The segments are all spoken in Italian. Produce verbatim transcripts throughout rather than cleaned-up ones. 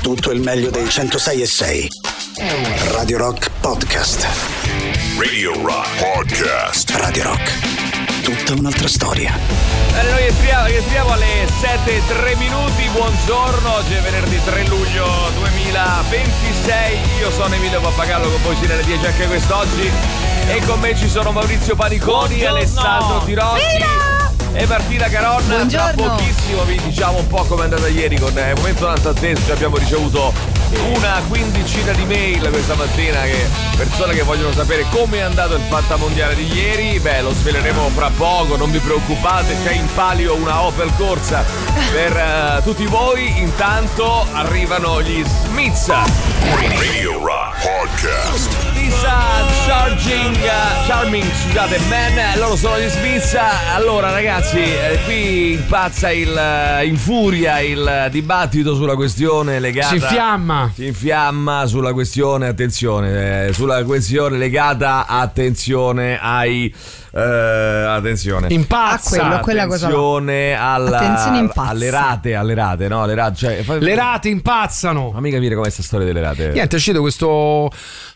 tutto il meglio dei centosei e sei. Radio Rock Podcast. Radio Rock Podcast. Radio Rock. Tutta un'altra storia. Bene, noi entriamo, entriamo alle sette e tre minuti. Buongiorno, oggi è venerdì tre luglio duemilaventisei. Io sono Emilio Pappagallo, con voi alle dieci anche quest'oggi. E con me ci sono Maurizio Paniconi, buongiorno. Alessandro Tirocchi e Martina Caronna. Buongiorno. Tra pochissimo vi diciamo un po' come è andata ieri con il momento tanto atteso. Ci abbiamo ricevuto una quindicina di mail questa mattina, che persone che vogliono sapere come è andato il Fantamondiale di ieri. Beh, lo sveleremo fra poco, non vi preoccupate, c'è in palio una Opel Corsa per uh, tutti voi. Intanto arrivano gli Smiths. Radio Rock Podcast. Lisa Charging, uh, Charming, scusate, Man, loro sono gli Smiths. Allora ragazzi, eh, qui impazza il, uh, infuria il dibattito sulla questione legata. Si infiamma. Si infiamma sulla questione, attenzione, eh, sulla questione legata, attenzione ai. Uh, attenzione, impazza, a quello, quella cosa attenzione alla, attenzione impazza. alle rate, alle rate, no? Le rate, cioè, fa... le rate impazzano. Fammi capire com'è questa storia delle rate. Niente, è uscito questo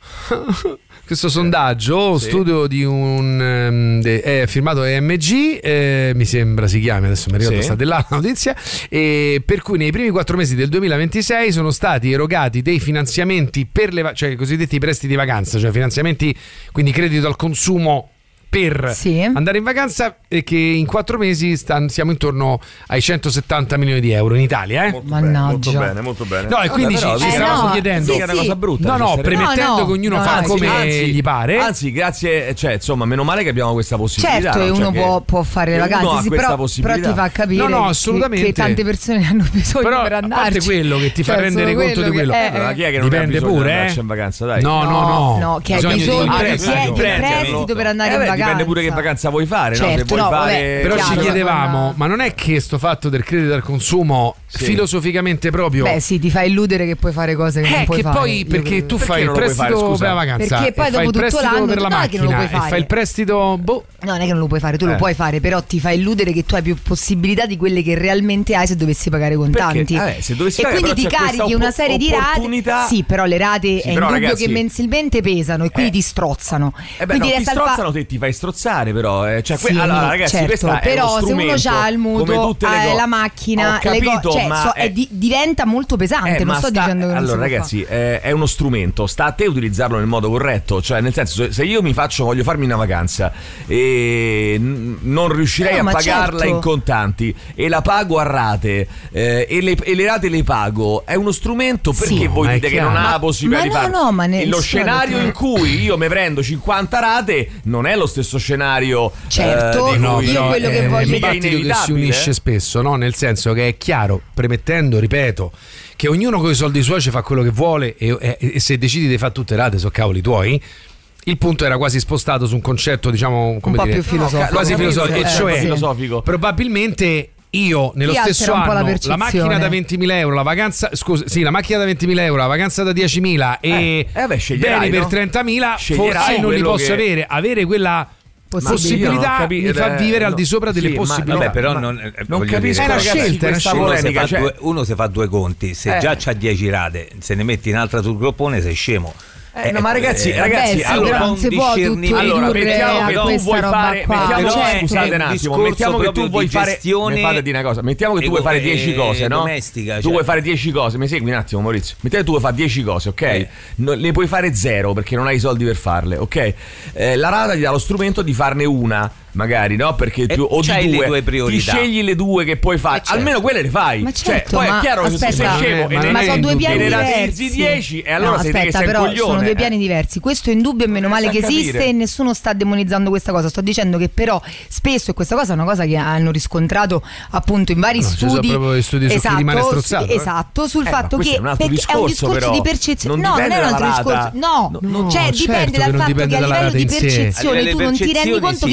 questo sondaggio, sì. Studio di un um, de, è firmato E M G, eh, mi sembra si chiami, adesso mi ricordo, sì. sta della notizia, e per cui nei primi quattro mesi del duemilaventisei sono stati erogati dei finanziamenti per le, cioè i cosiddetti prestiti di vacanza, cioè finanziamenti, quindi credito al consumo per sì. andare in vacanza, e che in quattro mesi stanno, siamo intorno ai centosettanta milioni di euro in Italia, eh? Molto Mannaggia. bene, molto bene, molto bene. No, e quindi Vabbè, ci, però, ci eh, stavamo no, chiedendo sì, è una cosa brutta. no no premettendo no, no, che ognuno no, fa anzi, come anzi, gli pare, anzi grazie, cioè insomma meno male che abbiamo questa possibilità, Certo, no? e Cioè uno che, può, può fare le che uno vacanze, ha sì, questa però, possibilità. però ti fa capire No, no, che- assolutamente. che tante persone hanno bisogno però per a andarci. parte quello che ti fa Cioè, rendere solo conto di quello, che- eh, Allora, chi è che non dipende ha bisogno pure, di eh? andarci in vacanza, dai? no no no no, che hai Bisogna di bisogno di, prestito. di, di prenderlo. prestito per andare Eh, in beh, vacanza. dipende pure che vacanza vuoi fare, no? Se Certo, vuoi no, fare vabbè, Però chiaro, ci chiedevamo, non- ma non è che sto fatto del credito al consumo Sì. filosoficamente proprio Beh sì, ti fa illudere che puoi fare cose che eh, non puoi che fare. poi Io perché credo. tu Perché fai il non lo puoi fare, prestito scusa? per la vacanza, Perché poi e fai dopo il tutto prestito l'anno per la non è che non lo macchina puoi e fare. fai il prestito boh. No, non è che non lo puoi fare, tu Eh. lo puoi fare, però ti fa illudere che tu hai più possibilità di quelle che realmente hai se dovessi pagare contanti. Perché, eh, se dovessi e pagare, quindi ti però c'è questa carichi opp- una serie di rate. opportunità. Sì, però le rate Sì, è però, indubbio ragazzi, che mensilmente pesano e quindi eh. ti strozzano. Eh beh, quindi no, ti resta il fa- strozzano, te ti fai strozzare, però. Eh. Cioè, que- Sì, allora, ragazzi, certo, questa è però uno se uno strumento, c'ha il come mutuo, tutte le ha cose. la macchina, Ho capito, le co- cioè, ma so- è è- di- diventa molto pesante. Eh, non ma sto sta- dicendo che non si allora può ragazzi eh, è uno strumento, sta a te utilizzarlo nel modo corretto, cioè nel senso, se- se io mi faccio voglio farmi una vacanza e n- non riuscirei No, a ma pagarla certo. in contanti e la pago a rate eh, e, le, e le rate le pago, è uno strumento, perché Sì, voi ma è dite che chiaro. non ha Ma- la possibilità ma di no, farlo. no, ma nel e lo suo scenario detto- in cui io mi prendo cinquanta rate non è lo stesso scenario. Certo, eh, di no, cui- io quello che è voglio- un mica dibattito che si inevitabile, unisce eh. spesso, no? Nel senso che è chiaro, premettendo, ripeto, che ognuno con i soldi suoi ci fa quello che vuole e, e- e se decidi di fare tutte rate sono cavoli tuoi. Il punto era quasi spostato su un concetto, diciamo, come po' dire, più filosofico. quasi L'ho capito, filosofico, eh, e cioè sì. filosofico. probabilmente io nello Ti altera stesso un po' la anno la, percezione. macchina da ventimila euro, la vacanza, scusa, sì, la macchina da ventimila euro, la vacanza da diecimila e Eh, eh beh, sceglierai, beni per no? trentamila, Sceglierai forse non li quello posso che- avere. Avere quella Possibilità. io non ho possibilità capito, mi fa eh, vivere al no, di sopra delle sì, ma- possibilità. Vabbè, però Ma non, eh, non voglio capisco, È una ragazzi, scelta, è una questa scelta. uno, si polemica, fa cioè- due, uno si fa due conti, se Eh. già c'ha dieci rate, se ne metti un'altra sul groppone sei scemo. Eh, no, ma ragazzi, eh, ragazzi, Beh, sì, allora, però non si può tutto discernimento. allora ridurre mettiamo a che tu questa vuoi roba fare, qua. mettiamo, Però è- scusate è un un attimo, discorso mettiamo che tu proprio vuoi di fare, gestione mi fate dire una cosa, mettiamo che tu ego- vuoi fare dieci eh, cose, no? domestica, Tu cioè. vuoi fare dieci cose, mi segui un attimo Maurizio, mettiamo che tu vuoi fare dieci cose, ok? Eh. No, ne puoi fare zero perché non hai i soldi per farle, ok? Eh, la rata ti dà lo strumento di farne una, magari, no? Perché tu o c'hai di le due, tue ti priorità. scegli le due che puoi fare, Eh, certo. almeno quelle le fai. Ma Cioè, certo, poi ma è chiaro che se tu sei aspetta, scemo e ma ne non è sono due indubbio. piani e ne diversi. rateizzi dieci e allora no, sei, aspetta, sei però un coglione. sono due eh. piani diversi. Questo è indubbio e meno male che a capire. esiste e nessuno sta demonizzando questa cosa. Sto dicendo che però spesso, e questa cosa è una cosa che hanno riscontrato appunto in vari No, ci sono studi, proprio gli studi su chi esatto, rimane strozzato, su- eh. esatto, sul Eh, ma fatto questo che è un altro perché è un discorso, discorso però. di percezione. Non No, non dipende è un altro dalla discorso. rata. No, No, cioè certo dipende che dal non fatto dipende che a dalla livello rata di in sé. percezione A livello tu di non ti rendi percezione, conto sì, che ti ci stai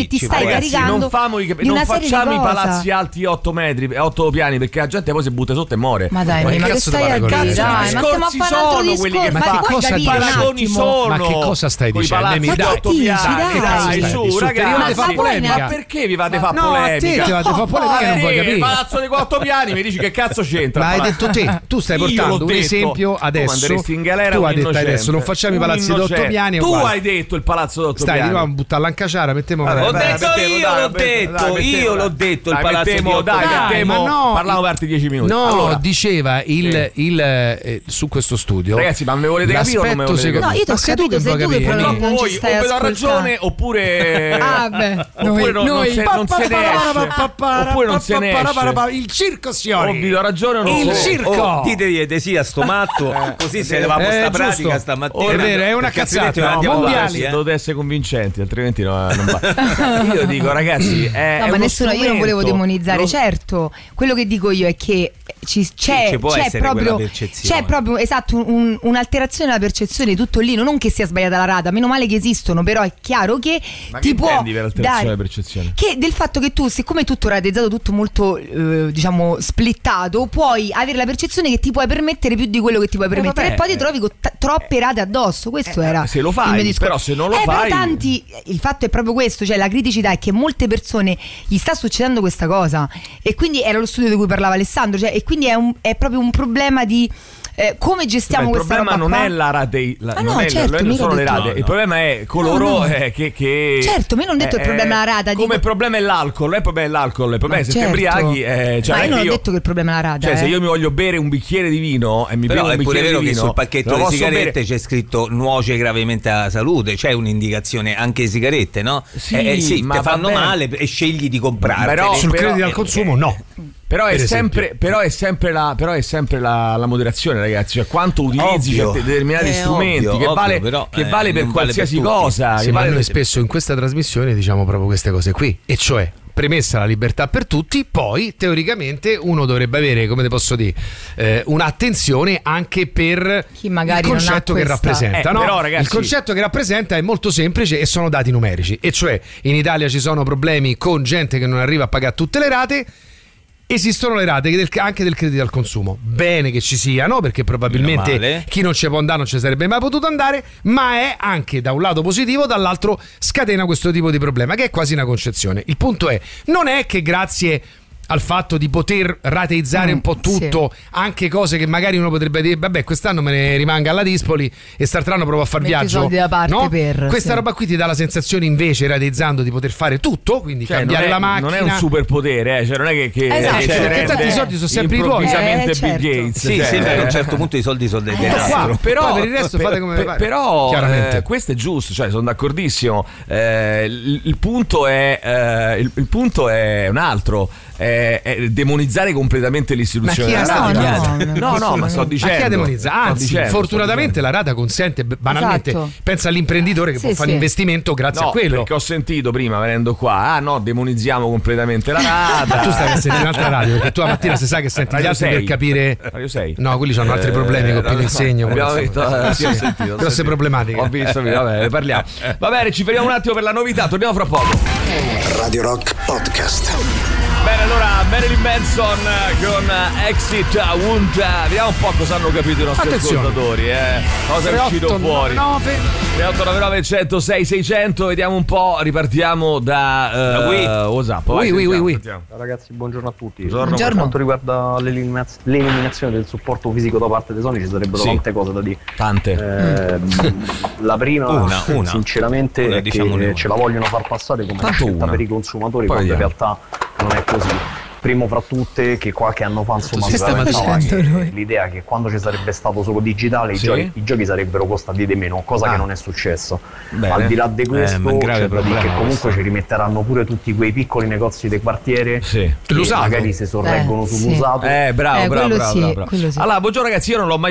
ragazzi, caricando non, famo i, di non una serie facciamo di i cose. palazzi alti otto metri, otto piani, perché la gente poi si butta sotto e muore. Ma dai, Ma ma, che che cazzo stai ti a pare con dire? lì? Dai, ma stiamo a Discorsi fare un altro sono quelli che discorso. fa- Ma che puoi cosa capire un paragoni attimo? sono. Ma che cosa stai Coi dicendo? palazzi Mi di dai- otto Ma che piani. dici, dai? Dai, su, Sul ragazzi. periodo di fa Ma polemica. Ma perché vi fate fa No, a polemica? te ti fate fa polemica, non puoi Eh, capire. il palazzo di quattro piani mi dici che cazzo c'entra? Ma hai il detto palazzo? te, tu stai Io portando l'ho un detto. esempio Tu adesso. manderesti in galera Tu un hai detto innocente. adesso non facciamo i Un palazzi d'otto innocente. piani. Tu uguale. hai detto il palazzo d'otto Stai piani. di nuovo a buttarla in caciara, mettiamo Vabbè, Ho vabbè, detto mettiamo, io, dai, l'ho mettiamo, detto, dai, mettiamo, io dai. l'ho detto, il Dai, palazzo mettiamo, di otto dai, piani. mettiamo, Ma no. parlavo per altri dieci minuti. No, Allora, diceva il, Sì. il eh, su questo studio. Ragazzi, ma me volete capire o non me l'aspetto volete secondo- capire? No, io ti ho Ma sei tu capito, che sei vuoi tu che capire. probabilmente Purtroppo non voi ci o stai vi do ascoltando. ragione oppure Ah, beh, oppure noi- non, non noi- se, non se ne esce oppure non se ne esce Il circo o signori. vi do ragione o non Il se ne circo. Oh, dite di sì a sto matto, così se levamo Eh, sta giusto. pratica stamattina. È vero, è una Perché altrimenti cazzata, non no, andiamo mondiali. avanti, eh. dovete essere convincenti, altrimenti no, non va. Io dico, ragazzi, è, No, è ma uno nessuno, io non volevo strumento. demonizzare, Lo- certo. Quello che dico io è che ci, c'è, ci può c'è essere proprio, quella percezione. c'è proprio esatto un- un'alterazione della percezione, tutto lì. Non che sia sbagliata la rata, meno male che esistono, però è chiaro che Ma ti che può intendi per alterazione dare della percezione? che del fatto che tu, siccome è tutto rateizzato, tutto molto eh, diciamo splittato, puoi avere la percezione che ti puoi permettere più di quello che ti puoi permettere vabbè, e poi ti eh. trovi con t- troppe rate addosso. Questo Eh, era se lo fai, il mio discorso. però se non lo eh, fai- però tanti, il fatto è proprio questo, cioè la criticità è che molte persone gli sta succedendo questa cosa, e quindi era lo studio di cui parlava Alessandro, cioè, e quindi è, un, è proprio un problema di eh, come gestiamo Ma il questa problema roba non qua. è la rate, la, Ah, non no, è certo, non mica sono ho le detto- rate, No, il no. problema è coloro No, no. eh, che, che Certo, ma io non ho detto il problema è la rata, come dico- il problema è l'alcol, non è il problema è l'alcol, il problema Ma è se ti certo. ubriachi, eh, cioè ma non io è non che ho detto che il problema è la rata, cioè eh. se io mi voglio bere un bicchiere di vino e mi Però bevo un è pure bicchiere vero di che vino, sul pacchetto lo di posso sigarette bere. c'è scritto nuoce gravemente alla salute, c'è un'indicazione anche le sigarette, no? Sì, eh, eh, sì ma ti va fanno bene. male e scegli di comprarle. Però- Sul però- credito al consumo no. Però è, Per esempio. sempre, però è sempre la però è sempre la, la moderazione, ragazzi, cioè quanto utilizzi Ovvio. certe determinati Eh, strumenti ovvio, che ovvio, vale, però, che eh, vale per non vale qualsiasi per tutti. cosa, Sì, che ma vale noi per- spesso in questa trasmissione diciamo proprio queste cose qui, e cioè premessa la libertà per tutti, poi teoricamente uno dovrebbe avere, come te posso dire, eh, un'attenzione anche per Chi magari il non ha concetto che questa- rappresenta. Eh, no? però, ragazzi- Il concetto che rappresenta è molto semplice e sono dati numerici, e cioè in Italia ci sono problemi con gente che non arriva a pagare tutte le rate. Esistono le rate del- anche del credito al consumo. Bene che ci siano, perché Meno probabilmente male. chi non ci può andare non ci sarebbe mai potuto andare, ma è anche da un lato positivo, dall'altro scatena questo tipo di problema, che è quasi una concezione. Il punto è, non è che grazie al fatto di poter rateizzare Mm, un po' tutto, anche cose che magari uno potrebbe dire vabbè quest'anno me ne rimanga alla Dispoli e st'altro anno provo a far Metti i viaggio, soldi da parte no? per- Questa sì. roba qui ti dà la sensazione invece, rateizzando, di poter fare tutto, quindi Cioè, cambiare non è, la macchina. non è un superpotere, eh, cioè non è che, che Esatto, che ci perché rende tanti i soldi sono sempre i tuoi. improvvisamente Eh, certo. Bill Gates. Sì, cioè, sì, ma a un eh, certo punto i soldi sono del Tutto denaro. qua. però Poi per il resto fate come vi pare. però Chiaramente. eh, questo è giusto, cioè sono d'accordissimo. Eh, il, il punto è eh, il, il punto è un altro, è, è demonizzare completamente l'istituzione Ma chi della ha rata. stato no, no, no, no, ma sto Ma dicendo. chi ha demonizzato? sto Anzi, dicendo, fortunatamente sto la rata consente b- banalmente. Esatto. Pensa all'imprenditore che Sì, può fare sì. un investimento grazie No, a quello. perché ho sentito prima venendo qua, ah no, demonizziamo completamente la rata. Ma tu stai a sentire un'altra radio, perché tu la mattina si sa che senti gli Radio altri sei. per capire. Radio sei. No, quelli hanno altri problemi con Eh, Pino Insegno. abbiamo insomma. detto, eh, sì, ho Sì, sentito, ho grosse sentito. problematiche. Ho visto, vabbè, ne parliamo. Va bene, ci fermiamo un attimo per la novità, torniamo fra poco. Radio Rock Podcast. Bene, allora Marilyn Manson con Exit Wound. Vediamo un po' cosa hanno capito i nostri Attenzione. ascoltatori, eh. Cosa è uscito fuori? nove tre otto nove nove uno zero sei sei zero zero, vediamo un po', ripartiamo da, uh, Da qui. WhatsApp. Vai, Oui, oui, sentiamo, oui, oui. sentiamo. Ciao ragazzi, buongiorno a tutti. Buongiorno. Per quanto riguarda l'eliminaz- l'eliminazione del supporto fisico da parte dei Sony, ci sarebbero Sì. tante cose da dire. Tante. Ehm, la prima, Una, una. sinceramente, Una, è diciamone che una. ce la vogliono far passare come una Tanto scelta una. per i consumatori, Poi quando in vediamo. realtà non è così. Primo fra tutte, che qualche anno fa insomma Si si sta lamentava facendo lui. che l'idea che quando ci sarebbe stato solo digitale i, Sì. giochi, i giochi sarebbero costati di meno, cosa Ah. che non è successo. Bene. Al di là di Eh, questo, ma è un grave c'è da dire che problema comunque questo. ci rimetteranno pure tutti quei piccoli negozi di quartiere Sì. che L'usato. magari si sorreggono Eh, sull'usato. Eh, bravo, Eh, bravo, quello bravo, sì, bravo, bravo. quello sì. Allora, buongiorno ragazzi, io non l'ho mai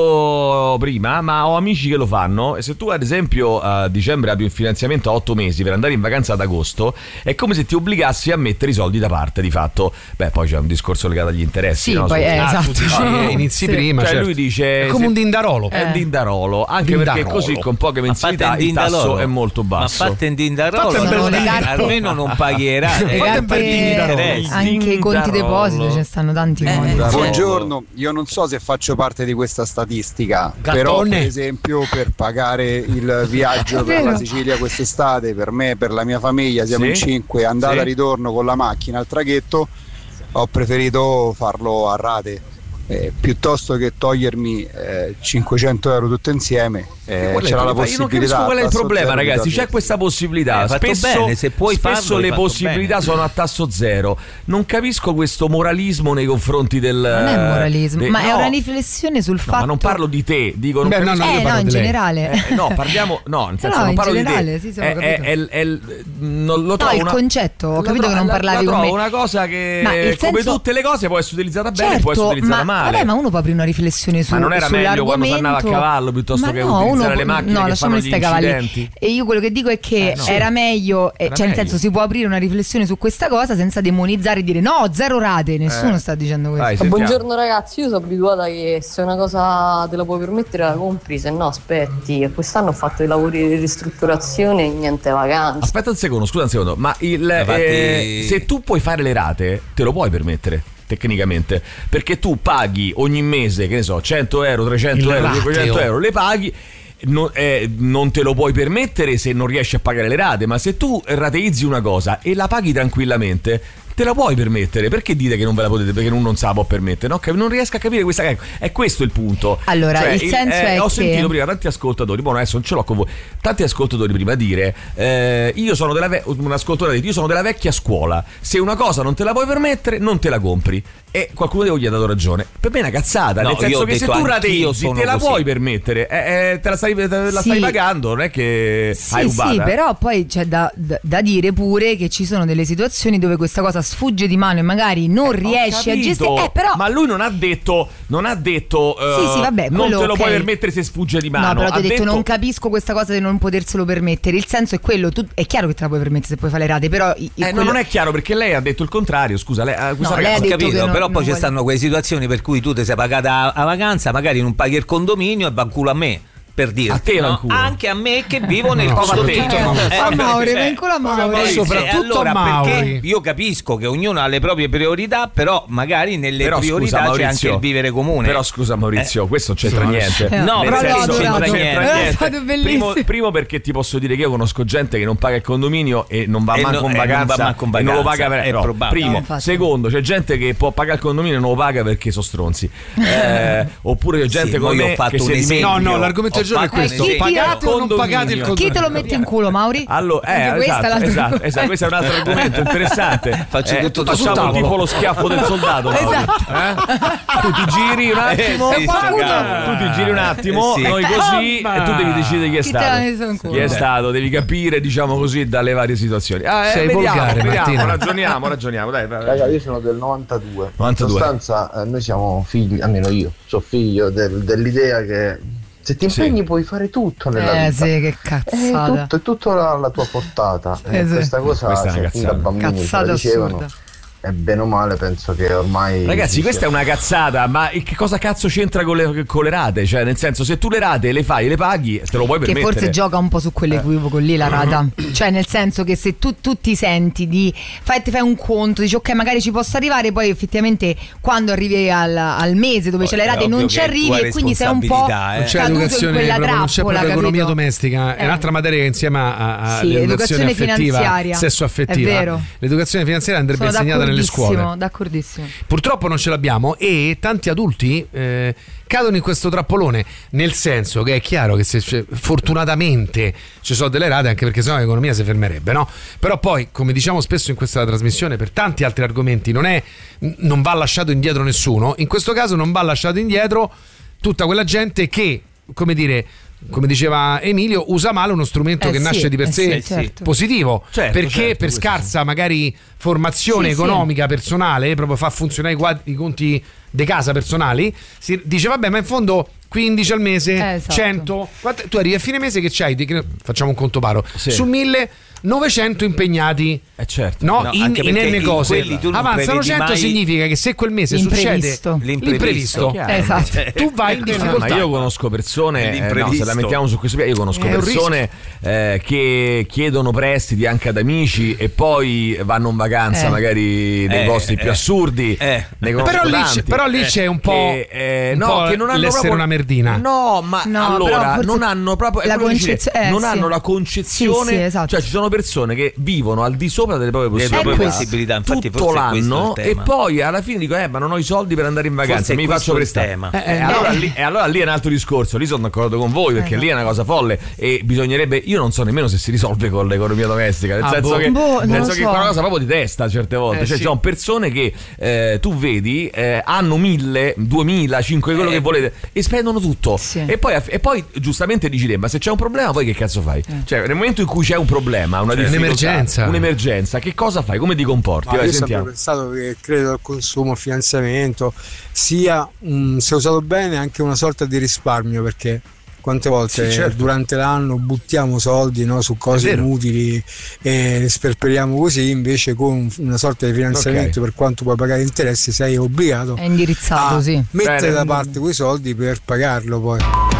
fatto prima, ma ho amici che lo fanno. E se tu, ad esempio, a dicembre abbi un finanziamento a otto mesi per andare in vacanza ad agosto, è come se ti obbligassi a mettere i soldi da parte, di fatto. beh, poi c'è un discorso legato agli interessi. Sì, no? poi è, Ah, esatto. tu dici, Ah, inizi sì. prima, Cioè certo. lui dice è come se- un dindarolo. È un dindarolo, anche Dindarolo. perché così con poche Ma mensilità fate in il tasso dindarolo. è molto basso. Ma fate in dindarolo, Fate un bel non- dindarolo. almeno non pagherà. Le Fate un carte- bel dindarolo. anche i conti deposito, ce ne stanno tanti Eh, modi. Buongiorno, io non so se faccio parte di questa statistica, però Gattone. per esempio per pagare il viaggio per Vero. la Sicilia quest'estate, per me e per la mia famiglia, siamo Sì. in cinque, andata Sì. e ritorno con la macchina al traghetto, ho preferito farlo a rate. Eh, piuttosto che togliermi eh, cinquecento euro tutto insieme, eh, Qual è c'era il la problema? Io non possibilità. capisco qual è il tasso problema, zero di ragazzi. C'è traghetto. questa possibilità. Eh, fatto Spesso, bene, se puoi spesso farlo, hai le fatto possibilità bene. sono a tasso zero. Non capisco questo moralismo nei confronti del. Non è moralismo, de- ma è no. una riflessione sul No, fatto. ma non parlo di te, dico non Beh, no, capisco- no, io eh, parlo no, in di lei. generale. Eh, no, parliamo. No, nel senso, No, non in parlo generale, di te. sì, siamo è, è, capito. è, è, non lo No, trovo il una- concetto, ho la capito tro- che non la- parlavi la con trovo me. una cosa che, Ma il come senso- tutte le cose, può essere utilizzata bene e può essere Certo, utilizzata ma, male. vabbè, ma uno può aprire una riflessione su Ma non era meglio quando si andava a sull'argomento. cavallo piuttosto Ma che no, utilizzare uno- le macchine no, che lasciamo fanno gli stare i cavalli. incidenti? E io quello che dico è che Eh, no. era meglio, eh, Era cioè nel meglio. senso si può aprire una riflessione su questa cosa senza demonizzare e dire no, zero rate, nessuno Eh. sta dicendo questo. Vai, sentiamo. Buongiorno ragazzi, io sono abituata che se una cosa te la puoi permettere la compri, se no aspetti. E quest'anno ho fatto i lavori di ristrutturazione e niente vacanze. Aspetta un secondo, scusa un secondo, ma il, Infatti- eh, se tu puoi fare le rate, te lo puoi permettere tecnicamente, perché tu paghi ogni mese, che ne so, cento euro, trecento Il euro, rateo. cinquecento euro, le paghi. Non, eh, non te lo puoi permettere se non riesci a pagare le rate, ma se tu rateizzi una cosa e la paghi tranquillamente, te la puoi permettere. Perché dite che non ve la potete, perché uno non se la può permettere? No? Non riesco a capire questa. Ecco, è questo il punto. Allora, Cioè, il senso è ho che- sentito prima tanti ascoltatori, buono, adesso non ce l'ho con voi, tanti ascoltatori prima dire eh, io sono della ve- un ascoltatore ha detto, io sono della vecchia scuola, se una cosa non te la puoi permettere non te la compri, e qualcuno di voi gli ha dato ragione. Per me è una cazzata, No, nel io senso ho che se detto tu anch'io rateizzi sono te la così. puoi permettere, eh, eh, te la stai, te la Sì. stai pagando, non è che Sì, hai rubata. sì, però poi c'è da, da- da dire pure che ci sono delle situazioni dove questa cosa sfugge di mano e magari non Ho riesci a capito, gestire. Eh, però ma lui non ha detto, non ha detto eh, Sì, sì, vabbè, non quello te lo ok. puoi permettere se sfugge di mano. no, però ti ha ho detto, detto, non capisco questa cosa di non poterselo permettere. Il senso è quello, tu, è chiaro che te la puoi permettere se puoi fare le rate, però i- eh, no, quello- non è chiaro perché lei ha detto il contrario. Scusa, lei, eh, questa No, lei ragazza ha Ho detto capito, che non- però non poi ci vuole- stanno quelle situazioni per cui tu ti sei pagata a, a vacanza, magari non paghi il condominio e va culo a me. Per dire A te va in culo. anche a me che vivo nel No, condominio. soprattutto a me. A beh, Mauri, cioè, va in culo a Mauri. eh, Soprattutto allora, a Mauri. perché io capisco che ognuno ha le proprie priorità, però magari nelle Però priorità scusa, c'è Maurizio, anche il vivere comune. Però scusa Maurizio, questo non c'entra Sì, niente. Eh, no, Nel però senso, l'ho non adorato. c'entra È niente. stato bellissimo. Primo, primo perché ti posso dire che io conosco gente che non paga il condominio e non va E manco no- in e non va vacanza manco in e non lo vacanza, paga per- è no, probabile. primo. No, infatti. Secondo, c'è gente che può pagare il condominio e non lo paga perché sono stronzi. Eh, oppure c'è gente Sì, come mo io ho me fatto che un si esempio. dimentica. No, no, l'argomento del Ho giorno è fatto un questo. esempio. Pagate o non pagate il Condominio. condominio? Chi te lo mette in culo, Mauri? Allora, eh, Anche questa è esatto, l'altra esatto, cosa. esatto, questo è un altro argomento interessante. Faccio Eh, tutto sul facciamo tavolo. tipo lo schiaffo del soldato. Mauro. Esatto. Eh? Tu ti giri un attimo, Eh, sì, qualcuno- sta- tu ti giri un attimo, Sì. noi così Oh, e tu devi decidere chi è Chi te l'ha messo stato. in culo? Chi è stato, devi capire, diciamo così, dalle varie situazioni. Ah, eh, Sei vediamo, volgare, vediamo, Martino. ragioniamo, ragioniamo, dai, vai, vai. Raga, io sono del novantadue. novantadue. In sostanza, eh, noi siamo figli, almeno io, sono figlio del- dell'idea che se ti impegni Sì. puoi fare tutto nella Eh vita. sì, che È cazzata. tutto, è tutto alla, alla tua portata. Eh, E sì. questa cosa Questa è una cioè, fin da cazzata. bambini ce Cazzata la dicevano. assurda. E bene o male penso che ormai Ragazzi, ci questa è sia- una cazzata, ma che cosa cazzo c'entra con le, con le rate? Cioè, nel senso, se tu le rate le fai e le paghi, te lo puoi Che permettere. forse gioca un po' su quell'equivoco lì la rata. Cioè nel senso che se tu, tu ti senti di fai, ti fai un conto, dici ok magari ci posso arrivare, poi effettivamente quando arrivi al, al mese dove c'è le È rate ovvio non che ci è arrivi tua e quindi sei un po' responsabilità, eh. Non c'è caduto in educazione, quella proprio, non c'è trappola, proprio economia capito? domestica, è Eh. un'altra materia che insieme a, a- Sì, all'educazione l'educazione affettiva, finanziaria. sesso affettiva, È vero. l'educazione finanziaria andrebbe Sono insegnata nelle d'accordissimo, scuole. d'accordissimo. Purtroppo non ce l'abbiamo e tanti adulti eh, cadono in questo trappolone, nel senso che è chiaro che se cioè, fortunatamente ci sono delle rate, anche perché sennò l'economia si fermerebbe, no? Però poi, come diciamo spesso in questa trasmissione, per tanti altri argomenti non è non va lasciato indietro nessuno. In questo caso non va lasciato indietro tutta quella gente che, come dire, come diceva Emilio, usa male uno strumento Eh che sì, nasce di per eh sé sì, certo. positivo, Certo, perché certo, per questo scarsa magari formazione Sì, sì. economica personale, proprio fa funzionare i, quadri- i conti di casa personali, si dice vabbè, ma in fondo quindici al mese, Eh, esatto. cento. Quanto- tu arrivi a fine mese che c'hai, di- facciamo un conto paro, Sì. su mille novecento impegnati. Eh certo. No, No, in, anche in perché N in cose quelli tu non avanzano prevedi cento, mai- significa che se quel mese L'imprevisto. succede L'imprevisto. l'imprevisto, Esatto. tu vai in Ma difficoltà. io conosco persone, eh, no, L'imprevisto. se la mettiamo su questo piano, io conosco È un persone eh, che chiedono prestiti anche ad amici e poi vanno in vacanza Eh. magari nei Eh, posti più eh. assurdi. Eh. Ne conosco Però lì, tanti. c'è, però lì Eh, c'è un po', che, eh, un no, po' che non hanno l'essere proprio una merdina. No, ma No, allora però forse non hanno proprio è la quello che dice, concezio- eh, non sì. hanno la concezione, Sì, sì, esatto. cioè ci sono persone che vivono al di sopra delle proprie Delle possibilità, proprie questo. possibilità, infatti tutto forse è questo l'anno il e tema. poi alla fine dico eh ma non ho i soldi per andare in vacanza, Forse è mi questo faccio il prestare. tema. Eh, eh, allora, lì, e allora lì è un altro discorso, lì sono d'accordo con voi perché lì è una cosa folle e bisognerebbe, io non so nemmeno se si risolve con l'economia domestica, nel Ah, senso boh. che, Boh, non nel lo senso che so. è una cosa proprio di testa certe volte, Eh, cioè sì. ci sono persone che eh, tu vedi eh, hanno mille, duemila, cinque quello Eh. che volete e spendono tutto Sì. e, poi, e poi giustamente dici te, ma se c'è un problema poi che cazzo fai? Cioè nel momento in cui c'è un problema, una difficoltà, un'emergenza. un'emergenza, che cosa fai? Come ti comporti? Ma Vai, io ho sempre sentiamo. pensato che credo al consumo, al finanziamento sia, mm, se usato bene, anche una sorta di risparmio, perché quante volte Sì, certo. durante l'anno buttiamo soldi, no, su È cose vero. inutili e ne sperperiamo così, invece con una sorta di finanziamento, Ok. per quanto puoi pagare interessi, sei obbligato È indirizzato, a sì. mettere Bene. da parte quei soldi per pagarlo poi.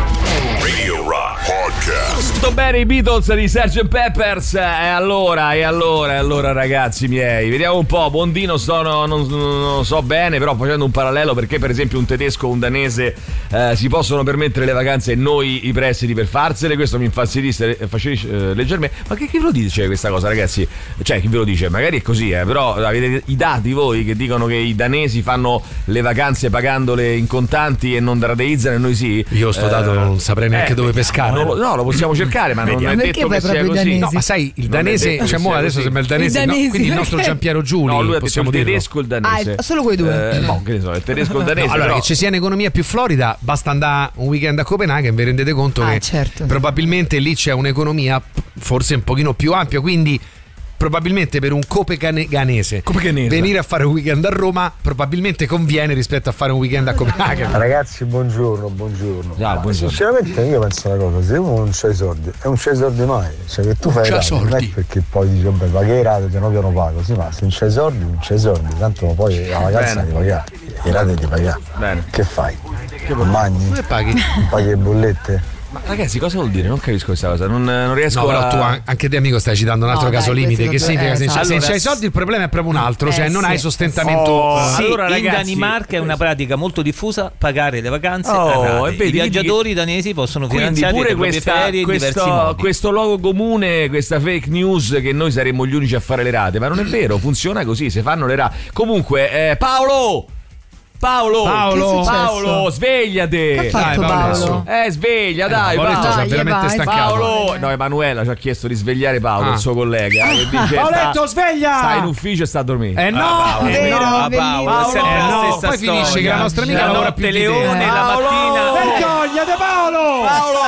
Radio Rock Podcast. Tutto bene i Beatles di sergeant Peppers? E allora, e allora, e allora ragazzi miei, vediamo un po', Bondino sono, non, non so bene, però facendo un parallelo perché per esempio un tedesco o un danese eh, si possono permettere le vacanze e noi i prestiti per farsele, questo mi infastidisce eh, eh, leggermente, ma che chi ve lo dice questa cosa ragazzi? Cioè chi ve lo dice? Magari è così eh, però avete i dati voi che dicono che i danesi fanno le vacanze pagandole in contanti e non rateizzano e noi sì? Io sto dato Eh, non saprei neanche eh, dove vediamo, pescare. non lo- no, lo possiamo cercare, ma non è Perché detto poi che sia proprio i così. danesi? No, ma sai, il Non è danese, detto che cioè mo sia adesso così. sembra il danese, I no, danesi, quindi il nostro perché? Giampiero Giuli, No, lui ha detto possiamo il dirlo. tedesco e il danese. Ah, solo quei due. Eh, no, che ne so, il tedesco e il danese. No, allora però- che ci sia un'economia più florida, basta andare un weekend a Copenaghen, vi rendete conto Ah, che certo. probabilmente lì c'è un'economia forse un pochino più ampia, quindi probabilmente per un copenaghenese Copenaghenese. venire a fare un weekend a Roma probabilmente conviene rispetto a fare un weekend a Copenaghen. Ragazzi, buongiorno, buongiorno. Ciao, Ma buongiorno. sinceramente io penso una cosa, se uno non c'ha i soldi, e non c'ha i soldi mai, cioè che tu fai c'ha rate, non è soldi. perché poi dici vabbè pagherai, piano piano pago, sì, ma se non c'hai i soldi, non c'hai i soldi, tanto poi la vacanza Bene. devi pagare, i rate devi pagare. Bene. Che fai? Che mangi? Come paghi? Paghi le bollette? Ma ragazzi, cosa vuol dire? Non capisco questa cosa. Non, non riesco No, però a. tu an- anche te amico stai citando un altro No, caso dai, limite, che questo significa è- se, eh, se allora, c'hai i soldi il problema è proprio un altro, Eh, cioè non sì. hai sostentamento. Oh, eh, Sì, allora, in ragazzi- Danimarca è una pratica molto diffusa pagare le vacanze Oh, a rate. e vedi, I viaggiatori vedi danesi possono Quindi finanziare pure le proprie questa, ferie in diversi questo, modi. questo logo comune, questa fake news che noi saremmo gli unici a fare le rate, ma non è vero, funziona così, se fanno le rate. Comunque, eh, Paolo! Paolo! Paolo! Che è successo? Paolo, svegliate! Che ha fatto Dai, Paolo? adesso. Eh, sveglia, dai, Paoletto Paolo. si è Dai, veramente vai, stancato. Paolo, Vai. no, Emanuela ci ha chiesto di svegliare Paolo, Ah. il suo collega. Che dice, Paoletto, sta, sveglia! sta in ufficio e sta a dormire. Eh no, Paolo, eh vero, no, Ah, Paolo, bellissimo. è sempre Eh la no, stessa poi finisce storia. che la nostra amica La lavora notte più di te. leone, la Paolo! mattina. Vergognate Paolo!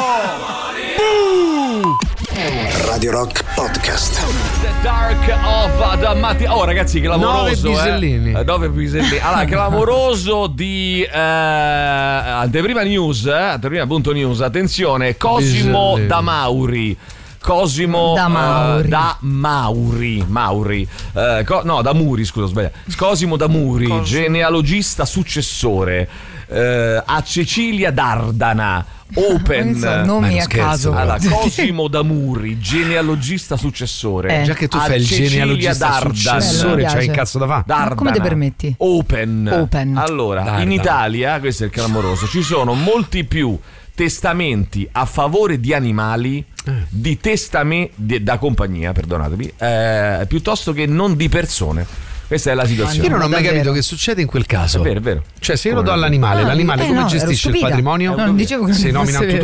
Radio Rock Podcast. The Dark of the Matti. Oh ragazzi, che lamoroso. Nove pisellini. Eh. Nove pisellini. Allora, clamoroso di eh, anteprima news, eh, anteprima punto news. Attenzione, Cosimo Pisellini. da Mauri. Cosimo Da Mauri. eh, da Mauri, Mauri. Eh, co- no, da Muri, scusa, ho sbagliato. Cosimo da Muri, genealogista successore eh, a Cecilia Dardana. Open. Non so, Ma è nomi uno a scherzo, caso. però. Allora, Cosimo da Muri, genealogista successore. Eh. Già che tu a fai il Cecilia genealogista Dardana. Bello, successore, mi c'hai piace. un cazzo da fa. Dardana. Ma come ti permetti? Open. Open. Allora, Dardana. in Italia, questo è il clamoroso, ci sono molti più testamenti a favore di animali di testamenti da compagnia, perdonatemi, eh, piuttosto che non di persone. Questa è la situazione. Io non ho mai Davvero. capito che succede in quel caso. È vero, è vero. Cioè, se io lo Come do no? all'animale, Ah, l'animale eh come no, ero gestisce il stupida. patrimonio? No, non dicevo che Si non nomina un fosse vero. tutore?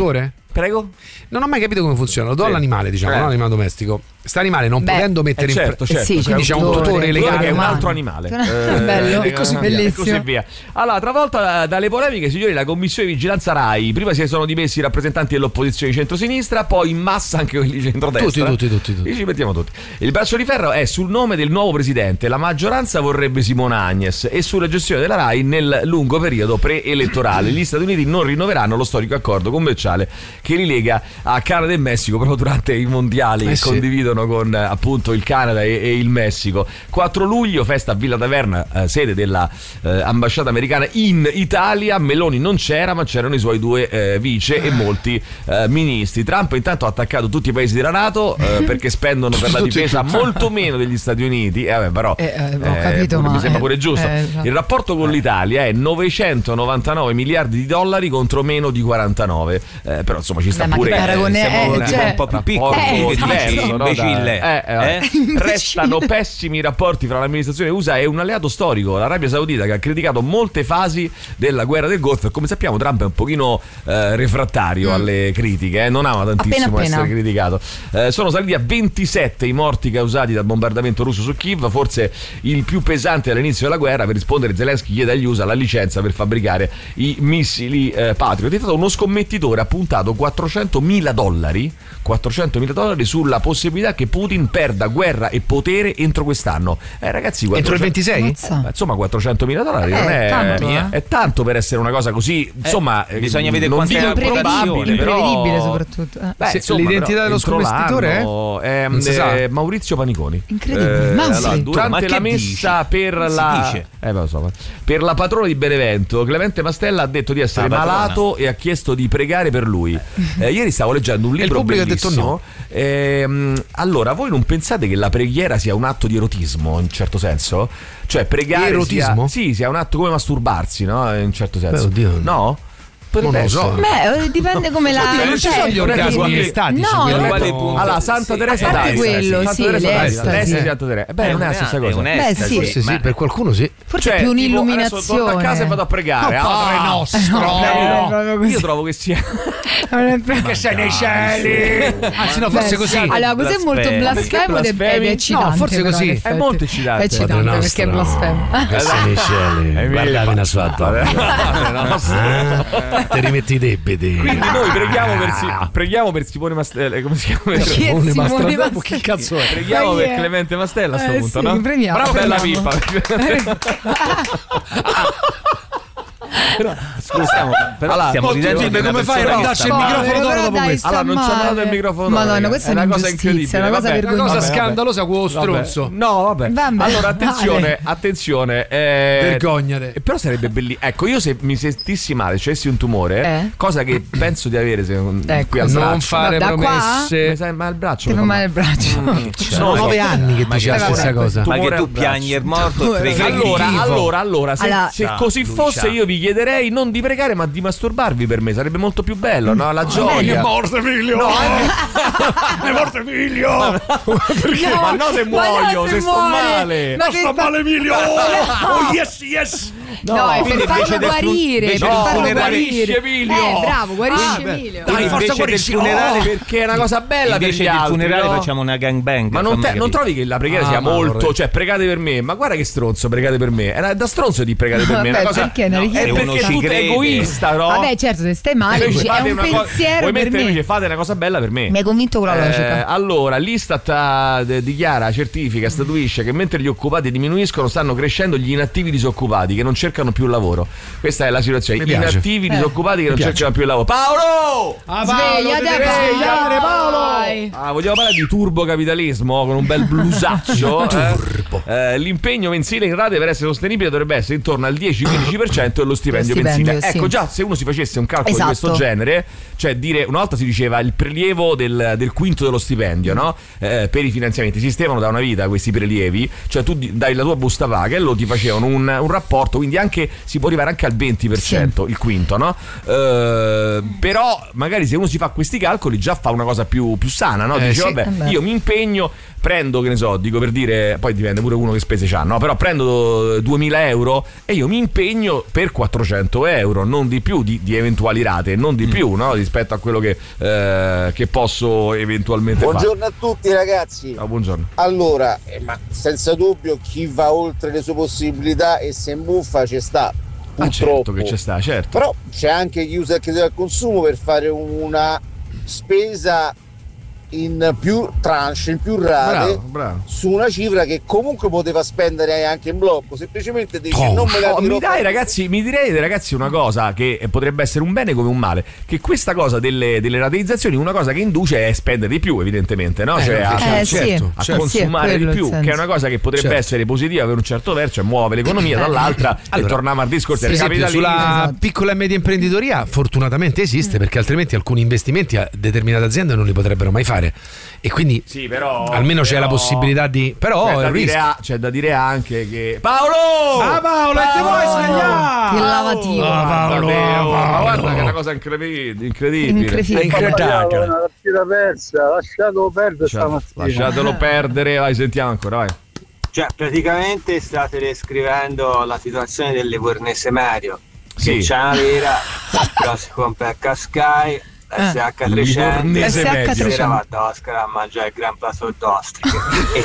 Prego? Non ho mai capito come funziona. Lo do Sì. all'animale, diciamo, Eh. no? L'animale domestico. Sta animale non Beh, potendo mettere eh, certo, in certo. sì, quindi c'è un tutore, tutore Che legale. è un umano. altro animale. Bello. e così via, Bellissimo. e così via. Allora, travolta dalle polemiche, signori, la commissione di vigilanza Rai. Prima si sono dimessi i rappresentanti dell'opposizione di centrosinistra, poi in massa anche quelli di centrodestra. Tutti, tutti, tutti, tutti. E ci mettiamo tutti. Il braccio di ferro è sul nome del nuovo presidente. La maggioranza vorrebbe Simona Agnes e sulla gestione della Rai nel lungo periodo preelettorale. Gli Stati Uniti non rinnoveranno lo storico accordo commerciale che li lega a Canada e Messico proprio durante i mondiali Eh che sì. condividono con eh, appunto il Canada e, e il Messico. quattro luglio, festa a Villa Taverna, eh, sede della eh, ambasciata americana in Italia. Meloni non c'era, ma c'erano i suoi due eh, vice e molti eh, ministri. Trump intanto ha attaccato tutti i paesi della NATO eh, perché spendono per la Tutti, difesa tutti. molto meno degli Stati Uniti. Eh, vabbè, però Eh, eh, ho capito, mi ma, sembra eh, pure giusto. eh, esatto. Il rapporto con l'Italia è novecentonovantanove miliardi di dollari contro meno di quarantanove. Eh, però insomma ci sta Beh, ma pure che paragone siamo è? tipo Cioè- un po' più piccoli, Eh, che esatto. diverso, no? Imbecille. Da- eh, eh, vabbè. Eh? Restano pessimi i rapporti fra l'amministrazione U S A e un alleato storico, l'Arabia Saudita, che ha criticato molte fasi della guerra del Golfo. E come sappiamo Trump è un pochino eh, refrattario Mm. alle critiche, eh, non ama tantissimo Appena, appena. essere criticato. Eh, sono saliti a ventisette i morti causati dal bombardamento russo su Kiev, forse il più pesante all'inizio della guerra. Per rispondere Zelensky chiede agli U S A la licenza per fabbricare i missili eh, Patriot. È stato uno scommettitore, ha puntato quattrocentomila dollari quattrocentomila dollari sulla possibilità che Putin perda guerra e potere entro quest'anno. Eh ragazzi, Entro il quattrocento ventisei? Mazza. insomma quattrocentomila dollari Eh, non è tanto, eh. è tanto per essere una cosa così, insomma, Eh, bisogna vedere non quanto è dico la improbabile, previsione, però Imprevedibile soprattutto. eh. Beh, Sì, insomma, l'identità però, dello entro scommettitore è? l'anno è, Non si sa. è Maurizio Paniconi. Incredibile. Ma allora, sì. durante Ma che la messa dici? per Si la dice. eh, lo so, per la patrona di Benevento, Clemente Mastella ha detto di essere La patrona. malato e ha chiesto di pregare per lui. Eh, ieri stavo leggendo un il libro pubblico ha detto bellissimo. no. Ehm, allora, voi non pensate che la preghiera sia un atto di erotismo in certo senso? Cioè pregare Erotismo? sia, sì, sia un atto come masturbarsi, no? In un certo senso. Beh, oddio. No? Potrebbe Non lo so. essere. Beh, dipende come la. Oddio, non ci cioè, sono gli orgasmi qualche- estatici. No, quelli no. quali Quale punto? Allora, Santa Sì, Teresa a parte d'Avila. quello, Santa sì, Teresa d'Avila. l'estasi. L'estasi di Santa Teresa. Beh, non è la stessa cosa. Beh, sì. Forse sì, per qualcuno sì. Forse Cioè, è più tipo, un'illuminazione. adesso torno a casa e vado a pregare. Oh, Padre Ah, nostro. no, Eh, proprio così. io trovo che sia Non è proprio- Che sei nei cieli. Anzi, no, forse Beh, così. sì. Allora, così è molto Blasfemi. blasfemo ed è- ed Blasfemi? è eccitante. No, forse però, così. in È effetti. molto eccitante. È eccitante Padre perché è nostro. blasfemo. Che sei nei cieli. Guardavi una sua donna. Ah, ti rimetti i debiti. Quindi noi preghiamo per, si- preghiamo per Simone Mastella. Come si chiama? Chi è Simone Simone Mastella? Mastella? Che cazzo è? Preghiamo Ma chi per è? Clemente Mastella a sto Eh, punto, sì, no? premiamo, Bravo, bella premiamo. pippa. Scusiamo, però Allora, stiamo molto ridendo bene, di una come fai a persona darci che il sta microfono male. d'oro Però dopo dai, questo? sta Allora, non ci hanno dato il male. microfono. Madonna, raga. questa è una cosa un'ingiustizia, incredibile. una cosa vabbè. Una cosa vergognosa. scandalosa con lo Vabbè. stronzo. No, vabbè. Vabbè. Allora, attenzione, Vale. attenzione. Eh, Vergognate. eh, Però sarebbe bellissimo. Ecco, io se mi sentissi male, se avessi un tumore, Eh? cosa che penso di avere se, Ecco. qui al Non braccio. fare Da qua? Mi promesse. sai male il braccio. Ti mi fa male il braccio. Sono No, nove no. anni che Ma dici la che- stessa cosa. Ma che Tumore tu al braccio. piagni il morto e freghi Allora, il vivo. allora, allora, se, Allora- se così Lucia. fosse, io vi chiederei non di pregare, ma di masturbarvi per me. Sarebbe molto più bello, no? La gioia. morto Emilio! No, anche- È morto Emilio! Perché? Ma no, se Ma no, muoio, se sto muore. male. Ma che Sta male Emilio! Oh yes, yes! No, è per quindi farlo invece del fun- guarire, invece per del farlo funerale- guarire. Guarisce Emilio. Eh, bravo, guarisce Ah, beh. Emilio. Dai, forza invece guarisci. del funerale, Oh! Perché è una cosa bella per invece gli del altri, funerale no? facciamo una gangbang. Ma non, fammi te- non capire. trovi che la preghiera Ah, sia ma molto, vorrei- cioè pregate per me, ma guarda che stronzo, pregate per me. Era da stronzo di pregate per me. Vabbè, Una cosa, perché? È una no, richiesta. è Uno perché ci tu sei crede. egoista, no? Vabbè, certo, se stai male, Invece dici, è fate un una co- pensiero vuoi per mettere me. invece fate una cosa bella per me. Mi hai convinto con la Eh, logica. allora, l'Istat ah, de- dichiara, certifica, statuisce che mentre gli occupati diminuiscono stanno crescendo gli inattivi disoccupati che non cercano più lavoro. Questa è la situazione. Mi piace. Inattivi Eh. disoccupati che non piace. cercano più lavoro. Paolo! Ah, Svegliati, ti devi Paolo! svegliare, Paolo! Dai. Ah, vogliamo parlare di turbocapitalismo con un bel blusaccio. eh? Eh, l'impegno mensile in rate per essere sostenibile dovrebbe essere intorno al dieci-quindici per cento dello stipendio, Lo stipendio, mensile. sì. Ecco, già se uno si facesse un calcolo Esatto. di questo genere, cioè dire, una volta si diceva il prelievo del, del quinto dello stipendio, no? Eh, per i finanziamenti esistevano da una vita questi prelievi, cioè tu di- dai la tua busta paga e loro ti facevano un, un rapporto, quindi quindi anche si può arrivare anche al venti per cento, sì. il quinto, no? Uh, però magari se uno si fa questi calcoli già fa una cosa più, più sana, no? Eh, Dice sì. vabbè, io mi impegno, prendo, che ne so, dico per dire, poi dipende pure uno che spese c'ha, no? Però prendo duemila euro e io mi impegno per quattrocento euro, non di più, di, di eventuali rate, non di mm. più, no? Rispetto a quello che, eh, che posso eventualmente buongiorno fare. Buongiorno a tutti ragazzi. Oh, buongiorno. Allora, eh, ma senza dubbio chi va oltre le sue possibilità e se imbuffa ci sta. Ah, certo che ci sta, certo. Però c'è anche chi usa il credito al consumo per fare una spesa in più tranche, in più rate, bravo, bravo. su una cifra che comunque poteva spendere anche in blocco, semplicemente dice oh, non me la oh, tiro. Mi dai ragazzi, mi direi ragazzi una cosa che potrebbe essere un bene come un male, che questa cosa delle, delle rateizzazioni, una cosa che induce è spendere di più evidentemente, no? Eh, cioè a, eh, certo, sì, a certo. consumare sì, di più, che è una cosa che potrebbe certo. essere positiva per un certo verso e muove l'economia, dall'altra allora, e torniamo al discorso per esempio sulla esatto. piccola e media imprenditoria fortunatamente esiste, perché altrimenti alcuni investimenti a determinate aziende non li potrebbero mai fare, e quindi sì, però, almeno però, c'è la possibilità di però c'è da, dire, a, c'è da dire anche che Paolo! Ah Paolo, e te vuoi svegliare? Che lavativo. Ah, Paolo, Vabbè, oh, Paolo. ma guarda che è una cosa incredibile, incredibile. Incredibile. È incredibile. Una partita persa, lasciatelo perdere stamattina. Lasciatelo perdere, vai, sentiamo ancora, vai. Cioè, praticamente state descrivendo la situazione dell'Livornese Mario, che Sì. c'è una vera, però si compra a Cascai, S H trecento, Livornese S H medio. trecento. sera va a Oscar a mangiare il gran plato d'ostriche. E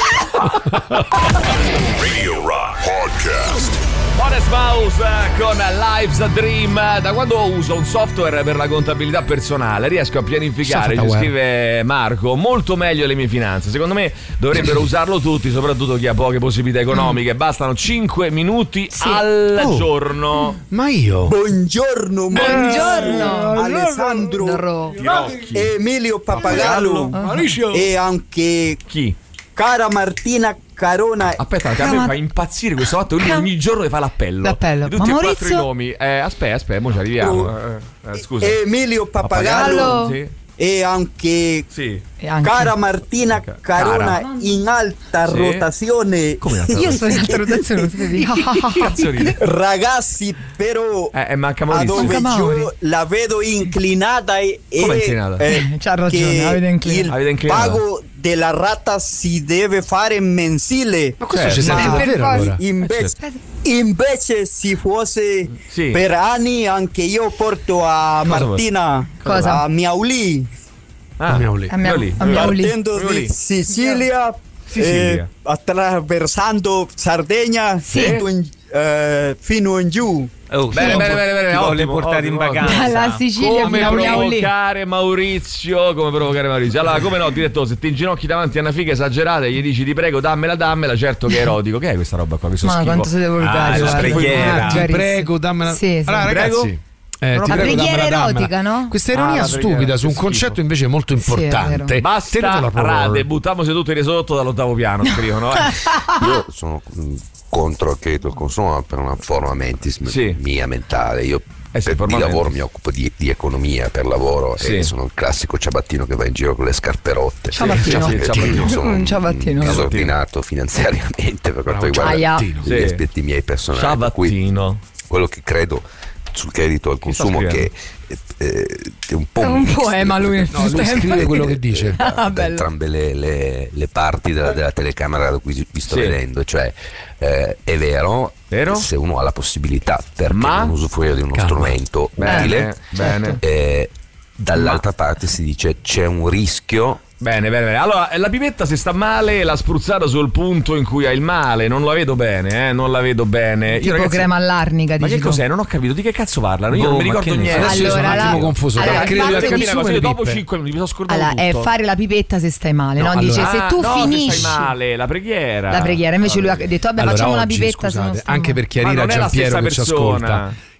Radio Rock Podcast. Honest Mouse con Life's a Dream. Da quando uso un software per la contabilità personale riesco a pianificare, ci Software. scrive Marco, molto meglio le mie finanze. Secondo me dovrebbero usarlo tutti, soprattutto chi ha poche possibilità economiche. Bastano cinque minuti Sì. al Oh. giorno. Ma io Buongiorno, Buongiorno. Alessandro, Tirocchi. Emilio Pappagallo Mauricio. e anche Chi? cara Martina Carona. Aspetta, che a me Cam- fa impazzire questo fatto. Lui Cam- ogni giorno fa l'appello. L'appello. Di tutti Ma e quattro i Maurizio? nomi. Eh, aspetta, aspetta, mo ci arriviamo. Eh, eh, scusa. Emilio Pappagallo Pappagallo. Sì. e anche Sì. E anche- cara Martina Cara. Carona in alta Sì. rotazione. Come in alta Io sono in alta rotazione, lo sapevi? Che cazzo ride? Ragazzi, però Eh, eh, manca a Maurizio. dove Manca Mauri. io la vedo inclinata e, Come e- inclinata? eh, C'ha ragione, che la vedo inclinata. il La vedo inclinata. pago della rata si deve fare mensile. Ma questo Certo. ci sente Ma per davvero forza- allora? Invece, certo. invece se fosse Sì. per anni anche io porto a Cosa Martina Cosa? a Miauli, Ah, Miau lì. A mia- Miau lì. a mia- Miauli. partendo Miauli. di Sicilia, Sicilia. eh, attraversando Sardegna Sì. fino in, eh, fino in giù. Oh, bene, bene, bene, bene. Ti Ottimo, voglio portare ottimo, in ottimo. vacanza. Dalla Sicilia Come fino a Miauli. provocare Maurizio, come provocare Maurizio. Allora, come no, direttore, se ti inginocchi davanti a una figa esagerata e gli dici ti prego dammela, dammela, certo che è erotico. Che è questa roba qua? Questo Ma schifo. quanto siete volgari, Ah, la guarda. preghiera. Ah, Ti carissimo. prego, dammela. Sì, sì. Allora, Prego? ragazzi, eh, ti La prego, preghiera dammela, dammela. erotica, no? Questa Ah, ironia la stupida preghiera, su un che concetto schifo. invece molto Sì, è vero. importante. Basta Tenetelo a rade, proporre. buttiamoci tutto in risotto dall'ottavo piano, scrivono. Eh. Io sono mh, contro il credito al consumo per una forma mentis m- Sì. mia mentale. Io Eh sì, per- forma di lavoro mentis. mi occupo di, di economia per lavoro Sì. e sono il classico ciabattino che va in giro con le scarpe rotte. Ciabattino. Sì, Sì, ciabattino. sono Un ciabattino. disordinato finanziariamente per quanto Bravo, riguarda Aia. tutti Sì. gli aspetti miei personali. Per cui Ciabattino. quello che credo sul credito al Chi sta consumo che scrivendo? eh, è un po' È un mix poema di lui nel No, lui frattempo. scrive quello che dice. da, da Ah, bello. entrambe le, le- le parti della, della telecamera da cui vi sto Sì. vedendo, cioè eh, è vero, Vero? se uno ha la possibilità, perché Ma? non usufruire di uno Calma. strumento Bene, utile, bene. eh, dall'altra parte si dice c'è un rischio. Bene, bene, bene. Allora, la pipetta se sta male l'ha spruzzata sul punto in cui ha il male. Non la vedo bene, eh, non la vedo bene. Tipo Io, ragazzi, crema all'arnica, ma dici che tu? cos'è? Non ho capito di che cazzo parlano. Io Boh, non mi ma ricordo che ne niente. so. Adesso io sono un Allora, attimo la- confuso. allora, tra il il credito fatto al di- consumo Capito, e le dopo pippe. cinque minuti mi sono scordato Allora, è tutto. fare la pipetta se stai male, no? No, Dice allora- se tu Ah, no, finisci se stai male, la preghiera. la preghiera, invece lui ha detto vabbè Allora, facciamo una oggi, pipetta se scusate, non stiamo anche male. per chiarire Ma a non è la Giampiero che stessa ci persona. ascolta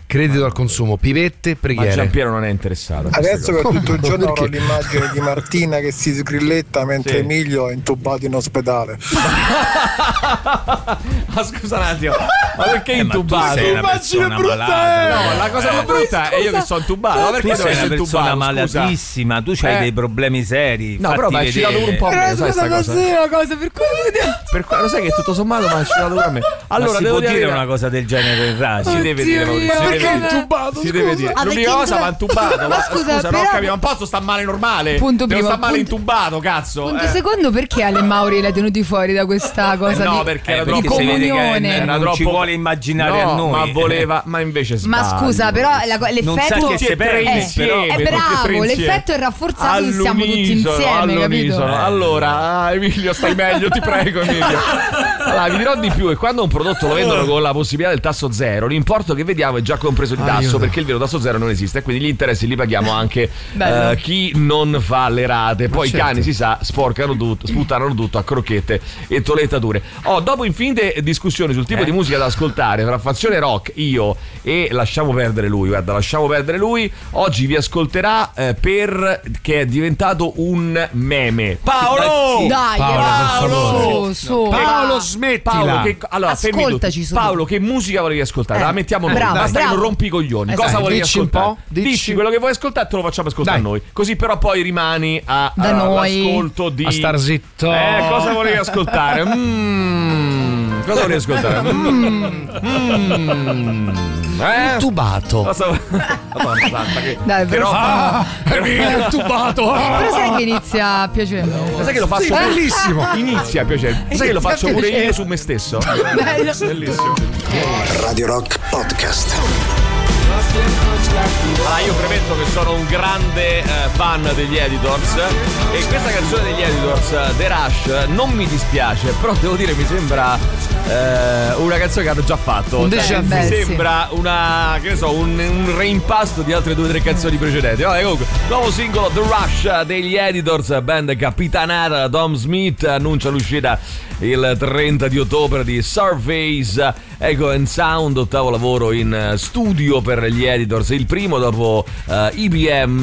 credito al consumo, pivette, preghiere. Ma Giampiero non è interessato. Adesso per tutto il giorno Perché? avrò l'immagine di Martina che si sgrilletta mentre Sì. Emilio è intubato in ospedale. Ma scusa un attimo, ma perché Eh, ma tu intubato? sei una persona malata. No, ma la cosa più brutta è io che sono intubato. Ma perché Tu devo sei essere una persona intubato? Scusa. malatissima, tu hai Eh. dei problemi seri. No, però mi hai citato pure un po' a me, sai sta cosa? una cosa per cui Per qua- lo sai che tutto sommato mi ha citato pure a me. Allora, Ma si devo può dire la- una cosa del genere in radio? Si deve dire, Maurizio, si deve dire. intubato? Si deve dire. Ah, L'unica perché cosa tu- va intubato. Ma Ma scusa, scusa, però- non capivo, un posto sta male normale. Punto Devo primo, sta male punto- intubato, cazzo. Punto eh. secondo, perché Ale Mauri l'ha tenuti fuori da questa cosa no, di, perché era Eh, troppo perché si vede che comunione? era non troppo ci vuole immaginare no, a noi. ma voleva, ma invece sbaglia. Ma scusa, però la, co- Non sa l'effetto che si perde, è, insieme, è tutti e tre bravo, insieme. l'effetto è rafforzato se siamo tutti All'unisono, insieme, all'unisono. capito? Allora, ah, Emilio, stai meglio, ti prego, Emilio. Allora, vi dirò di più: è quando un prodotto lo vendono con la possibilità del tasso zero, l'importo che vediamo è già compreso di tasso, Aiuto. perché il vero tasso zero non esiste, e quindi gli interessi li paghiamo anche Bello. eh, chi non fa le rate. Poi certo. i cani, si sa, sporcano tutto, sputtano tutto a crocchette e tolettature. Oh, dopo infinite discussioni sul tipo Eh? di musica da ascoltare fra fazione rock, io e lasciamo perdere lui, guarda, lasciamo perdere lui, oggi vi ascolterà eh, per che è diventato un meme. Paolo! Dai, Paolo, per su, favore. su, Paolo, va. smettila. Paolo, che, allora, fermi Ascoltaci tutti. su. Paolo, che musica volevi ascoltare? Eh, La mettiamo noi. bravo, Basta che bravo. non rompi i coglioni. Esatto. Cosa volevi Dici un ascoltare? po', dici. Dici quello che vuoi ascoltare e te lo facciamo ascoltare Dai. noi. Così però poi rimani a, Da a- noi. all'ascolto di A star zitto. Eh, cosa volevi ascoltare? Mm, cosa volevi ascoltare? Mm, mm, eh? Intubato. Cosa... Madonna santa, che, Dai, che però- roba. Emilio intubato. Però sai che inizia a piacere. Sai che lo faccio Sì, pure- Bellissimo. Inizia a piacere. Sai che lo faccio pure io su me stesso. Bello. Bellissimo. Radio Rock Podcast. Allora, io premetto che sono un grande eh, fan degli Editors e questa canzone degli Editors, eh, The Rush, non mi dispiace, però devo dire mi sembra eh, una canzone che hanno già fatto. Un Cioè, déjà vu. mi Beh, sì. sembra una, che ne so, un, un reimpasto di altre due o tre canzoni precedenti. Vabbè, comunque, nuovo singolo The Rush degli Editors, band capitanata da Tom Smith, annuncia l'uscita il trenta di ottobre di Surveys Echo and Sound, ottavo lavoro in studio per gli Editors, il primo dopo uh, I B M,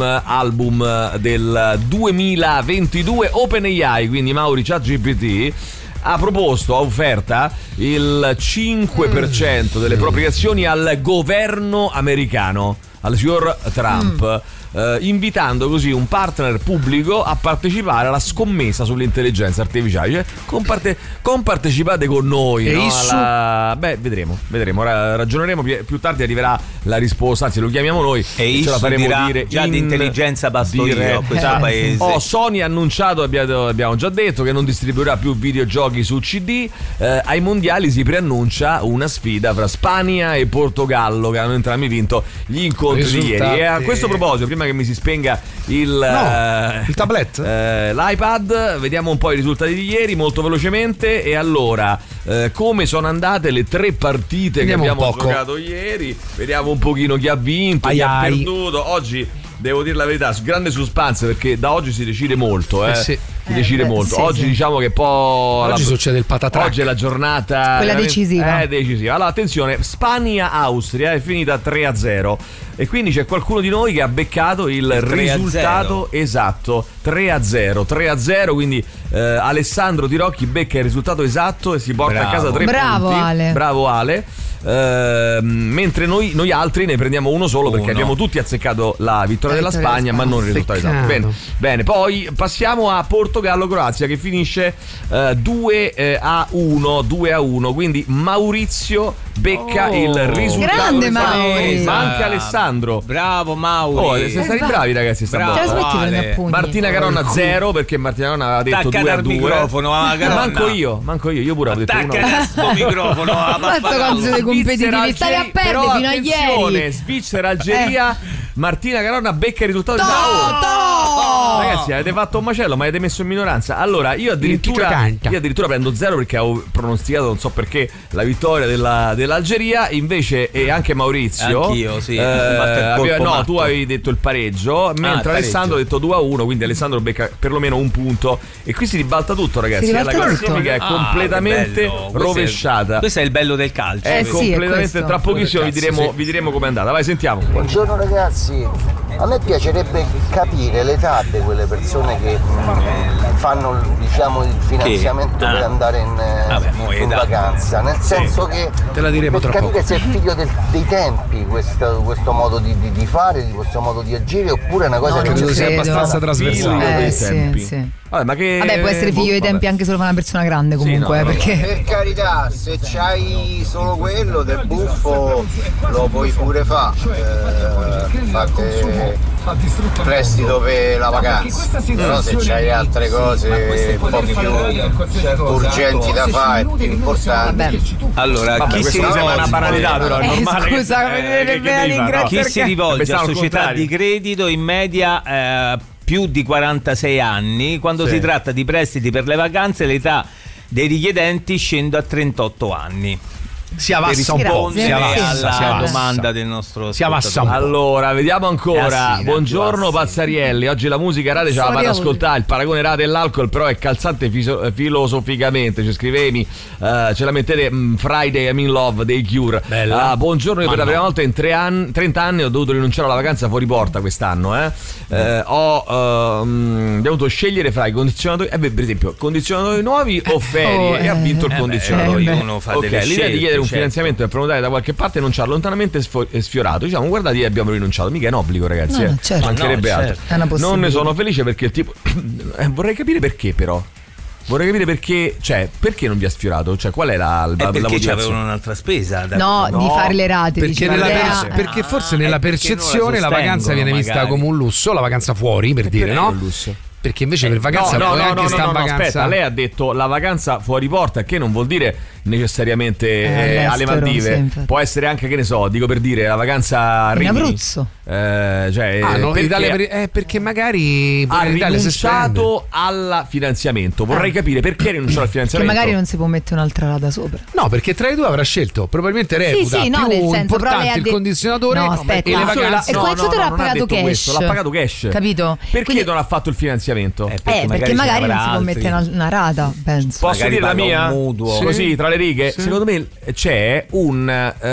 album del duemilaventidue. OpenAI, quindi Mauri, ChatGPT, ha proposto, ha offerta il cinque per cento delle proprie azioni al governo americano, al signor Trump, eh, invitando così un partner pubblico a partecipare alla scommessa sull'intelligenza artificiale. Cioè, comparte- compartecipate con noi, E no? isso? Alla- Beh, vedremo, vedremo. Ora ragioneremo, più più tardi arriverà la risposta, anzi lo chiamiamo noi E ce isso la faremo dirà, dire già in di intelligenza basto io a questo diretta. paese. Oh, Sony ha annunciato, abbiamo, abbiamo già detto, che non distribuirà più videogiochi su C D. Eh, ai mondiali si preannuncia una sfida fra Spagna e Portogallo, che hanno entrambi vinto gli incontri di Risultati. ieri. E a questo proposito, prima che mi si spenga il, No, eh, il tablet? eh, l'iPad, vediamo un po' i risultati di ieri molto velocemente. E allora, eh, come sono andate le tre partite Vediamo che un abbiamo poco. giocato ieri? Vediamo un pochino chi ha vinto, Ai chi ha ai. perduto. Oggi devo dire la verità, grande suspense, perché da oggi si decide molto, eh. Eh sì. Si decide beh, molto. sì, Oggi sì. diciamo che poi Oggi la- succede il patatrac. Oggi è la giornata Quella veramente- decisiva. Eh, decisiva. Allora, attenzione, Spagna-Austria è finita tre a zero. E quindi c'è qualcuno di noi che ha beccato il tre a risultato esatto. tre a zero. tre a zero, quindi eh, Alessandro Tirocchi becca il risultato esatto e si porta Bravo. a casa tre Bravo, punti. Ale. Bravo Ale. Ehm, mentre noi, noi altri ne prendiamo uno solo, perché Uno. abbiamo tutti azzeccato la vittoria La della vittoria Spagna, della ma non il risultato esatto. Peccato. Bene, bene, poi passiamo a Portogallo-Croazia, che finisce eh, due a uno, due a uno, quindi Maurizio becca Oh. il risultato Grande esatto. Mauri. Ma anche Alessandro. Bravo Mauri. Oh, siete stati Eh, bravi ragazzi sta Bravo. volta. Te la smetti di Ale. prendere appunti? Martina Caronna zero, perché Martina Caronna aveva detto Attaccata due a al due. microfono, alla Caronna. Manco io, manco io, io pure avevo detto uno. Attacca questo microfono alla Mazza quanto pappagallo. siete competitivi. Stavi a Svizzera, perdere però fino a attenzione, ieri. Svizzera Algeria, Martina Caronna becca il risultato To, esatto. to. Ragazzi, avete fatto un macello, ma avete messo in minoranza. Allora, io addirittura io addirittura prendo zero perché avevo pronosticato, non so perché, la vittoria della, dell'Algeria. Invece, e anche Maurizio. Anch'io, sì. Eh, aveva, no, tu avevi detto il pareggio, mentre ah, Alessandro ha detto due a uno. Quindi Alessandro becca perlomeno un punto. E qui si ribalta tutto, ragazzi. La classifica è ah, completamente rovesciata. Questo è, questo è il bello del calcio. È eh, completamente. sì, tra pochissimo vi diremo, sì. vi diremo com'è andata. Vai, sentiamo. Buongiorno ragazzi, a me piacerebbe capire l'età di quelle persone che mh, fanno diciamo il finanziamento ah. per andare in, Vabbè, in vacanza, nel senso sì. che Te la diremo per tra capire poco. se è figlio del, dei tempi questo, questo modo di, di, di fare, di questo modo di agire, oppure è una cosa no, che credo sia abbastanza trasversale. Eh, sì, sì. Vabbè, ma che... Vabbè, può essere figlio dei tempi anche solo per una persona grande comunque, sì, no, perché... Per carità, se c'hai solo quello del buffo lo puoi pure fare, eh, fate prestito per la vacanza, però se c'hai altre cose un po' più urgenti da fare, più importanti. Allora, Vabbè, chi si rivolge una banalità, però è Eh, normale. scusa, che, eh, che, che che no? Chi si rivolge a Pensavo al società contrario. di credito in media eh, più di quarantasei anni, quando Sì. si tratta di prestiti per le vacanze l'età dei richiedenti scende a trentotto anni. Si avanza un po', si avanza, alla si avanza. domanda del nostro Si avanza un po'. Allora, vediamo ancora. Ah, sì, Buongiorno Pazzarielli. Oggi la musica rade ce la fate Sorry. ascoltare. Il paragone rade e l'alcol però è calzante fiso- filosoficamente. Ci scrivevi, eh, ce la mettete mm, Friday I'm in Love dei Cure. Bella. Ah, buongiorno, io Ma per la no. prima volta in tre anni, trenta anni ho dovuto rinunciare alla vacanza fuori porta quest'anno. Eh. Eh, ho ehm, dovuto scegliere fra i condizionatori, eh, beh, per esempio, condizionatori nuovi o ferie. oh, e ha vinto il eh, condizionatore. beh, uno fa Ok, delle l'idea scelte, di chiedere un certo. finanziamento per prenotare da qualche parte non ci ha lontanamente sfo- sfiorato. Diciamo, guardate, abbiamo rinunciato. Mica è un obbligo, ragazzi. No, eh. no, certo. Mancherebbe No, altro. certo. È una Non ne possibilità. sono felice perché il tipo. eh, vorrei capire perché, però. Vorrei capire perché. Cioè, perché non vi ha sfiorato? Cioè, qual è la, la, È la perché motivazione? c'avevano un'altra spesa da... No, di fare le rate. Perché, dici, nella vabbè, per- ah, perché forse Ah, nella è perché percezione non la la vacanza viene sostengono, vista magari. come un lusso, la vacanza fuori per dire, Perché no? è un lusso? Perché invece per vacanza no, puoi no, anche no, stare no, in no, vacanza. aspetta, lei ha detto la vacanza fuori porta, che non vuol dire necessariamente Eh, eh, alle all'estero, Maldive. sì, infatti. Può essere anche, che ne so, dico per dire, la vacanza a in Rimini. Abruzzo. Eh, cioè, Ah, no, perché l'Italia per- eh, perché magari ha l'Italia si estende. rinunciato al finanziamento. Vorrei capire perché ha rinunciato al Che finanziamento. magari non si può mettere un'altra rata sopra. No, perché tra i due avrà scelto, probabilmente reputa sì, no, più nel senso, però lei importante ha il de- condizionatore No, aspetta. e le No, vacanze. il condizionatore l'ha non ha pagato detto cash. questo, l'ha pagato cash. Capito? Perché Quindi- non ha fatto il finanziamento? Eh, Eh, perché magari, ce non si n'avrà può altri. mettere una, una rata, penso. Posso Magari dire la paga un mia? mutuo. Così, tra le righe. Sì. Secondo me c'è un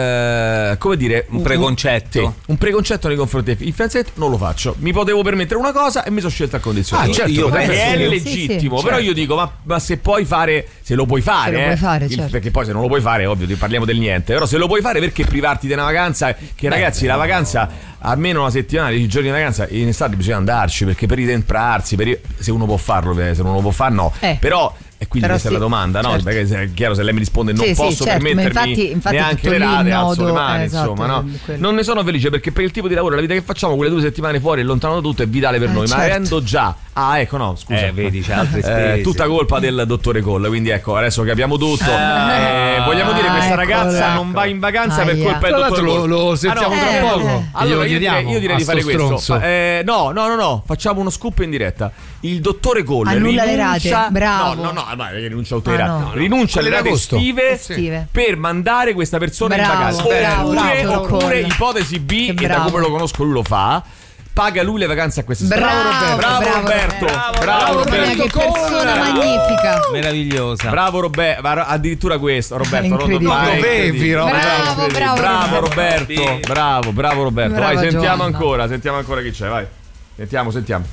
eh, come dire, Un preconcetto. sì, un preconcetto nei confronti del finanziamento. Non lo faccio. Mi potevo permettere una cosa e mi sono scelta il condizionatore. Ah, certo, io potrebbe è essere. legittimo, Sì, sì, però certo. io dico, ma, ma se puoi fare, se lo puoi fare, Se lo eh, puoi fare, il- certo. perché poi se non lo puoi fare, ovvio, ti parliamo del niente. Però se lo puoi fare, perché privarti di una vacanza? Che ragazzi, la vacanza almeno una settimana, dieci giorni di vacanza in estate bisogna andarci, perché per ritemprarsi, per i- se uno può farlo, eh, se non lo può fare no. Eh. Però e quindi Però questa sì, è la domanda, no? certo. Perché se- è chiaro, se lei mi risponde non Sì, sì, posso certo, ma permettermi infatti- infatti neanche tutto le lì il rate, alzo le nodo, mani, eh, esatto, insomma, no? quello. Non ne sono felice perché per il tipo di lavoro, la vita che facciamo, quelle due settimane fuori e lontano da tutto è vitale per Eh, noi, ma certo. avendo già ah, ecco, no, scusa. Eh, vedi, c'è altre Eh, spese. tutta colpa del dottore Cole, quindi ecco, adesso capiamo tutto. Ah, Eh, vogliamo dire che questa eccola. ragazza non va in vacanza per Aia. colpa del Tra dottore l'altro Cole. lo, lo sentiamo Ah, no, tra eh, poco. eh. E allora glielo io direi, chiediamo io direi a di fare sto questo. stronzo. Eh, no, no, no, no, facciamo uno scoop in diretta. Il dottore Cole Annulla le rinuncia, rate, bravo. No, no, no, ma rinuncia a tutte Ah, le rate. no. Rinuncia alle Quelle rate d'agosto. estive Estive. per mandare questa persona Bravo, in vacanza. bravo, Oppure, bravo, oppure Cole. ipotesi B, Che e da bravo. come lo conosco lui lo fa. Paga lui le vacanze a queste Bravo, Bravo, bravo, Roberto. bravo, Bravo, Mamma mia, Roberto. che persona magnifica. Meravigliosa. Bravo Roberto, addirittura questo, Roberto. Non Incredibile. non dovevi, Bravo, Bravo, bravo, bravo Roberto. Roberto. Bravo, bravo Roberto. Brava Vai, sentiamo Giovanna. ancora, sentiamo ancora chi c'è, vai. Sentiamo, sentiamo.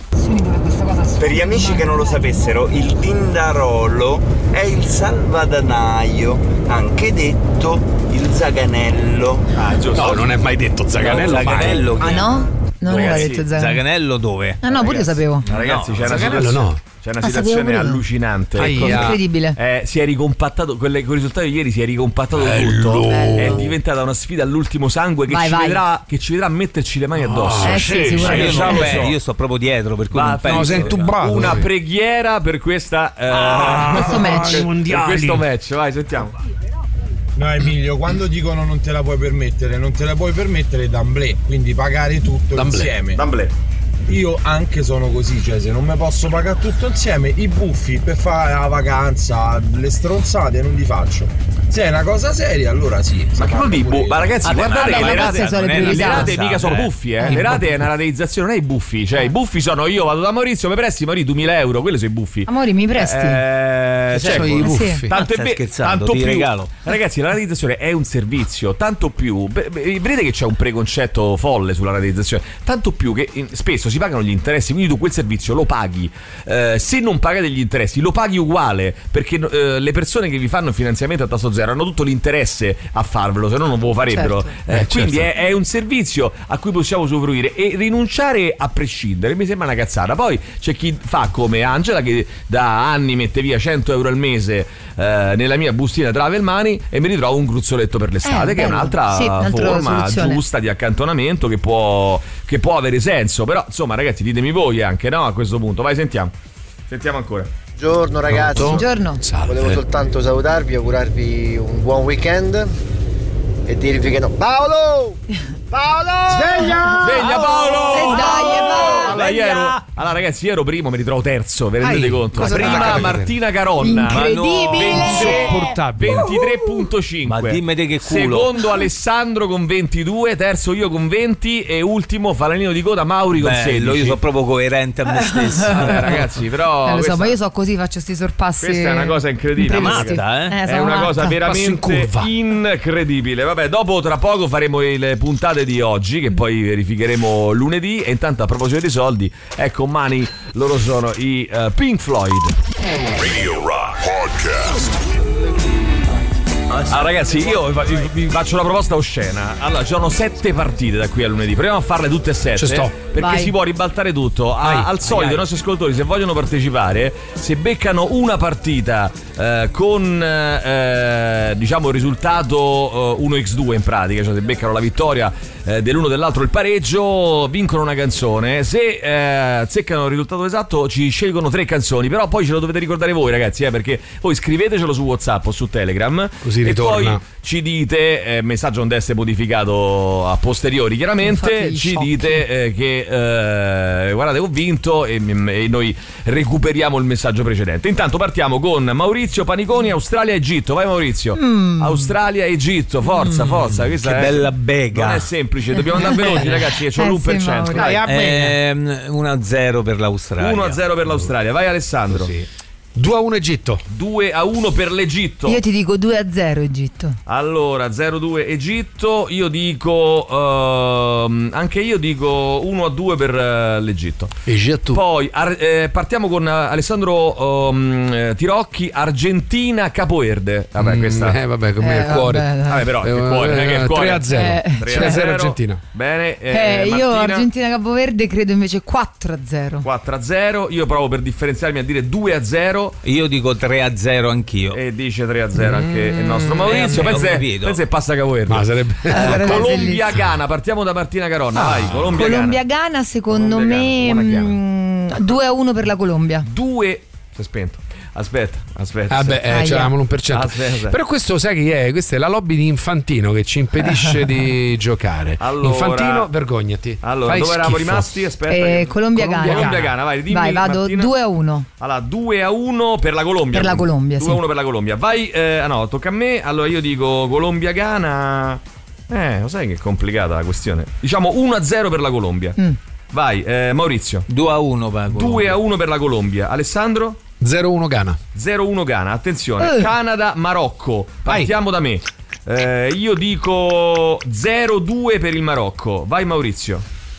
Per gli amici che non lo sapessero, il Tindarolo è il salvadanaio, anche detto il zaganello. Ah, giusto. No, non è mai detto Zaganello, mai. Zaganello. Ah no? Non aveva Ragazzi, detto Zaganello. Zaganello dove? Ah no, pure io sapevo. Ragazzi, No, c'è una Zaganello situazione, no. c'è una Ah, sapevo situazione pure io. allucinante. Aia. Incredibile. Eh, si è ricompattato quelle, con il risultato di ieri si è ricompattato Bello. tutto. Bello. È diventata una sfida all'ultimo sangue che, Vai, ci, vai. Vedrà, che ci vedrà metterci le mani addosso. Eh sì, Ma sicuramente. io, già non lo pe- so. io sto proprio dietro, per cui Va, non penso. no, sei intubato. Una Sì. preghiera per questa eh, Ah, questo match. per- per mondiali. questo match, vai, sentiamo. No Emilio, quando dicono non te la puoi permettere, non te la puoi permettere d'amblè, quindi pagare tutto D'amblè. insieme. D'amblè. io anche sono così, cioè se non mi posso pagare tutto insieme, i buffi per fare la vacanza, le stronzate non li faccio. Se è una cosa seria, allora sì. Ma che vuol dire? Bu- ma ragazzi, Vabbè, guardate vabbè, che le ma rate, queste sono le le priorità. rate mica sono buffi, eh. Le rate è una rateizzazione, non è i buffi. Cioè, i buffi sono io vado da Maurizio, mi presti Maurizio duemila euro, quelli sono i buffi. Amore, mi presti? Eh, cioè, cioè, i buffi. Sì. Tanto, è Stai be- scherzando, tanto ti più, regalo. ragazzi, la rateizzazione è un servizio, tanto più. Beh, beh, vedete che c'è un preconcetto folle sulla rateizzazione, tanto più che in, spesso si pagano gli interessi, quindi tu quel servizio lo paghi. Eh, se non pagate gli interessi, lo paghi uguale, perché eh, le persone che vi fanno il finanziamento a tasso zero hanno tutto l'interesse a farvelo, se no non ve lo farebbero. Certo. Eh, Eh, quindi certo. è, è un servizio a cui possiamo usufruire, e rinunciare a prescindere mi sembra una cazzata. Poi c'è chi fa come Angela, che da anni mette via cento euro al mese eh, nella mia bustina Travel Money e mi ritrovo un gruzzoletto per l'estate, Eh, che è bello. un'altra Sì, un'altra forma soluzione. giusta di accantonamento che può, che può avere senso. Però insomma, ragazzi, ditemi voi anche, no, a questo punto. Vai, sentiamo sentiamo ancora. Buongiorno ragazzi. Buongiorno. Volevo soltanto salutarvi, augurarvi un buon weekend e dirvi che no. Paolo! Paolo! Sveglia! Sveglia Paolo! E dai, Paolo! Allora, io ero, allora ragazzi, io ero primo, mi ritrovo terzo, vi rendete Ai, conto? cosa Prima accade? Martina Caronna. Incredibile! Insopportabile. ventitré virgola cinque. Ma dimmi di che culo. Secondo Alessandro con ventidue, terzo io con venti e ultimo Falanino di coda Mauri con Bello, sedici. io sono proprio coerente a me stesso. Vabbè, ragazzi, però Eh, lo questa, so, ma io so così, faccio sti sorpassi. questa è una cosa incredibile. imprevisti. Matta, eh? Eh, È sono una matta. cosa Passo in veramente curva. incredibile. Vabbè, dopo tra poco faremo le puntate di oggi, che poi verificheremo lunedì. E intanto, a proposito di soldi, ecco, mani, loro sono i uh, Pink Floyd. Radio Rock Podcast. Ah, ragazzi, io vi, vi faccio una proposta oscena. Allora, ci sono sette partite da qui a lunedì. Proviamo a farle tutte e sette. Ci sto. Perché Vai. si può ribaltare tutto. A- Vai. al solito, Vai. i nostri ascoltatori, se vogliono partecipare, se beccano una partita eh, con eh, diciamo il risultato eh, uno a due in pratica, cioè se beccano la vittoria eh, dell'uno o dell'altro il pareggio, vincono una canzone. Se eh, azzeccano il risultato esatto, ci scelgono tre canzoni. Però poi ce lo dovete ricordare voi, ragazzi, eh, perché voi scrivetecelo su WhatsApp o su Telegram. Così e ritorna. poi ci dite, eh, messaggio non deve essere modificato a posteriori chiaramente, Infatti, ci sciocchi. dite eh, che eh, guardate, ho vinto, e, e noi recuperiamo il messaggio precedente. Intanto partiamo con Maurizio Paniconi, Australia Egitto. Vai Maurizio. Mm. Australia Egitto, forza, forza. Questa Che è- bella bega. non è semplice, dobbiamo andare veloci, ragazzi, che c'ho Eh, l'uno sì, per cento. Mauri. Dai, Ehm, uno a zero per l'Australia. uno a zero per l'Australia. Vai Alessandro. due a uno Egitto. due a uno per l'Egitto. Io ti dico due a zero Egitto. Allora, zero due Egitto. Io dico ehm, anche io dico uno a due per eh, l'Egitto. Egitto. Poi ar- eh, partiamo con eh, Alessandro ehm, eh, Tirocchi, Argentina Capoverde. Vabbè, Mm, questa eh, vabbè, come Eh, il cuore. vabbè, dai. Vabbè, però che Eh, cuore, non è che il cuore. tre a zero. Eh. tre a zero Argentina. Bene, eh, Eh, io Martina, Argentina Capoverde credo invece quattro a zero. quattro a zero. Io provo per differenziarmi a dire due a zero. Io dico tre a zero anch'io. E dice tre a zero anche il nostro Maurizio. eh, Pensa ho capito. pensa che passa Capoverde. Ma sarebbe Eh, sarebbe Colombia-Ghana, partiamo da Martina Caronna. Vai, Colombia-Ghana. Colombia-Ghana secondo Colombia-Ghana, me buona mm, due a uno per la Colombia. Due. Si è spento. Aspetta, aspetta. Vabbè, eh, Aia. c'eravamo l'uno per cento. Aspetta. Però questo sai chi è? Questa è la lobby di Infantino che ci impedisce di giocare. Allora- Infantino, vergognati. Allora, Fai dove eravamo schifo. rimasti? Aspetta. Eh, che- Colombia-Ghana. Colombia-Ghana, vai, dimmi, Vai, vado Martina. due a uno. Allora, due a uno per la Colombia. Per la quindi. Colombia, due sì. a uno per la Colombia. Vai, eh, ah no, tocca a me. Allora io dico Colombia-Ghana. Eh, lo sai che è complicata la questione. Diciamo uno a zero per la Colombia. Mm. Vai, eh, Maurizio. due a uno per la Colombia. due a uno per la Colombia. Alessandro? zero a uno Ghana. zero a uno Ghana. Attenzione. Eh. Canada-Marocco. Partiamo da me. Eh, io dico zero a due per il Marocco. Vai Maurizio.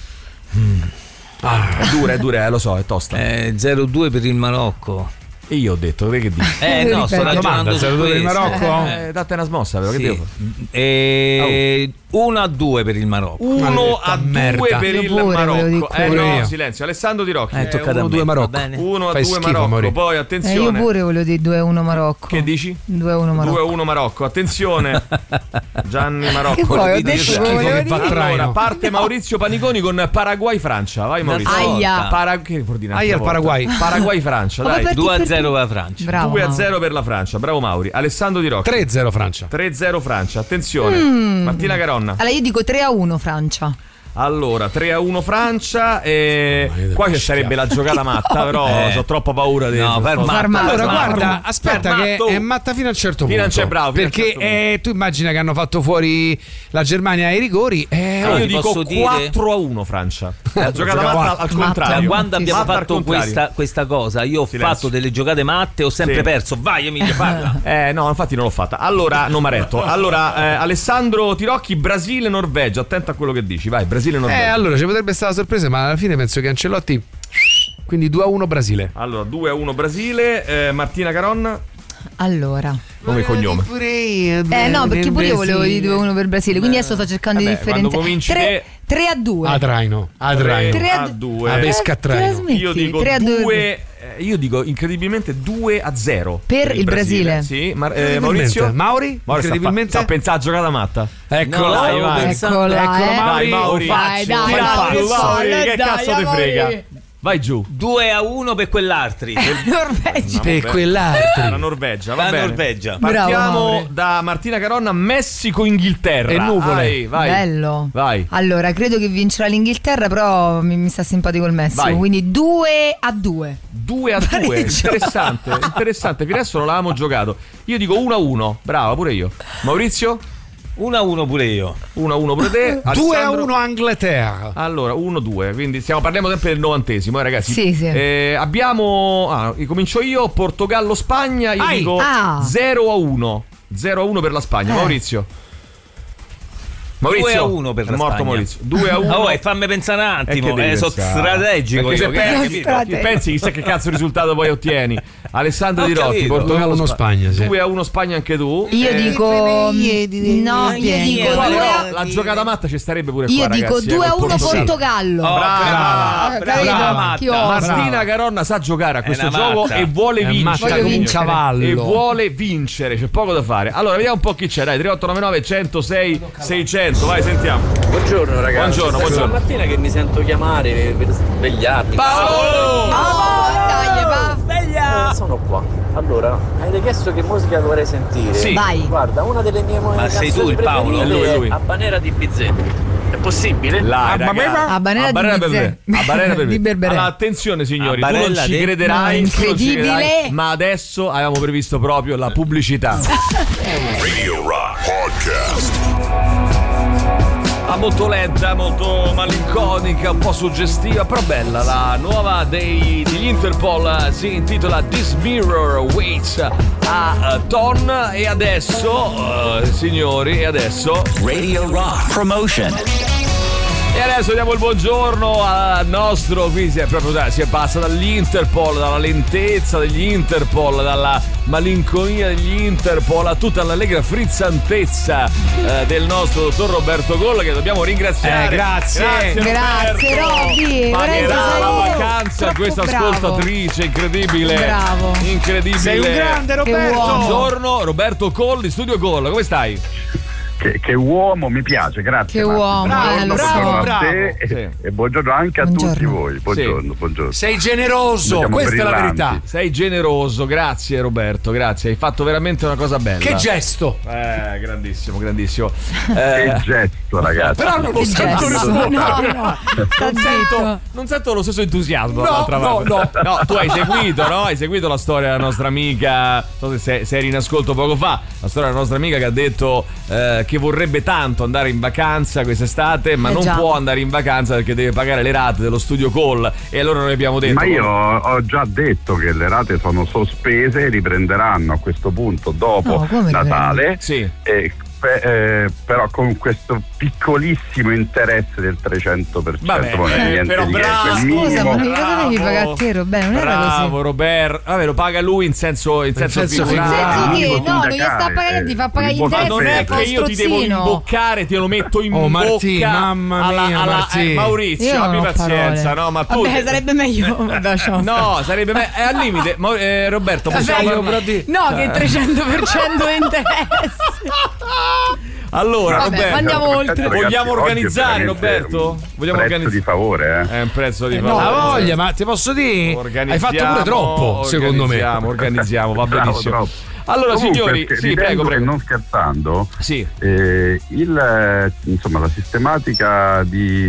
Ah. È dura, è dura, eh, lo so, è tosta. Eh, zero a due per il Marocco. E io ho detto, che dici? Eh no, sto Ripeto. ragionando Domanda, su zero a due per il questo. Marocco? Eh, date una smossa, però, che Sì. devo fare? E uno a due per il Marocco. uno a due merda. per Io il pure, ve lo Marocco. dico Eh pure no, io. silenzio. Alessandro Tirocchi. Eh, tocca uno a a due me, Marocco. va bene. uno a Fai due schifo, Marocco. Mauri. Poi Eh, io attenzione. pure voglio dire due a uno Marocco. Che dici? due a uno due a Marocco. uno Marocco. Attenzione. Gianni Marocco. Che vuoi? Ho detto schifo che volevo che dire. fa traino. Allora, parte Maurizio Paniconi con Paraguay-Francia. Vai Maurizio. Aia. Para- che vuol dire Aia, il un'altra volta? Paraguay. Paraguay-Francia, Ma dai. per- due a zero per la Francia. Bravo. due a Mauro. zero per la Francia. Bravo Mauri. Alessandro Tirocchi. tre a zero Francia. tre a zero Francia. Attenzione. Mm. Martina Caronna. Allora io dico tre a uno Francia. Allora, tre a uno Francia. E qua ci sarebbe la giocata matta, però Eh. ho troppa paura di No, per matta. Allora, Fermato. guarda, aspetta, che Fermato. è matta fino a un certo Fino a un punto. cer- bravo, fino a un perché certo punto. eh, tu immagina che hanno fatto fuori la Germania ai rigori. Eh, Io ti dico posso dire- quattro a uno Francia. La giocata matta al Da contrario. quando abbiamo Matta al fatto contrario. questa, questa cosa, io ho Silenzio. fatto delle giocate matte, ho sempre Sì. perso. Vai Emilio, parla. Eh no, infatti non l'ho fatta. Allora, non m'arretto. Allora, eh, Alessandro Tirocchi, Brasile, Norvegia. Attento a quello che dici, vai, Brasile, eh, Norvegia. allora ci potrebbe stare la sorpresa, ma alla fine penso che Ancelotti. Quindi due a uno Brasile. Allora, due a uno Brasile. eh, Martina Caron, Allora. come cognome. Eh no, perché pure io volevo dire due a uno per Brasile, quindi adesso sto cercando Vabbè, di differenziare. quando cominci tre, tre a due. A traino, a traino. tre a due. A pesca a traino. smetti? Io dico tre a due. due. eh, Io dico incredibilmente due a zero Per il Brasile. Sì, ma, eh, Incredibilmente. Maurizio Mauri? Mauri sta, Incredibilmente. sta a pensare a giocata matta. Eccolo, No, dai, vai. Eccola, Eccolo, eh. Mauri. Dai, Mauri. Vai, dai, Tirato, dai, che Mauri, palle, che dai, cazzo te Mauri. frega? Vai giù. due a uno per quell'altri. Norvegia. Per vabbè. quell'altri. La Norvegia, va La bene. Norvegia. Bravo, Partiamo Mauri. da Martina Caronna, Messico-Inghilterra. E nuvole. Vai, vai. Bello. Vai. Allora, credo che vincerà l'Inghilterra, però mi, mi sta simpatico il Messico. Vai. Quindi due a due. due a due, interessante, interessante. Fino adesso non l'avevamo giocato. Io dico uno a uno, brava pure io. Maurizio? uno a uno pure io. uno a uno pure te. due a Alessandro? uno Inghilterra. Allora, uno a due, quindi stiamo parliamo sempre del novantesimo, eh, ragazzi. Sì, sì. Eh, abbiamo, ah, comincio io, Portogallo-Spagna, io Ai. dico Ah. zero a uno. zero a uno per la Spagna. Eh. Maurizio? Maurizio? due a uno per è la morto Spagna. Maurizio. due a uno. Oh, e fammi pensare un E che attimo, devi eh, sono pensare? strategico Perché io, se che- pensi, capito? Strategico. pensi chissà che cazzo di risultato poi ottieni. Alessandro Ho Di Rocchi, capito. Portogallo due a uno Spagna, sì. due a uno Spagna anche tu. Io Eh, dico. No, io dico qua, due però, a. la giocata matta ci starebbe pure Io qua, dico ragazzi, due eh, a col uno Portogallo. Portogallo. Oh, Brava, Eh, brava. capito? matta. Chi osa? Martina Caronna sa giocare a questo una gioco matta. e vuole È vincere. matta come un cavallo. E vuole vincere, c'è poco da fare. Allora, vediamo un po' chi c'è. Dai, tre otto nove nove uno zero sei seicento. Vai, sentiamo. Buongiorno ragazzi. Buongiorno, buongiorno. Stamattina che mi sento chiamare per svegliarmi. Paolo! Oh, dai, va. Sveglia! Eh, sono qua. Allora, avete chiesto che musica dovrei sentire? Sì. Vai. Guarda, una delle mie Ma sei canzoni tu il Paolo? preferite È lui, è lui. è Habanera di Bizzetti. È possibile? Là, A Banera di per Bizze- me. A Banera per me. di Berberè. Allora, attenzione signori, A tu non Barella ci di- crederai, No, tu non ci incredibile. crederai, ma adesso avevamo previsto proprio la pubblicità. Radio Rock Podcast. Ah, molto lenta, molto malinconica, un po' suggestiva, però bella. La nuova dei, degli Interpol eh, si intitola This Mirror Waits a uh, Ton. E adesso, eh, signori, e adesso Radio Rock Promotion. E adesso diamo il buongiorno al nostro, qui si è proprio si è passa dall'Interpol, dalla lentezza degli Interpol, dalla malinconia degli Interpol a tutta l'allegra frizzantezza eh, del nostro dottor Roberto Golla, che dobbiamo ringraziare. Eh, grazie. Grazie, Roberto. Robby. Pagherà Veramente la sei vacanza a troppo questa bravo. ascoltatrice, incredibile. Bravo. Incredibile. Sei un grande Roberto. uomo. Buongiorno Roberto Coll di Studio Golla, come stai? Che, che uomo, mi piace, grazie. Che Marco. uomo, Buongiorno, eh, lo so. buongiorno a Bravo, te Sì. e, e buongiorno anche a Buongiorno. tutti voi. Buongiorno, Sì. buongiorno. Sei generoso, Noi siamo questa è la brillanti. verità. Sei generoso, grazie Roberto, grazie, hai fatto veramente una cosa bella. Che gesto. Eh, grandissimo, grandissimo. Che Eh, gesto, ragazzi. Però non lo Che sento gesto. rispondere. No, no, sta non, sento, zitto. non sento lo stesso entusiasmo No, dall'altra no, parte. no. tu hai seguito, no? Hai seguito la storia della nostra amica. Non so se sei- se eri in ascolto poco fa. La storia della nostra amica che ha detto eh, che vorrebbe tanto andare in vacanza quest'estate, ma Eh, non già. può andare in vacanza perché deve pagare le rate dello studio Call. E allora noi abbiamo detto: Ma io ho già detto che le rate sono sospese, riprenderanno a questo punto dopo No, come Natale. Sì. E, pe- eh, però con questo piccolissimo interesse del trecento per cento. Vabbè, non è eh, niente però di che, bravo. quel Scusa, minimo. ma che cosa devi pagare a te, Roberto? Non era Bravo così. Roberto. Vabbè, lo paga lui in senso, in senso, senso figurato. figurato. Senti che minimo no, non gli sta sindacale, pagando, ti fa pagare eh, gli un Ma po' interessi non è del che io ti devo strozzino. imboccare, te lo metto in Oh, bocca. Martì, mamma alla, mia, alla- Martì. eh, Maurizio, Io non abbi ho pazienza, parole. no? Ma tu Vabbè, sarebbe meglio. Vabbè, lasciamo stare. No, sarebbe me- è al limite. Ma, eh, Roberto, possiamo Vabbè, parlare- No, che trecento per cento di interessi. Allora, Vabbè, Roberto, andiamo oltre. Ragazzi, vogliamo oggi è organizzare, veramente Roberto? un Vogliamo prezzo organizzare di favore, eh? È un prezzo di No, favore. la voglia, ma ti posso dire, hai fatto pure troppo, secondo me. Organizziamo, organizziamo, va Bravo, benissimo. troppo. Allora, Comunque, signori, te- sì, ridendo prego, e prego. non scherzando, Sì. eh, il, eh, insomma, la sistematica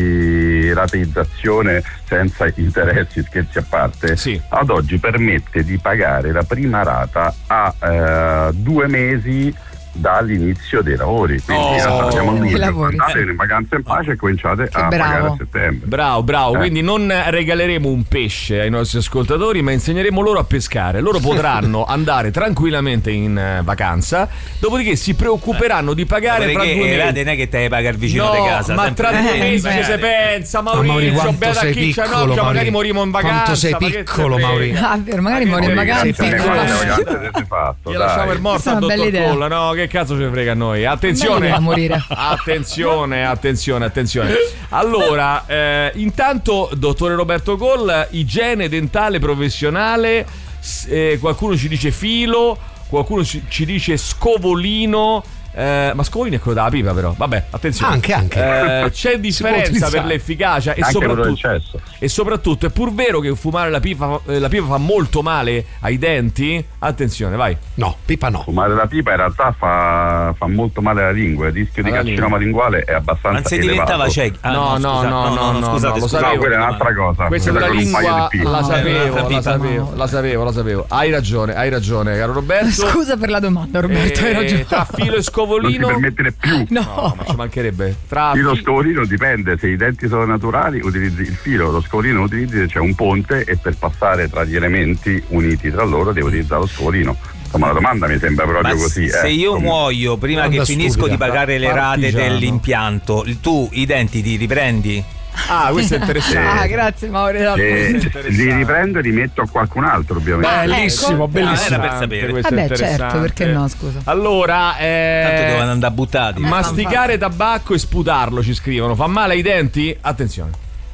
di rateizzazione senza interessi, scherzi a parte, Sì. ad oggi permette di pagare la prima rata a eh, due mesi dall'inizio dei lavori. Quindi Oh, oh, siamo a che luglio, lavori. andate in vacanza in pace e cominciate a bravo. pagare a settembre. Bravo, bravo. Eh. Quindi non regaleremo un pesce ai nostri ascoltatori, ma insegneremo loro a pescare. Loro potranno andare tranquillamente in eh, vacanza, dopodiché si preoccuperanno di pagare fra Perché due eh, mesi. non è che te paga il vicino No, di casa. ma sempre tra due te mesi pagare. che si pensa, Ma Mauri, Maurizio, quanto bella sei chiccia, piccolo, no, Mauri. magari morimo in vacanza. Quanto sei ma che te piccolo, frega? Mauri. Ah, vero, magari muori in Poi, vacanza. sì, in sì, quella- le vacanze avete fatto, Gliela lasciamo dai. per morto Questa è al una bella dottor idea. Colla, no? Che cazzo ci frega a noi? Attenzione, Bella idea morire. attenzione, attenzione, attenzione. Allora, eh, intanto, dottore Roberto Coll, igiene dentale professionale, s- eh, qualcuno ci dice filo, qualcuno ci, ci dice scovolino. Eh, ma scovolino è quello della pipa, però. Vabbè, attenzione. Anche, anche. Eh, c'è differenza utilizzare. per l'efficacia e Anche quello del soprattutto, cesso. e soprattutto è pur vero che fumare la pipa, eh, la pipa fa molto male ai denti. Attenzione, vai. No, pipa no. Fumare la pipa in realtà fa, fa molto male alla lingua, il rischio di Alla carcinoma linguale è abbastanza Non si elevato. diventava ciechi. Ah, No, no, scusa, no, no, no, scusate, no, lo scusate. sapevo. No, quella è un'altra cosa. Questa quella della con un paio lingua di P. la No, sapevo, un'altra la pipa, sapevo, no. la sapevo, la sapevo. Hai ragione, hai ragione, caro Roberto. Scusa per la domanda, Roberto, hai Eh, ragione. Tra filo e Non ti scovolino. permettere più. No. No, ma ci mancherebbe. Tra Filo fi- scovolino dipende, se i denti sono naturali utilizzi il filo, lo scovolino lo utilizzi se c'è un ponte e per passare tra gli elementi uniti tra loro devi utilizzare lo scovolino. Insomma, la domanda mi sembra proprio Ma così. se eh. io Comunque. muoio prima Domanda che finisco stupida. di pagare le rate Partigiano. dell'impianto, tu i denti ti riprendi? Ah, questo è interessante. Ah, grazie Mauro. Eh, interessante. li riprendo e li metto a qualcun altro, ovviamente. Bellissimo, Ecco. bellissimo. Ah, era per sapere. Questo è Vabbè, certo, interessante. perché no, scusa. Allora, eh, Tanto devono andare buttati. masticare tabacco e sputarlo, ci scrivono. Fa male ai denti? Attenzione.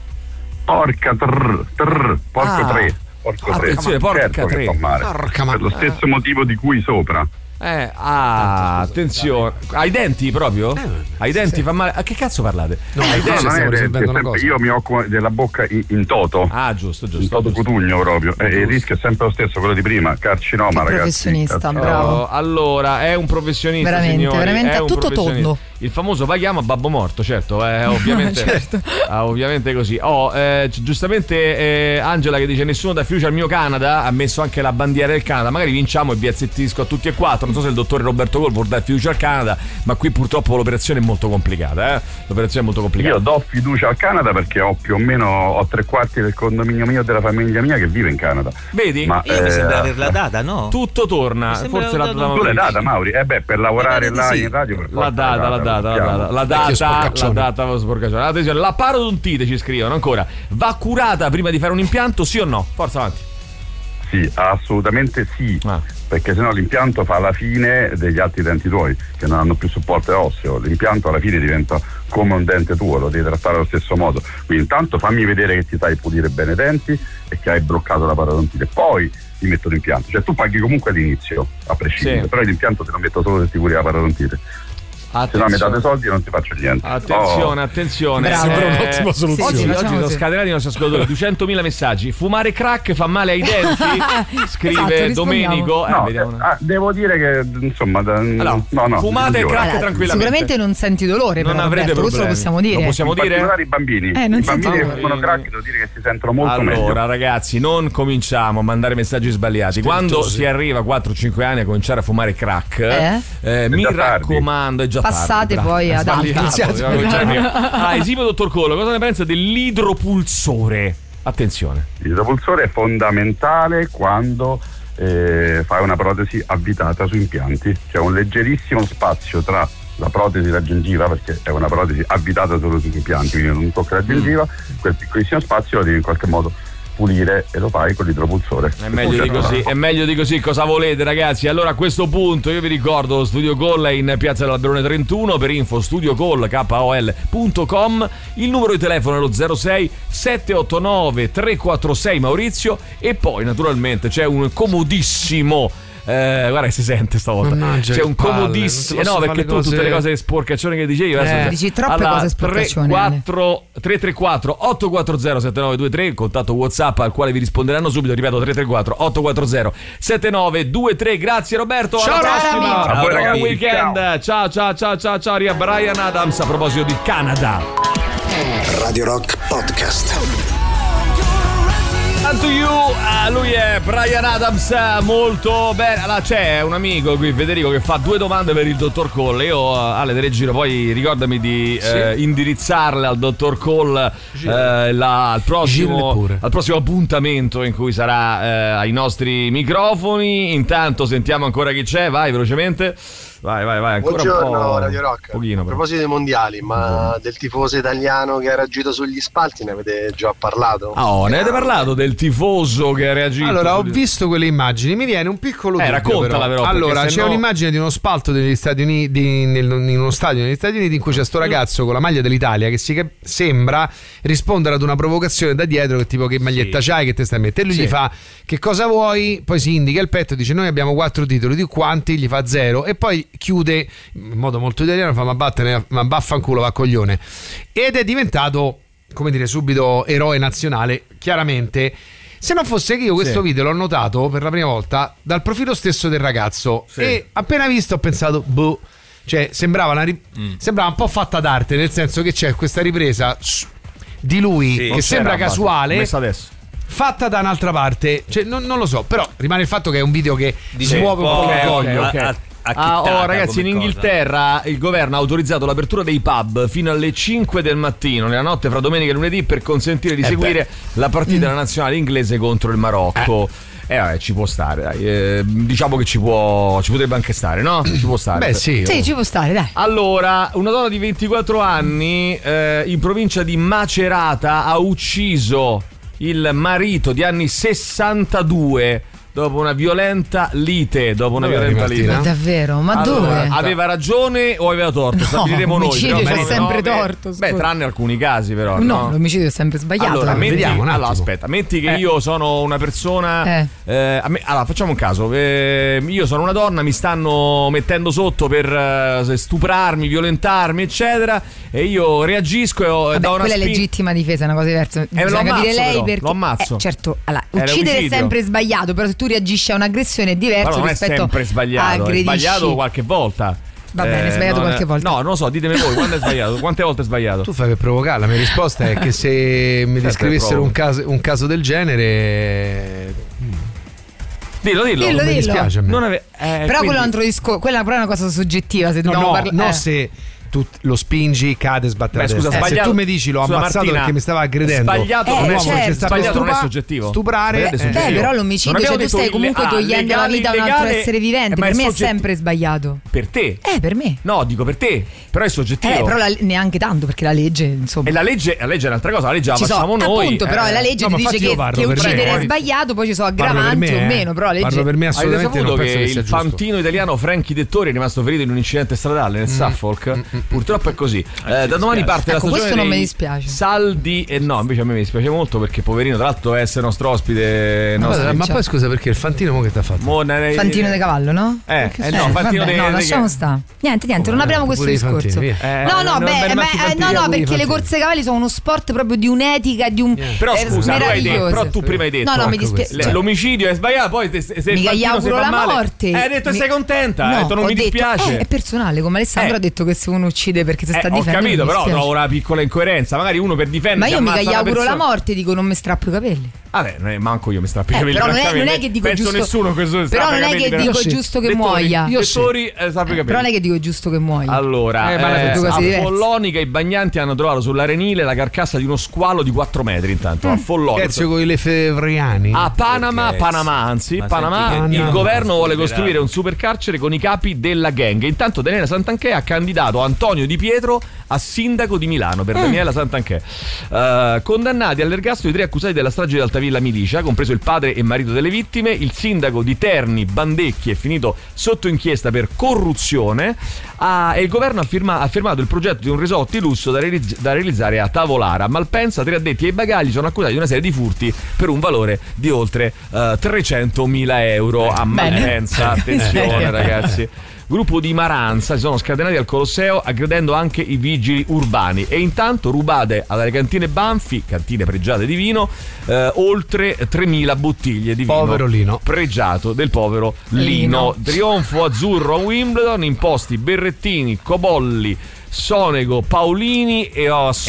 Porca trrr, trrr, porco Ah. tre. Porco tre. Attenzione, porca Certo che tre. fa male. Porca Per lo ma- stesso motivo di cui sopra. Eh, ah, attenzione. Ai denti proprio? Ai denti fa male. A che cazzo parlate? No, Ai no, denti. no, stiamo è- risolvendo è una sempre- cosa. io mi occupo della bocca in, in toto. Ah, giusto, giusto. In toto giusto. cotugno proprio. E il rischio è sempre lo stesso, quello di prima. Carcinoma, Che ragazzi. professionista, Carcinoma. bravo. Oh, allora, è un professionista, Veramente, signori, veramente è a un tutto professionista. tondo. Il famoso paghiamo a babbo morto, certo, eh, ovviamente. Certo. ah, ovviamente così. Oh, eh, gi- giustamente eh, Angela che dice nessuno da fiducia al mio Canada, ha messo anche la bandiera del Canada. Magari vinciamo e vi azzettisco a tutti e quattro. Non so se il dottore Roberto Col vuol dare fiducia al Canada, ma qui purtroppo l'operazione è molto complicata, eh? L'operazione è molto complicata. Io do fiducia al Canada perché ho più o meno ho tre quarti del condominio mio e della famiglia mia che vive in Canada. Vedi? Ma, Io mi eh, sembra averla data, no? Tutto torna, Mi sembra forse la dato- data Tu l'hai data, Mauri? Eh beh, per lavorare Eh, là sì. in radio per La forza data, la l'hai data, la sappiamo. data, la Vecchio data, la sporcaccione. data, sporcaccione. Attenzione, la parodontite ci scrivono ancora. Va curata prima di fare un impianto, sì o no? Forza avanti. Sì, assolutamente sì, Ah. perché sennò l'impianto fa la fine degli altri denti tuoi che non hanno più supporto osseo. L'impianto alla fine diventa come un dente tuo, lo devi trattare allo stesso modo. Quindi intanto fammi vedere che ti sai pulire bene i denti e che hai bloccato la parodontite, poi ti metto l'impianto. Cioè tu paghi comunque all'inizio, a prescindere, Sì. però l'impianto te lo metto solo se ti curi la parodontite. Se no mi date Attenzione. soldi e non ti faccio niente. Attenzione, Oh. attenzione. Bravo. Sembra Eh, un'ottima soluzione. Oggi, Sì, oggi facciamo sono così. scatenati i nostri ascoltatori. duecentomila messaggi. Fumare crack fa male ai denti? Scrive Esatto, rispondiamo. Domenico. Eh, No, vediamo. eh, ah, devo dire che insomma da, Allora, no, no, fumate attenzione. crack Allora, tranquillamente. sicuramente non senti dolore, Non però, avrete Roberto, questo lo problemi. possiamo dire. Lo possiamo In dire? particolare i bambini. Eh, non I senti bambini che dolore. fumano crack devo dire che si sentono molto meglio. Allora, ragazzi, non cominciamo a mandare messaggi sbagliati. Quando si arriva a quattro cinque anni a cominciare a fumare crack, Eh? eh, mi già tardi. raccomando, è già Passate tardi. poi È ad altri. sbagliato, Iniziate. dobbiamo cominciare prima. Ah, esimo dottor Collo, cosa ne pensa dell'idropulsore? Attenzione. L'idropulsore è fondamentale quando eh, fai una protesi avvitata su impianti. C'è un leggerissimo spazio tra la protesi e la gengiva, perché è una protesi avvitata solo su impianti, quindi non tocca la gengiva. Quel piccolissimo spazio lo devi in qualche modo pulire e lo fai con l'idropulsore. È meglio di così, è meglio di così. Cosa volete, ragazzi? Allora, a questo punto io vi ricordo lo Studio Call è in Piazza dell'Alberone trentuno. Per info studio call punto com. Il numero di telefono è lo zero sei sette otto nove tre quattro sei Maurizio. E poi naturalmente c'è un comodissimo Eh, guarda che si sente stavolta. Mannaggia, c'è che un palle, comodissimo. non No, ti posso perché fare tu cose- tutte le cose sporcaccione che dicevi adesso- Eh. Dici troppe cose sporcaccione, tre tre quattro otto quattro zero sette nove due tre, il contatto WhatsApp al quale vi risponderanno subito. Ripeto, tre tre quattro otto quattro zero sette nove due tre. Grazie Roberto. Ciao, alla Roberto. prossima. Ciao, Buon ragazzi. weekend. Ciao ciao ciao ciao ciao. Ria Brian Adams a proposito di Canada. Radio Rock Podcast. To you, uh, lui è Brian Adams, uh, molto bene. Allora, c'è un amico qui, Federico, che fa due domande per il dottor Cole. Io, uh, Ale, te le giro, poi ricordami di Sì. eh, indirizzarle al dottor Cole eh, la- al, Girle prossimo, pure. al prossimo appuntamento in cui sarà eh, ai nostri microfoni. Intanto sentiamo ancora chi c'è, vai velocemente. Vai, vai, vai. Ancora Buongiorno un po'. Radio Rock. Pochino, A però. proposito dei mondiali, ma del tifoso italiano che ha reagito sugli spalti ne avete già parlato? Ah, oh, ne avete parlato del tifoso che ha reagito? Allora, ho visto quelle immagini, mi viene un piccolo Eh, dubbio, raccontala però, perché allora, se c'è no- un'immagine di uno spalto degli Stati Uniti, di- nel- in uno stadio negli Stati Uniti in cui c'è sto ragazzo con la maglia dell'Italia che si cap- sembra rispondere ad una provocazione da dietro, che tipo che maglietta c'hai, che te stai a mettere. E lui Sì. gli fa che cosa vuoi, poi si indica il petto e dice noi abbiamo quattro titoli, di quanti? Gli fa zero e poi chiude in modo molto italiano, fa ma vattene, ma vaffanculo, va coglione. Ed è diventato, come dire, subito eroe nazionale, chiaramente. Se non fosse che io questo Sì. video l'ho notato per la prima volta dal profilo stesso del ragazzo, Sì. e appena visto ho pensato, boh, cioè sembrava, una ri- Mm. sembrava un po' fatta d'arte, nel senso che c'è questa ripresa s- di lui Sì. che Non sembra c'era, casuale, messa adesso. fatta da un'altra parte, cioè, non, non lo so, però rimane il fatto che è un video che si muove un po' Ok, il ok, coglio. ok. Ah, oh, ragazzi, in Inghilterra il governo ha autorizzato l'apertura dei pub fino alle cinque del mattino nella notte fra domenica e lunedì per consentire di Eh seguire la partita della nazionale inglese contro il Marocco. Eh. Eh, vabbè, ci può stare, dai. Eh, diciamo che ci può, ci potrebbe anche stare, no? Ci può stare. Beh, sì. Sì, ci può stare, dai. Allora, una donna di ventiquattro anni eh, in provincia di Macerata ha ucciso il marito di anni sessantadue dopo una violenta lite. Dopo una Dove violenta eri, lite. Martina? Davvero? Ma Allora, dove? aveva ragione o aveva torto? No, Stabiliremo noi. l'omicidio però, c'è beh, sempre no, beh, torto, Beh, scusa. tranne alcuni casi, però. No, no? l'omicidio è sempre sbagliato. Allora, metti, vediamo un attimo. allora, aspetta, metti che Eh. io sono una persona. Eh. eh, a me- allora, facciamo un caso. eh, io sono una donna, mi stanno mettendo sotto per eh, stuprarmi, violentarmi, eccetera. E io reagisco e ho, Vabbè, do una quella è spin- legittima difesa, è una cosa diversa. lo Bisogna capire ammazzo, lei però, perché. lo ammazzo. Eh, certo, allora, Era uccidere è omicidio. sempre sbagliato, però se tu reagisci a un'aggressione è diverso Però non è rispetto sempre a sbagliato, è aggredisci. sbagliato qualche volta. Va bene, è sbagliato non qualche volta. No, non lo so, ditemi voi, quando è sbagliato? Quante volte è sbagliato? Tu fai per provocare, la mia risposta è che se mi Certo, descrivessero provo. un caso, un caso del genere, Dillo, dillo. Dillo, non mi dillo. dispiace a me. Non ave- eh, Però quindi- quello è un altro discorso, quella però è una cosa soggettiva, se No, dobbiamo no, parlare. no, eh. se tu lo spingi, cade, sbatte Beh, la scusa, testa. Eh, se sbagliato- tu mi dici l'ho scusa, ammazzato Martina, perché mi stava aggredendo, sbagliato non è- un uomo certo. che sta per Sbagliato non è stuprare- soggettivo. stuprare, Sbagliato è eh, soggettivo. Beh, però Non l'omicidio, abbiamo cioè tu detto stai il- comunque ah, togliendo la legale, vita a un altro illegale, essere vivente. eh, ma Per è me è soggettivo. sempre sbagliato. Per te? Eh, per me. No, dico per te. Però è soggettivo. Eh, però la- neanche tanto, perché la legge, insomma. E la legge, la legge è un'altra cosa, la legge la Ci so, facciamo noi. appunto, però eh. la legge no, ti ma dice infatti io che, parlo che per me, uccidere è poi- sbagliato, poi ci sono parlo per aggravanti me, o eh. meno, però la legge. Parlo per me Avete assolutamente saputo non penso che che sia il giusto. fantino italiano Frankie Dettori è rimasto ferito in un incidente stradale nel Suffolk? Purtroppo è così. Eh, da domani parte la Ecco, stagione questo non mi dei dispiace. saldi e no, invece a me mi dispiace molto perché poverino, tra l'altro deve essere nostro ospite. Ma, nostro- ma poi scusa, perché il fantino mo che ti ha fatto? Mo- ne- Fantino de cavallo, no? Eh, Che eh, no, succede? fantino Vabbè, de- no, de- lasciamo sta. Niente, niente, non apriamo questo Pure i discorso. fantini, via. Eh, No, no, non beh, bene, ma- Matti eh, Fantini, no, no, pure i perché le fantini. corse cavalli sono uno sport proprio di un'etica, di un Però eh, scusa, tu hai detto, meraviglioso. però tu prima hai detto No, no, mi ecco dispiace. questo. L'omicidio è sbagliato, poi te- se il Mica gli fantino si auguro fa la male- morte. Eh, hai detto Mi- sei contenta, hai detto non ho mi dispiace. eh, è personale, come Alessandro Eh. ha detto che se uno uccide perché si sta Eh, ho difendendo. capito, mi però dispiace. trovo una piccola incoerenza. Magari uno per difendere Ma io mica gli auguro la morte, dico non mi strappo i capelli. Vabbè, non è- manco io mi strappo i Eh, capelli. però non è, francamente. non è che dico Penso giusto. nessuno questo però strappa non i è capelli che per- dico Io sì. giusto che Dettori, muoia. Dettori, eh, strappa i capelli. Però non è che dico giusto che muoia. Allora, Eh, ma le eh, due cose a diverse. Follonica i bagnanti hanno trovato sull'arenile la carcassa di uno squalo di quattro metri. Intanto Mm. a Follonica. Ezio con i lefevriani. A Panama, Perché? Panama anzi, Ma Panama, senti che- il no, governo vuole liberato. costruire un supercarcere con i capi della gang. Intanto Daniela Santanchè ha candidato Antonio Di Pietro a sindaco di Milano per Daniela Santanchè. Uh, condannati all'ergastolo i tre accusati della strage di Altavilla Milicia, compreso il padre e marito delle vittime. Il sindaco di Terni Bandecchi è finito sotto inchiesta per corruzione. Ah, e il governo ha, firma, ha firmato il progetto di un resort di lusso da, realizz- da realizzare a Tavolara. Malpensa, tre addetti ai bagagli sono accusati di una serie di furti per un valore di oltre uh, trecentomila euro a Malpensa. Attenzione ragazzi. Gruppo di Maranza si sono scatenati al Colosseo aggredendo anche i vigili urbani e intanto rubate alle cantine Banfi, cantine pregiate di vino, eh, oltre tremila bottiglie di vino povero Lino. pregiato del povero Lino. Lino. Trionfo azzurro a Wimbledon, imposti Berrettini, Cobolli, Sonego, Paolini e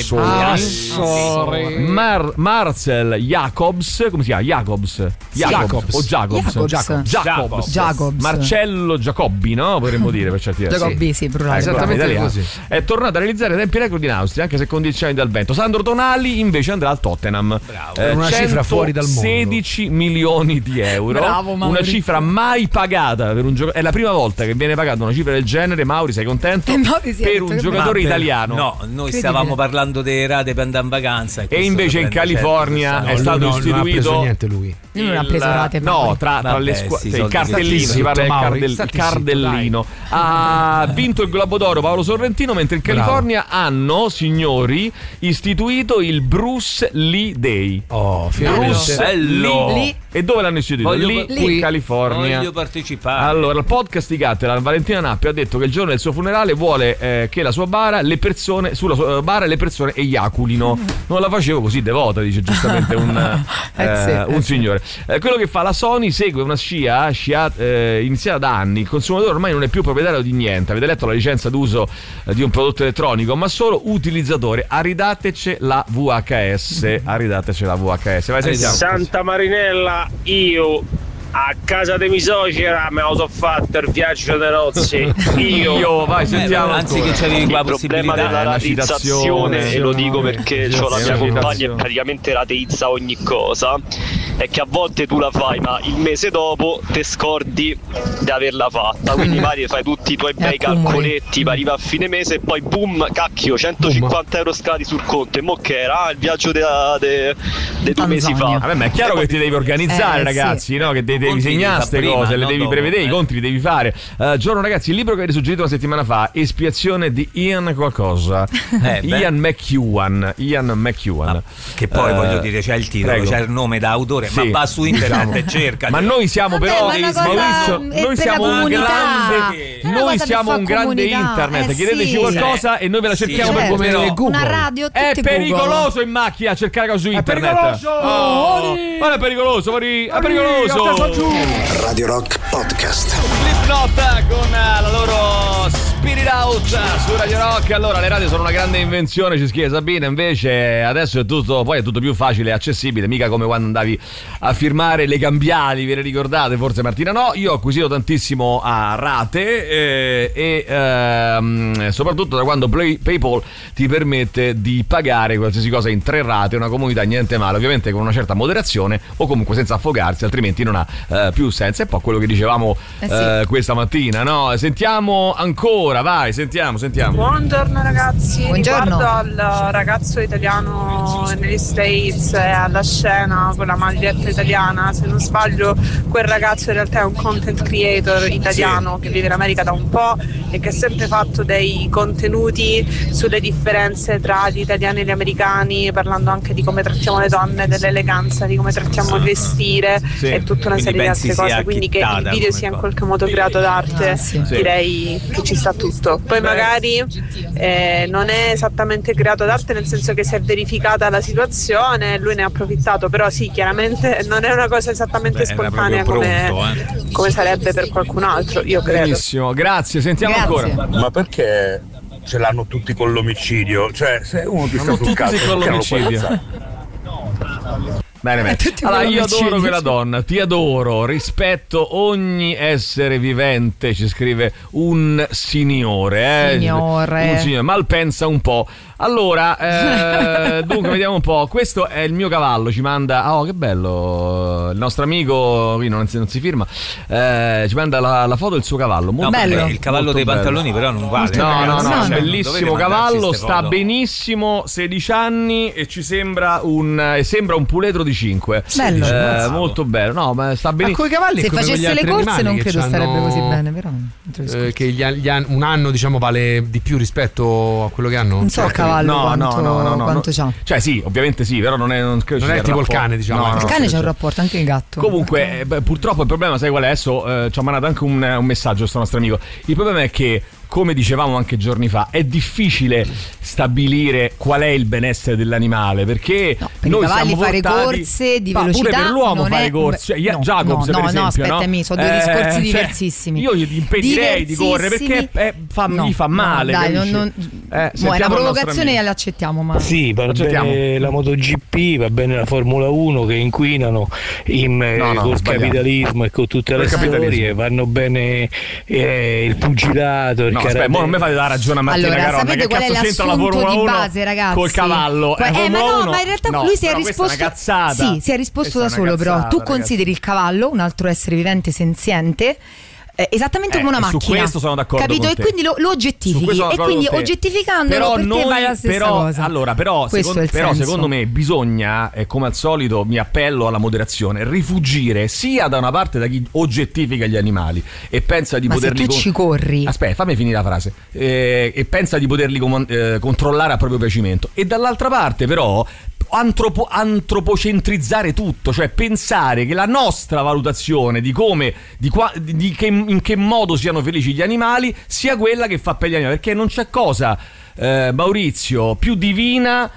Assori. Mar- Marcel Jacobs, come si chiama? Jacobs. Jacobs o Jacobs? Jacobs. Jacobs. Jacobs. Marcello Giacobbi, no? Potremmo dire per certi versi. Giacobbi, sì, plurale. Eh, esattamente italiano. così. È tornato a realizzare tempi record in Austria, anche se condizionati dal vento. Sandro Tonali invece andrà al Tottenham. Bravo. Eh, una cifra fuori dal mondo. sedici milioni di euro. Bravo, Mauri. Una cifra mai pagata per un giocatore. È la prima volta che viene pagata una cifra del genere. Mauri, sei contento? Eh, Mauri, sì, per un giocatore Ma per- italiano. No, noi stavamo parlando delle rate per andare in vacanza. E invece in California è No, stato lui no, istituito. non ha preso niente lui. Lui non ha preso rate. No, tra, tra Vabbè, le squadre, sì, il soldi cartellino, zitto, si parla del Mauri, cardell- stati cardellino. Ha vinto il Globo d'Oro Paolo Sorrentino, mentre in California hanno, signori, istituito il Bruce Lee Day. Oh, Bruce bello. Lee. E dove l'hanno istituito? Voglio Lì, pa- qui in California. Voglio partecipare. Allora, il podcast di Cattera, Valentina Nappi ha detto che il giorno del suo funerale vuole eh, che la sua bara, le persone, sulla sua bara le persone eiaculino. Non la facevo così devota, dice giustamente un, eh, Eh, sì, un eh, signore. Eh, quello che fa la Sony segue una scia, scia eh, iniziata da anni. Il consumatore ormai non è più proprietario di niente. Avete letto la licenza d'uso eh, di un prodotto elettronico, ma solo utilizzatore. Aridateci la V H S. Aridateci la V H S. Vai, sentiamo. Santa Marinella, io a casa dei miei suocera me lo so fatto il viaggio dei nozze. Io, Io vai, sentiamo. Eh, anzi ancora. che c'avevi qua il problema possibilità. della È una rateizzazione, citazione, e lo dico perché sì, ho la sì, mia sì, compagna citazione. e praticamente rateizza ogni cosa, è che a volte tu la fai ma il mese dopo te scordi di averla fatta, quindi magari fai tutti i tuoi bei accumuli. calcoletti, ma arriva a fine mese e poi boom, cacchio, centocinquanta euro scadi sul conto e mo che era ah, il viaggio dei de, de due mesi fa. Vabbè, ma è chiaro che ti devi organizzare, Eh, ragazzi, sì. no? Che te- devi Conti segnare li fa queste prima, cose, le non devi dopo, prevedere, eh. i conti li devi fare. Uh, giorno, ragazzi, il libro che avete suggerito una settimana fa, Espiazione di Ian qualcosa. Eh, beh. Ian McEwan. Ian McEwan. Ah, che poi Eh, voglio dire, c'è il titolo, prego. c'è il nome da autore, Sì, ma va su internet diciamo. e cerca. Ma noi siamo Vabbè, però ma è una cosa- Maurizio, è noi per siamo la un comunità. grande È una noi cosa per siamo fa un grande comunità. internet. Eh, Chiedeteci sì. qualcosa e noi ve la Sì, cerchiamo certo. per come Google. Una radio, tutti È Google. pericoloso in macchina cercare cose su È internet. pericoloso! Oh, ma è pericoloso, Mari, è pericoloso. Radio Rock Podcast. Slipknot con la loro Spirit Out su Radio Rock. Allora, le radio sono una grande invenzione, ci scrive Sabina. Invece adesso è tutto, poi è tutto più facile e accessibile, mica come quando andavi a firmare le cambiali, ve le ricordate? Forse Martina no. Io ho acquisito tantissimo a rate eh, e ehm, soprattutto da quando Play, PayPal ti permette di pagare qualsiasi cosa in tre rate, una comunità niente male, ovviamente con una certa moderazione o comunque senza affogarsi, altrimenti non ha eh, più senso. È un po' quello che dicevamo Eh sì. eh, questa mattina, no? Sentiamo ancora, vai, sentiamo, sentiamo. Buongiorno ragazzi, Buongiorno. riguardo al ragazzo italiano negli States e alla scena con la maglietta italiana, se non sbaglio quel ragazzo in realtà è un content creator italiano che vive in America da un po' e che ha sempre fatto dei contenuti sulle differenze tra gli italiani e gli americani, parlando anche di come trattiamo le donne, dell'eleganza, di come trattiamo il vestire Sì. e tutta una Quindi serie di pensi altre sia cose, quindi che il acchittata video come sia in cosa. qualche modo creato d'arte, Ah, sì. Sì. direi che ci sta tutto. Poi magari eh, non è esattamente creato d'arte nel senso che si è verificata la situazione, lui ne ha approfittato, però sì, chiaramente non è una cosa esattamente Beh, era spontanea proprio come, pronto, eh. come sarebbe per qualcun altro, io credo. Benissimo, grazie, sentiamo Grazie. ancora. Ma perché ce l'hanno tutti con l'omicidio? Cioè, se uno ti sta Hanno sul tutti cazzo, con perché non lo puoi l'omicidio. ammazzare? Bene, bene. Tutti Allora, quello io che ci adoro quella dici. donna, ti adoro, rispetto ogni essere vivente, ci scrive un signore, eh? Signore. Un signore, malpensa un po'. Allora, eh, dunque, vediamo un po'. Questo è il mio cavallo, ci manda. Oh, che bello! Il nostro amico, qui non si, non si firma, eh, ci manda la, la foto del suo cavallo. Molto No, bello. il cavallo Molto dei bello. pantaloni, però non vale. No, no, no, Cioè, bellissimo dovete mandarci cavallo, ste sta foto. benissimo, sedici anni e ci sembra un eh, sembra un puledro di cinque. Bello. Eh, molto bello. No, ma sta Ma benissimo. coi cavalli è Se come con gli facesse le altri corse animali non che credo c'hanno- starebbe così bene, però non trovo eh, che gli, an- gli an- un anno diciamo vale di più rispetto a quello che hanno. Non so il cavallo No, quanto, no, no, no, no, quanto no. c'ha. Cioè sì, ovviamente sì, però non è non, credo Non ci è sia tipo il rapporto. cane, diciamo. No, Il no, Il no, cane sì, c'ha un sì. rapporto, anche il gatto. Comunque, eh, beh, purtroppo il problema, sai qual è? Adesso eh, ci ha mandato anche un, un messaggio questo nostro amico. Il problema è che, come dicevamo anche giorni fa, è difficile stabilire qual è il benessere dell'animale, perché per noi i cavalli siamo fare portati- corse di Ma velocità pure per l'uomo non fare è- corse. Cioè, io- no, Jacobs, no, per no, esempio, aspettami, no? sono due Eh, discorsi cioè, diversissimi. io gli impedirei di correre perché eh, fa, No, gli fa male. no, dai, capisci? non- non- Eh, Mo' è sentiamo una il nostro provocazione amico. e l'accettiamo, ma Sì, va Accettiamo. bene la MotoGP, va bene la Formula uno che inquinano in, eh, No, no, col sbagliato. capitalismo e con tutte le Col capitalismo. storie, vanno bene eh, il pugilato, il No, aspetta, karate. mo non mi fate dare ragione a Martina allora, Caronna. sapete Che qual è cazzo c'entra la l'assunto Formula di uno base, ragazzi? col cavallo? Qua- Eh, eh, ma Formula no, uno? ma in realtà No, lui si è però questa risposto. è una cazzata. Sì, si è risposto Questa da è una solo, però. cazzata, Tu ragazzi. consideri il cavallo un altro essere vivente senziente. eh, esattamente Eh, come una su macchina. questo sono d'accordo Capito? con E te. quindi lo, lo Su oggettifichi. questo sono E d'accordo quindi con te. oggettificandolo Però per te noi- vai alla stessa però, cosa. Allora, però, Questo secondo, è il però senso. secondo me bisogna, eh, come al solito, mi appello alla moderazione, rifugire sia da una parte da chi oggettifica gli animali e pensa di Ma se poterli tu con- ci corri. Aspetta, fammi finire la frase. Eh, e pensa di poterli com- eh, controllare a proprio piacimento. E dall'altra parte, però, antropo- antropocentrizzare tutto, cioè pensare che la nostra valutazione di come, di, qua, di, di che, in che modo siano felici gli animali sia quella che fa per gli animali, perché non c'è cosa, eh, Maurizio, più divina.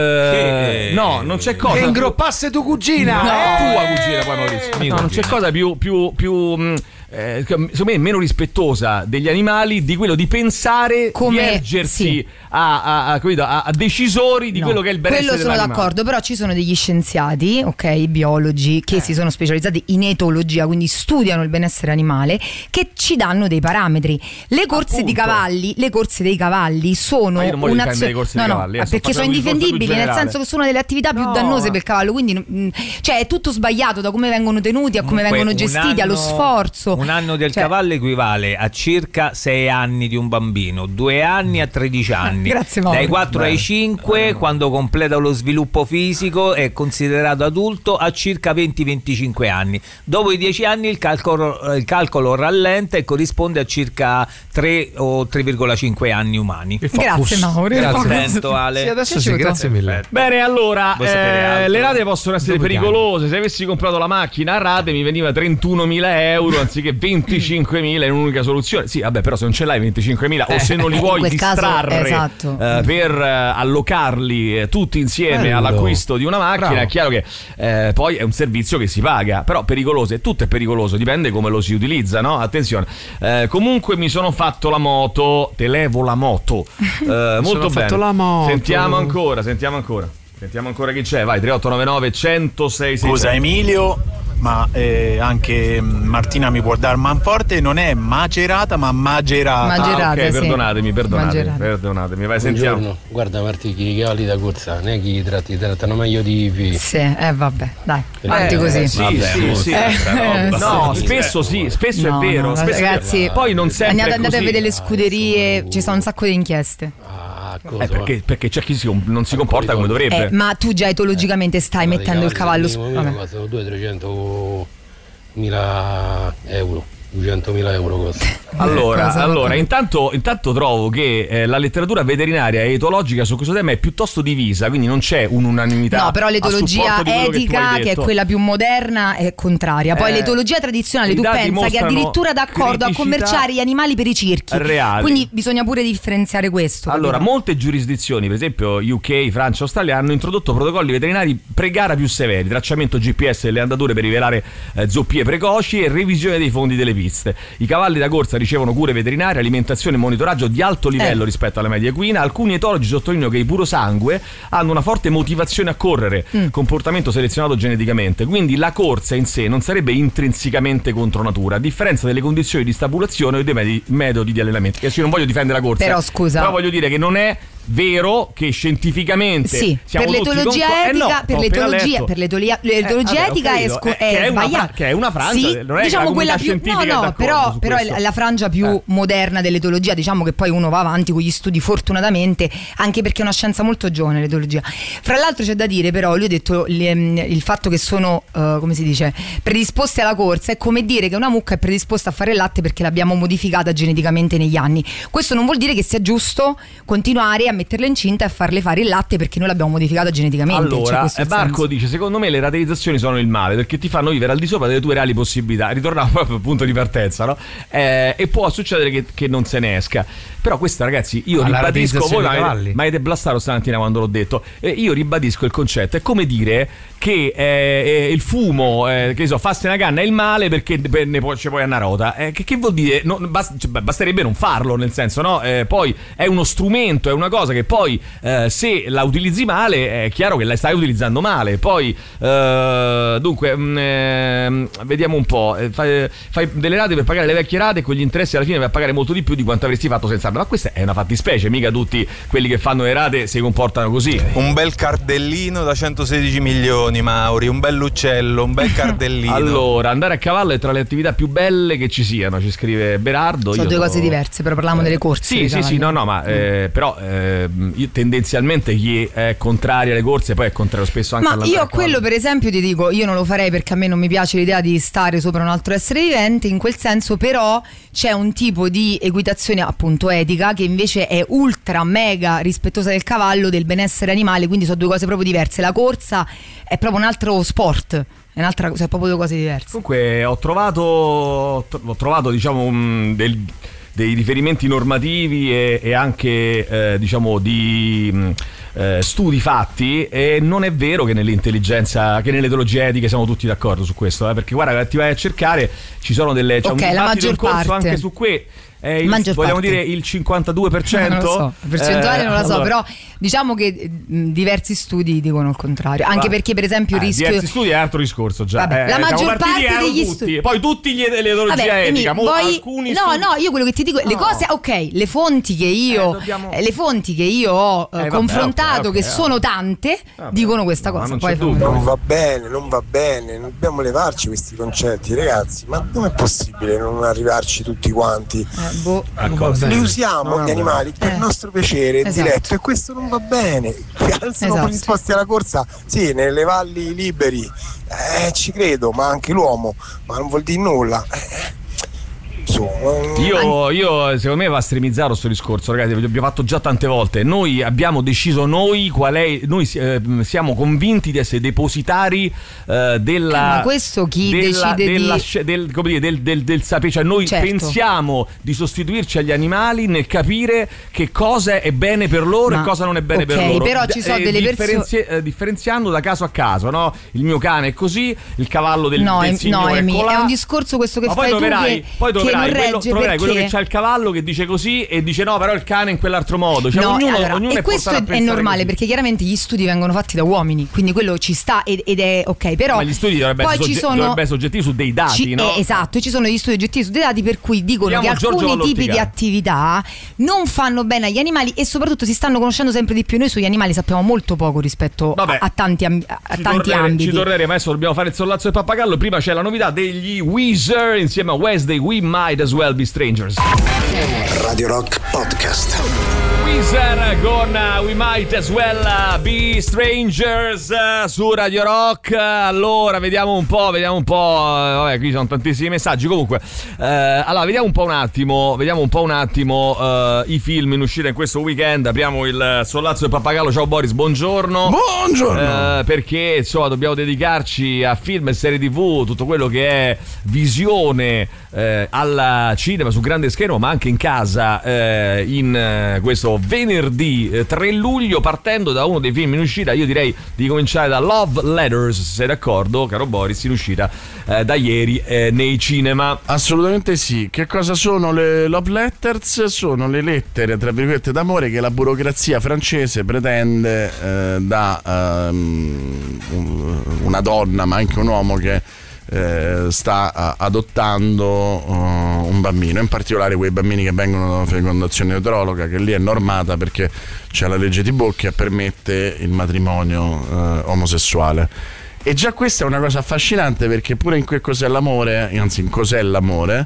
eh, Che- no, non c'è cosa Che più- ingroppasse tu cugina. No, Eh! tua cugina poi Maurizio. Mia No, non c'è cugina. cosa più, più, più mh, eh, secondo me meno rispettosa degli animali di quello di pensare Come- di ergersi sì. a, a, a, capito, a- a decisori di No, quello che è il benessere quello sono dell'animale. d'accordo, però ci sono degli scienziati, ok, biologi, che si sono specializzati in etologia, quindi studiano il benessere animale, che ci danno dei parametri. Le corse di Appunto. cavalli, le corse dei cavalli sono Ma io non voglio un'azione. difendere le corse No, dei no, cavalli, eh, sto perché sono facendo un discorso più indifendibili, nel generale. senso che sono delle attività più No. dannose per il cavallo, quindi mm, cioè è tutto sbagliato da come vengono tenuti a come Comunque, vengono un gestiti, anno- allo sforzo. Un anno del Cioè- cavallo equivale a circa sei anni di un bambino, due anni a tredici anni. Grazie, Mauro. Dai quattro Beh. ai cinque, quando completa lo sviluppo fisico, è considerato adulto a circa venti venticinque anni. Dopo i dieci anni il calcolo, il calcolo rallenta e corrisponde a circa tre o tre virgola cinque anni umani. Grazie Mauro. Attento, Ale. Sì, adesso Sì, ci vedo. grazie mille. Bene, allora, Vuoi sapere eh, altro? le rate possono essere Dopo pericolose. Se avessi comprato la macchina a rate mi veniva trentunomila euro anziché venticinquemila in un'unica soluzione. Sì, vabbè, però se non ce l'hai venticinquemila o se non li Eh, in vuoi quel caso, distrarre esatto. eh, per eh, allocarli eh, tutti insieme Bello. all'acquisto di una macchina, Bravo. è chiaro che eh, poi è un servizio che si paga, però pericoloso, e tutto è pericoloso, dipende come lo si utilizza, no? Attenzione. Eh, comunque mi sono fatto la moto, te levo la moto. Eh, molto bene. fatto la moto. Sentiamo ancora, sentiamo ancora. Sentiamo ancora chi c'è, vai, tre otto nove nove uno zero sei sei. Scusa Emilio, ma eh, anche Martina mi può dar manforte, non è macerata ma magerata. Magerata. Ah, ok, sì. perdonatemi, perdonatemi, Mangerata. perdonatemi, vai, sentiamo. Buongiorno, guarda Marti, che i cavalli da corsa, non è che li tratti, trattano meglio di figli. Sì, eh vabbè, dai, avanti Eh, così. Sì, Vabbè, sì, molto sì. Eh, No, sì. spesso sì, spesso No, è vero. no, spesso è ragazzi, vero. Poi non sempre andate, è andate a così. vedere le scuderie, ci sono un sacco di inchieste. Ah, Eh, perché, perché c'è chi si, non si comporta come dovrebbe. Eh, ma tu già etologicamente stai mettendo il cavallo su. Minimo, minimo, Vabbè. costano duecento trecentomila euro, duecentomila euro costa. Allora, Cosa? allora intanto, intanto trovo che eh, la letteratura veterinaria e etologica su questo tema è piuttosto divisa, quindi non c'è un'unanimità. No, però a l'etologia supporto di quello che tu etica, hai che, è detto. quella più moderna, è contraria. Poi Eh, l'etologia tradizionale, i tu dati pensa che mostrano addirittura d'accordo a criticità commerciare gli animali per i circhi. reali. Quindi bisogna pure differenziare questo. Allora, capito? molte giurisdizioni, per esempio U K, Francia, Australia, hanno introdotto protocolli veterinari pre-gara più severi, tracciamento G P S delle andature per rivelare eh, zoppie precoci e revisione dei fondi delle previste. I cavalli da corsa ricevono cure veterinarie, alimentazione e monitoraggio di alto livello eh. rispetto alla media equina. Alcuni etologi sottolineano che i purosangue hanno una forte motivazione a correre, mm. comportamento selezionato geneticamente, quindi la corsa in sé non sarebbe intrinsecamente contro natura, a differenza delle condizioni di stabulazione o dei medi- metodi di allenamento. Che io non voglio difendere la corsa, però scusa, però voglio dire che non è vero che scientificamente sì, siamo per l'etologia tutti etica, con... eh no, per l'etologia, per l'etologia, l'etologia eh, etica vabbè, è, scu- è, è, è sbagliata, fra- che è una frangia, sì, non è diciamo che quella più no no, però, però è la frangia più eh. moderna dell'etologia, diciamo che poi uno va avanti con gli studi fortunatamente, anche perché è una scienza molto giovane l'etologia. Fra l'altro c'è da dire però, lui ha detto il fatto che sono uh, come si dice, predisposti alla corsa è come dire che una mucca è predisposta a fare il latte perché l'abbiamo modificata geneticamente negli anni. Questo non vuol dire che sia giusto continuare a metterla incinta e farle fare il latte perché noi l'abbiamo modificata geneticamente. Allora, cioè, Marco dice: secondo me le rateizzazioni sono il male perché ti fanno vivere al di sopra delle tue reali possibilità. Ritorniamo proprio al punto di partenza, no? Eh, e può succedere che, che non se ne esca. Però questa, ragazzi, io alla ribadisco, voi mi avete blastato stamattina quando l'ho detto, eh, io ribadisco il concetto. È come dire che eh, eh, il fumo, eh, che so, farsi una canna è il male perché ne può, ci puoi andare a rota. Eh, che, che vuol dire? Non, bast- cioè, basterebbe non farlo, nel senso, no? Eh, poi è uno strumento, è una cosa che poi eh, se la utilizzi male è chiaro che la stai utilizzando male. Poi eh, dunque mh, eh, vediamo un po', eh, fai, fai delle rate per pagare le vecchie rate e con gli interessi alla fine vai a pagare molto di più di quanto avresti fatto senza. Ma questa è una fattispecie, mica tutti quelli che fanno le rate si comportano così. Un bel cardellino da centosedici milioni, Mauri, un bell'uccello, un bel cardellino. Allora, andare a cavallo è tra le attività più belle che ci siano, ci scrive Berardo. Sono io due so... cose diverse, però parliamo eh, delle corse. Sì, sì, sì, no, no, ma eh, però eh, io tendenzialmente chi è contrario alle corse poi è contrario spesso anche alla. Ma io quello per esempio ti dico, io non lo farei perché a me non mi piace l'idea di stare sopra un altro essere vivente, in quel senso, però c'è un tipo di equitazione appunto etica che invece è ultra mega rispettosa del cavallo, del benessere animale, quindi sono due cose proprio diverse. La corsa è proprio un altro sport, è un'altra cosa, sono proprio due cose diverse. Comunque ho trovato ho trovato diciamo un, del, dei riferimenti normativi e, e anche eh, diciamo di eh, studi fatti, e non è vero che nell'intelligenza, che nell'etologia etica siamo tutti d'accordo su questo, eh, perché guarda, ti vai a cercare, ci sono delle, c'è okay, un dibattito in corso parte. anche su que Eh, il, vogliamo parte. dire il cinquantadue per cento? Non lo so, la percentuale eh, non la so, allora. però diciamo che mh, diversi studi dicono il contrario, anche Va. perché per esempio il eh, rischio diversi studi è altro discorso già. Vabbè, eh, la maggior parte degli tutti. studi, poi tutti gli l'etologia Vabbè, etica, mo, poi, alcuni no studi... no io quello che ti dico, no. le cose, ok, le fonti che io eh, dobbiamo... le fonti che io ho eh, vabbè, confrontato, okay, okay, che sono tante, vabbè, dicono questa no, cosa. Non, poi non va bene, non va bene, dobbiamo levarci questi concetti, ragazzi. Ma come è possibile non arrivarci tutti quanti? Eh, boh, li usiamo no, gli animali per eh. nostro piacere, in esatto. diretto, e questo non va bene. Sono esatto. predisposti alla corsa, sì, nelle valli liberi, eh, ci credo, ma anche l'uomo, ma non vuol dire nulla. Eh. Io, io secondo me va estremizzato questo discorso, ragazzi, l'abbiamo fatto già tante volte. Noi abbiamo deciso noi qual è, noi eh, siamo convinti di essere depositari eh, della, eh, ma questo chi della, decide della, di... del, come dire, del, del, del sapere, cioè noi certo. pensiamo di sostituirci agli animali nel capire che cosa è bene per loro ma, e cosa non è bene okay, per loro, però ci sono eh, delle differenzi- persone eh, differenziando da caso a caso, no? Il mio cane è così, il cavallo del, no, del em, signore no, è Emi, colà. È un discorso questo che ma fai poi troverai, tu che, poi troverai che non quello, regge troverai perché... quello che c'ha il cavallo che dice così e dice no, però il cane in quell'altro modo, cioè, no, ognuno, allora, ognuno e è questo è, è normale così. Perché chiaramente gli studi vengono fatti da uomini, quindi quello ci sta ed, ed è ok, però ma gli studi dovrebbero essere, sogge- sono, dovrebbe essere soggettivi su dei dati, ci, no? Eh, esatto, ci sono gli studi oggettivi su dei dati per cui dicono Vediamo che alcuni tipi di attività non fanno bene agli animali e soprattutto si stanno conoscendo sempre di più. Noi sugli animali sappiamo molto poco rispetto a, a tanti, a, a tanti tornere, ambiti. Ci torneremo, adesso dobbiamo fare il sollazzo del pappagallo. Prima c'è la novità degli Weezer insieme a Wednesday, We Might As Well Be Strangers. Radio Rock Podcast. Weezer con uh, We Might As Well Be Strangers uh, su Radio Rock. Allora vediamo un po', vediamo un po'. Uh, vabbè, qui sono tantissimi messaggi. Comunque, uh, allora vediamo un po' un attimo, vediamo un po' un attimo uh, i film in uscita in questo weekend. Apriamo il sollazzo del pappagallo. Ciao Boris, buongiorno. Buongiorno. Uh, perché insomma dobbiamo dedicarci a film e serie tivù, tutto quello che è visione uh, al cinema su grande schermo, ma anche in casa uh, in uh, questo venerdì eh, tre luglio, partendo da uno dei film in uscita. Io direi di cominciare da Love Letters, se sei d'accordo, caro Boris, in uscita eh, da ieri eh, nei cinema. Assolutamente sì. Che cosa sono le Love Letters? Sono le lettere, tra virgolette, d'amore che la burocrazia francese pretende eh, da um, una donna, ma anche un uomo che eh, sta uh, adottando uh, un bambino, in particolare quei bambini che vengono da fecondazione eterologa, che lì è normata perché c'è la legge Thibault che permette il matrimonio uh, omosessuale. E già questa è una cosa affascinante, perché pure in Che cos'è l'amore, anzi in Cos'è l'amore,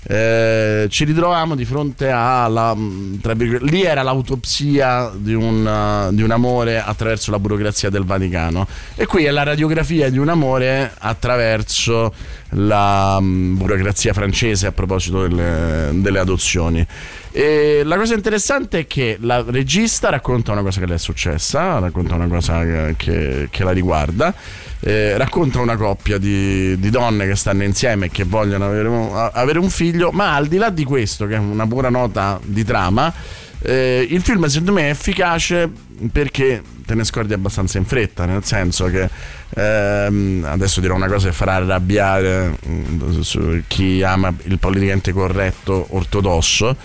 eh, ci ritroviamo di fronte alla, tra virgolette, lì era l'autopsia di un, di un amore attraverso la burocrazia del Vaticano, e qui è la radiografia di un amore attraverso la um, burocrazia francese a proposito delle, delle adozioni. E la cosa interessante è che la regista racconta una cosa che le è successa, racconta una cosa che, che, che la riguarda, eh, racconta una coppia di, di donne che stanno insieme e che vogliono avere un, avere un figlio, ma al di là di questo, che è una pura nota di trama, eh, il film secondo me è efficace perché te ne scordi abbastanza in fretta, nel senso che ehm, adesso dirò una cosa che farà arrabbiare mh, su chi ama il politicamente corretto ortodosso,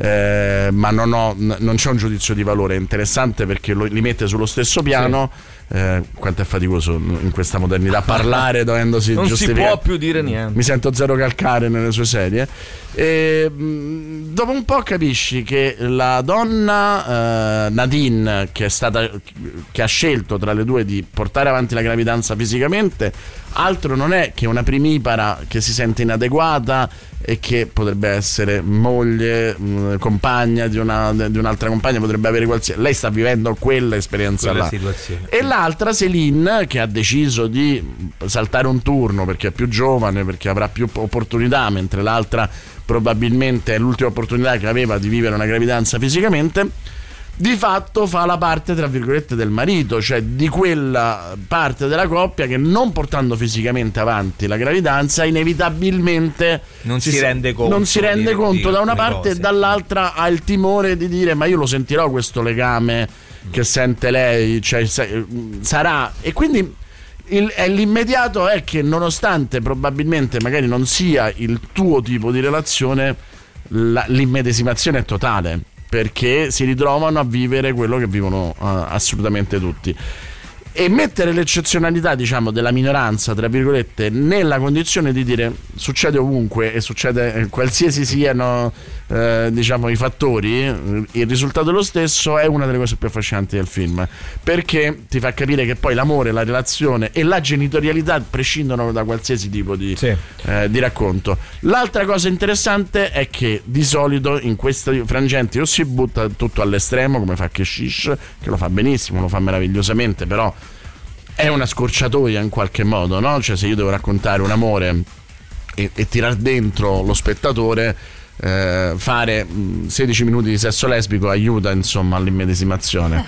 eh, ma non, ho, n- non c'è un giudizio di valore. È interessante perché lo, li mette sullo stesso piano. Sì. Eh, quanto è faticoso in questa modernità parlare dovendosi non giustificare. Non si può più dire niente. Mi sento zero calcare nelle sue serie. E, mh, dopo un po' capisci che la donna eh, Nadine, che è stata, che ha scelto tra le due di portare avanti la gravidanza fisicamente, altro non è che una primipara che si sente inadeguata e che potrebbe essere moglie, mh, compagna di, una, di un'altra compagna, potrebbe avere qualsiasi. Lei sta vivendo quell'esperienza quella là. Situazione. E l'altra, Céline, che ha deciso di saltare un turno perché è più giovane, perché avrà più opportunità, mentre l'altra probabilmente è l'ultima opportunità che aveva di vivere una gravidanza fisicamente, di fatto fa la parte, tra virgolette, del marito, cioè di quella parte della coppia che, non portando fisicamente avanti la gravidanza, inevitabilmente non si, si rende conto, non si rende di, conto di da una parte, cose. E dall'altra ha il timore di dire: ma io lo sentirò questo legame che sente lei, cioè sarà. E quindi il, l'immediato è che, nonostante probabilmente magari non sia il tuo tipo di relazione, la, l'immedesimazione è totale, perché si ritrovano a vivere quello che vivono uh, assolutamente tutti. E mettere l'eccezionalità, diciamo, della minoranza, tra virgolette, nella condizione di dire succede ovunque e succede eh, qualsiasi siano eh, diciamo i fattori, il risultato è lo stesso, è una delle cose più affascinanti del film, perché ti fa capire che poi l'amore, la relazione e la genitorialità prescindono da qualsiasi tipo di, sì. eh, di racconto. L'altra cosa interessante è che di solito in questi frangenti o si butta tutto all'estremo, come fa Keshish, che lo fa benissimo, lo fa meravigliosamente, però è una scorciatoia in qualche modo, no? Cioè, se io devo raccontare un amore e, e tirar dentro lo spettatore, eh, fare sedici minuti di sesso lesbico aiuta, insomma, all'immedesimazione.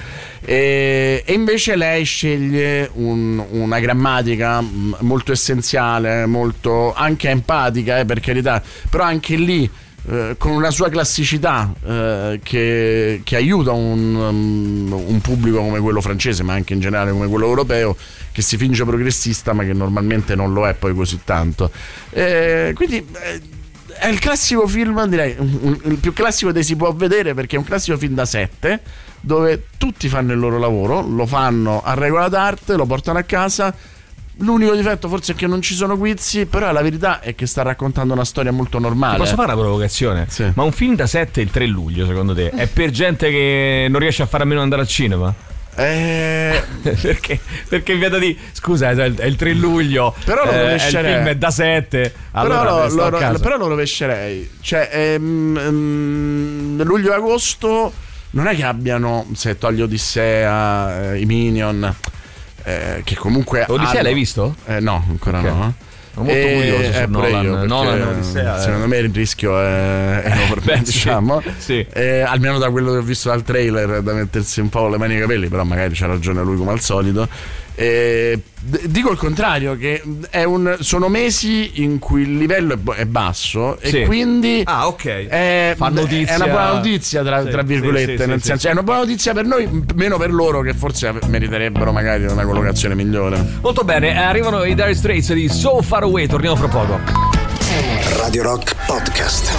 E, e invece lei sceglie un, una grammatica molto essenziale, molto anche empatica, eh, per carità, però anche lì Eh, con una sua classicità eh, che, che aiuta un, um, un pubblico come quello francese, ma anche in generale come quello europeo, che si finge progressista ma che normalmente non lo è poi così tanto. Eh, quindi eh, è il classico film, direi un, il più classico dei si può vedere, perché è un classico film da sette dove tutti fanno il loro lavoro, lo fanno a regola d'arte, lo portano a casa. L'unico difetto forse è che non ci sono guizzi, però la verità è che sta raccontando una storia molto normale. Posso fare una provocazione? Sì. Ma un film da sette il tre luglio, secondo te, è per gente che non riesce a fare a meno di andare al cinema? Eh... perché, perché via da di scusa, è il tre luglio, però lo rovescerei. Eh, il film è da sette, allora però, lo, lo, però lo rovescerei. Cioè ehm, ehm, luglio e agosto non è che abbiano, se togli Odissea, eh, i Minion, Eh, che comunque Odissea hanno... l'hai visto? Eh, no, ancora okay. no. Sono molto e... curioso su eh, Nolan. Io, Nolan Odissea, secondo eh. me il rischio è, è enorme. Beh, diciamo. Sì, sì. Eh, almeno da quello che ho visto dal trailer, da mettersi un po' le mani nei capelli, però magari c'ha ragione lui come al solito. Eh, d- dico il contrario, che è un, sono mesi in cui il livello è, b- è basso Sì. e quindi Ah, ok. è, Fa notizia. è una buona notizia tra, Sì, tra virgolette, sì, sì, nel sì, senso sì. è una buona notizia per noi, m- meno per loro che forse meriterebbero magari una collocazione migliore. Molto bene, arrivano i Dire Straits di So Far Away, torniamo fra poco. Radio Rock Podcast.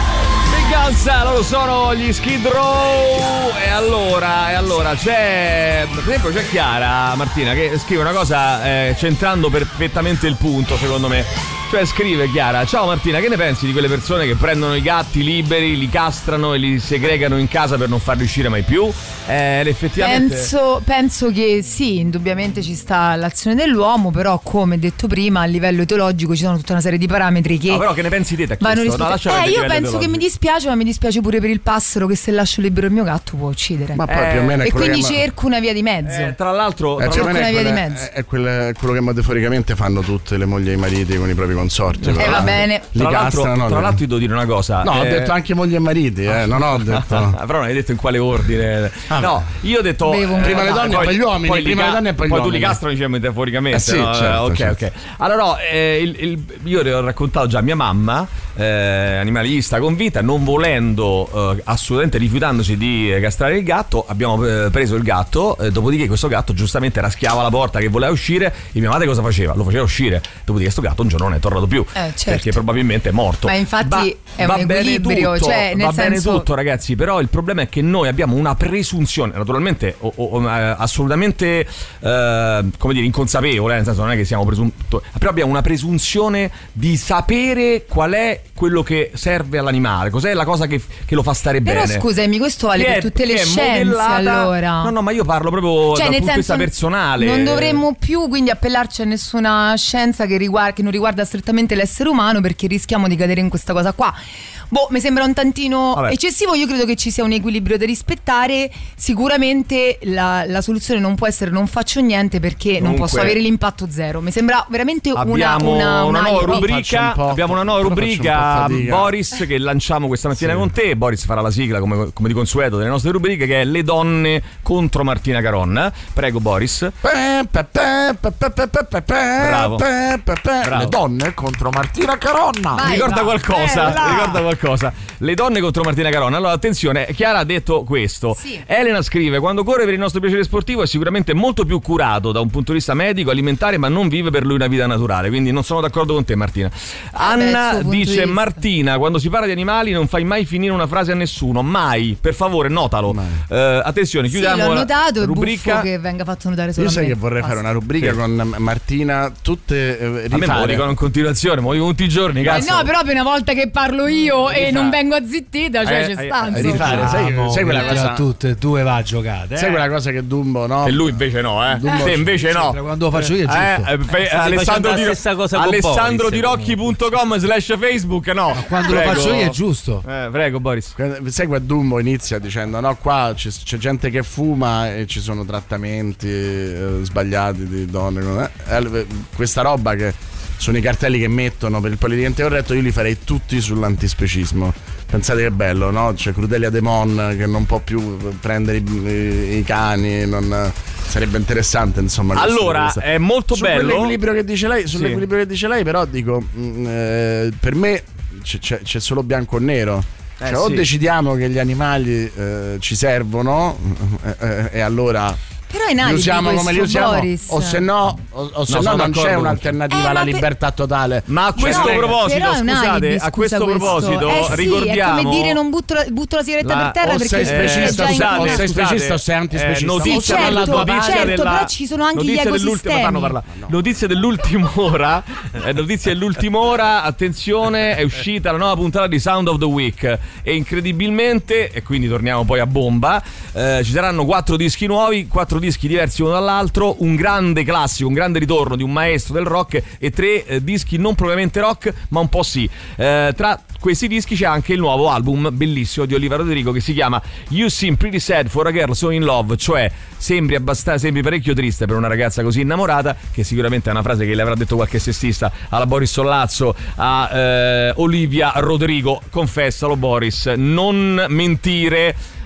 Guns, loro sono gli Skid Row. E allora, e allora c'è, per esempio c'è Chiara Martina che scrive una cosa eh, centrando perfettamente il punto, secondo me. Cioè scrive Chiara: ciao Martina, che ne pensi di quelle persone che prendono i gatti liberi, li castrano e li segregano in casa per non farli uscire mai più? Eh, effettivamente Penso, penso che sì, indubbiamente ci sta l'azione dell'uomo, però come detto prima a livello etologico ci sono tutta una serie di parametri che No, però che ne pensi te? vanno No, rispettati. Eh, io penso che mi dispiace, ma mi dispiace pure per il passero che se lascio libero il mio gatto può uccidere. Ma poi più o meno è e quello quindi che- cerco una via di mezzo. Eh, tra l'altro, Eh, tra più o l'altro- meno è, una via di quella- mezzo. è quel- quello che metaforicamente fanno tutte le mogli e i mariti con i propri consorti. Eh, però. va bene. Li Tra l'altro, castrano, tra li- l'altro ti devo dire una cosa. No, ho eh, detto anche mogli e mariti, eh, non ho detto. Però non hai detto in quale ordine. No, io ho detto Bevo un po'. Prima le donne e poi gli uomini, li prima le ca- donne e poi gli tu uomini. li castrano, diciamo metaforicamente. Eh sì, no? certo, ok, certo. ok. Allora, no, eh, il- il- io le ho raccontato già a mia mamma, eh, animalista convinta, non volendo, eh, assolutamente rifiutandosi di castrare il gatto, abbiamo eh, preso il gatto, eh, dopodiché questo gatto giustamente raschiava la porta che voleva uscire e mia madre cosa faceva? Lo faceva uscire. Dopodiché questo gatto un giorno non è tornato più, Eh, certo. perché probabilmente è morto. Ma infatti Va- è va un bene equilibrio, tutto, cioè nel va bene senso tutto ragazzi, però il problema è che noi abbiamo una presunzione, naturalmente o, o- o, eh, assolutamente eh, come dire inconsapevole, nel senso non è che siamo presunto, però abbiamo una presunzione di sapere qual è quello che serve all'animale, cos'è la cosa che, che lo fa stare Però bene. scusami, questo vale Che per è- tutte le che è scienze, modellata- allora. No, no, ma io parlo proprio Cioè, dal nel punto di vista senso, personale. non dovremmo più quindi appellarci a nessuna scienza che, riguarda, che non riguarda strettamente l'essere umano, perché rischiamo di cadere in questa cosa qua. Boh, mi sembra un tantino Vabbè. eccessivo. Io credo che ci sia un equilibrio da rispettare. Sicuramente la, la soluzione non può essere non faccio niente, perché non Comunque, posso avere l'impatto zero. Mi sembra veramente una, Abbiamo una, una, una nuova alibi. rubrica, abbiamo una nuova però faccio un rubrica po' fatica. Boris che lanciamo questa mattina Sì. con te. Boris farà la sigla come, come di consueto delle nostre rubriche, che è Le donne contro Martina Caronna. Prego Boris. Pe, pe, pe, pe, pe, pe, pe, pe, pe, Bravo. pe, pe, pe. Bravo. Le donne contro Martina Caronna. Mi ricorda qualcosa, Bella. mi ricorda qualcosa. Le donne contro Martina Caronna. Allora attenzione, Chiara ha detto questo. Elena scrive: quando corre per il nostro piacere sportivo è sicuramente molto più curato da un punto di vista medico, alimentare, ma non vive per lui una vita naturale. Quindi non sono d'accordo con te Martina. Anna il suo punto di dice: vista. Martina, quando si parla di animali non fai mai finire una frase a nessuno, mai, per favore notalo. Eh, attenzione, Sì, chiudiamo l'ho la notato, è rubrica. buffo che venga fatto notare solo Io a sai me. che vorrei Basta. fare una rubrica Sì. con Martina, tutte eh, A me me lo rifare. dicono in continuazione, me lo dicono tutti i giorni, Eh cazzo. no, però per una volta che parlo io e non vengo azzittita, cioè Eh, c'è eh, stanza. eh, rifare, sai, Amo, sai quella mettila cosa a tutte e due va a giocare. Sai eh. quella cosa che Dumbo, no? E lui invece no, eh. Dumbo- Te invece no. Quando lo faccio io è giusto. Eh, eh, fe- Stai Alessandro facendo Di la stessa cosa con Alessandro Boris, Di Rocchi punto com slash Facebook no. Quando Prego. lo faccio io è giusto. Eh, prego Boris. Sai che Dumbo inizia dicendo no, qua c'è, c'è gente che fuma e ci sono trattamenti eh, sbagliati di donne, eh, eh, questa roba che sono i cartelli che mettono per il politicamente corretto, io li farei tutti sull'antispecismo. Pensate che bello, no? C'è Crudelia De Mon che non può più prendere i, i- i cani, non, sarebbe interessante insomma. questo- Allora, questo. è molto Su bello. Quell'equilibrio che dice lei, Sì. sull'equilibrio che dice lei, però dico, mh, eh, per me c'è, c'è- c'è solo bianco o nero. Eh, Cioè, o sì. decidiamo che gli animali eh, ci servono eh, eh, e allora Però è in li alibi usiamo questo, come li usiamo, Boris. o se no, o, o se No, no sono non d'accordo c'è con te. un'alternativa Eh, alla ma per- libertà totale. Ma a questo Cioè, proposito, Però è un scusate, alibi, a scusa, questo proposito, eh sì, ricordiamo è come dire non butto la, butto la sigaretta La- per terra o perché sei è specista, già in scusate, coma. o sei specista o sei antispecista. Eh, notizia Sì, certo, della notizia certo, della- però ci sono anche gli notizia dell'ultima- ecosistemi. fanno parlare. Notizia dell'ultima ora, eh, notizia dell'ultima ora, attenzione, è uscita la nuova puntata di Sound of the Week e incredibilmente, e quindi torniamo poi a bomba, eh, ci saranno quattro dischi nuovi, quattro dischi diversi uno dall'altro, un grande classico, un grande ritorno di un maestro del rock e tre eh, dischi non propriamente rock ma un po' sì. Eh, tra questi dischi c'è anche il nuovo album bellissimo di Olivia Rodrigo che si chiama You Seem Pretty Sad for a Girl So In Love, cioè sembri abbastanza, sembri parecchio triste per una ragazza così innamorata, che sicuramente è una frase che le avrà detto qualche sessista alla Boris Sollazzo, a eh, Olivia Rodrigo. Confessalo Boris, non mentire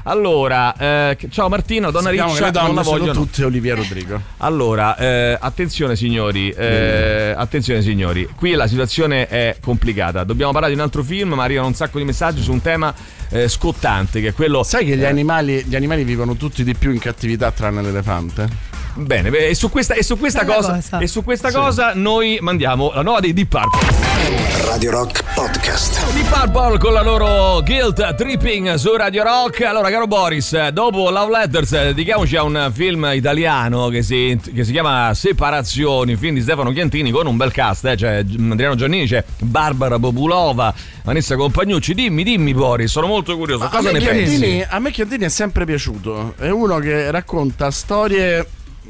Allora, eh, ciao Martino, donna Sappiamo riccia, che le donne non la sono vogliono tutte Olivier Rodrigo. Allora, eh, attenzione signori, eh, attenzione signori, qui la situazione è complicata. Dobbiamo parlare di un altro film, ma arrivano un sacco di messaggi su un tema eh, scottante, che è quello. Sai che gli eh, animali, gli animali vivono tutti di più in cattività tranne l'elefante? Bene, beh, e su questa, e su questa cosa, cosa e su questa sì. cosa noi mandiamo la nuova dei Deep Purple. Radio Rock Podcast. Deep Purple con la loro Guilt Tripping su Radio Rock. Allora, caro Boris, dopo Love Letters dedichiamoci a un film italiano che si, che si chiama Separazioni, un film di Stefano Chiantini con un bel cast, eh? C'è Adriano Giannini, c'è Barbara Populova, Vanessa Compagnucci. Dimmi, dimmi Boris, sono molto curioso. Ma cosa a ne Chiantini, pensi? a me Chiantini è sempre piaciuto. È uno che racconta storie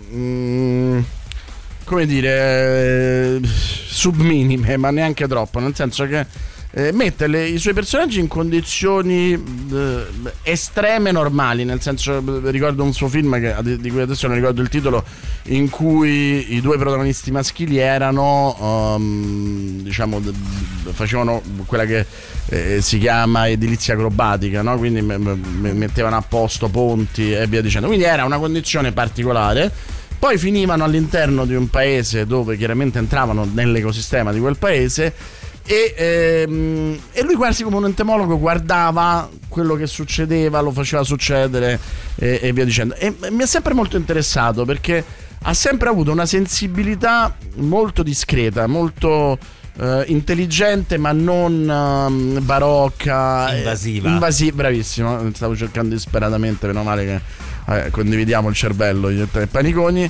Mm, come dire, eh, subminime, ma neanche troppo, nel senso che eh, mette le, i suoi personaggi in condizioni eh, estreme normali, nel senso, ricordo un suo film che, di, di cui adesso non ricordo il titolo, in cui i due protagonisti maschili erano um, diciamo facevano quella che eh, si chiama edilizia acrobatica, no? Quindi me, me, mettevano a posto ponti e via dicendo, quindi era una condizione particolare. Poi finivano all'interno di un paese dove chiaramente entravano nell'ecosistema di quel paese e, ehm, e lui quasi come un entomologo guardava quello che succedeva, lo faceva succedere e, e via dicendo. E mi è sempre molto interessato perché ha sempre avuto una sensibilità molto discreta, molto Uh, intelligente ma non uh, barocca, invasiva. eh, invasiva, bravissimo, stavo cercando disperatamente, meno male che eh, condividiamo il cervello io e Paniconi.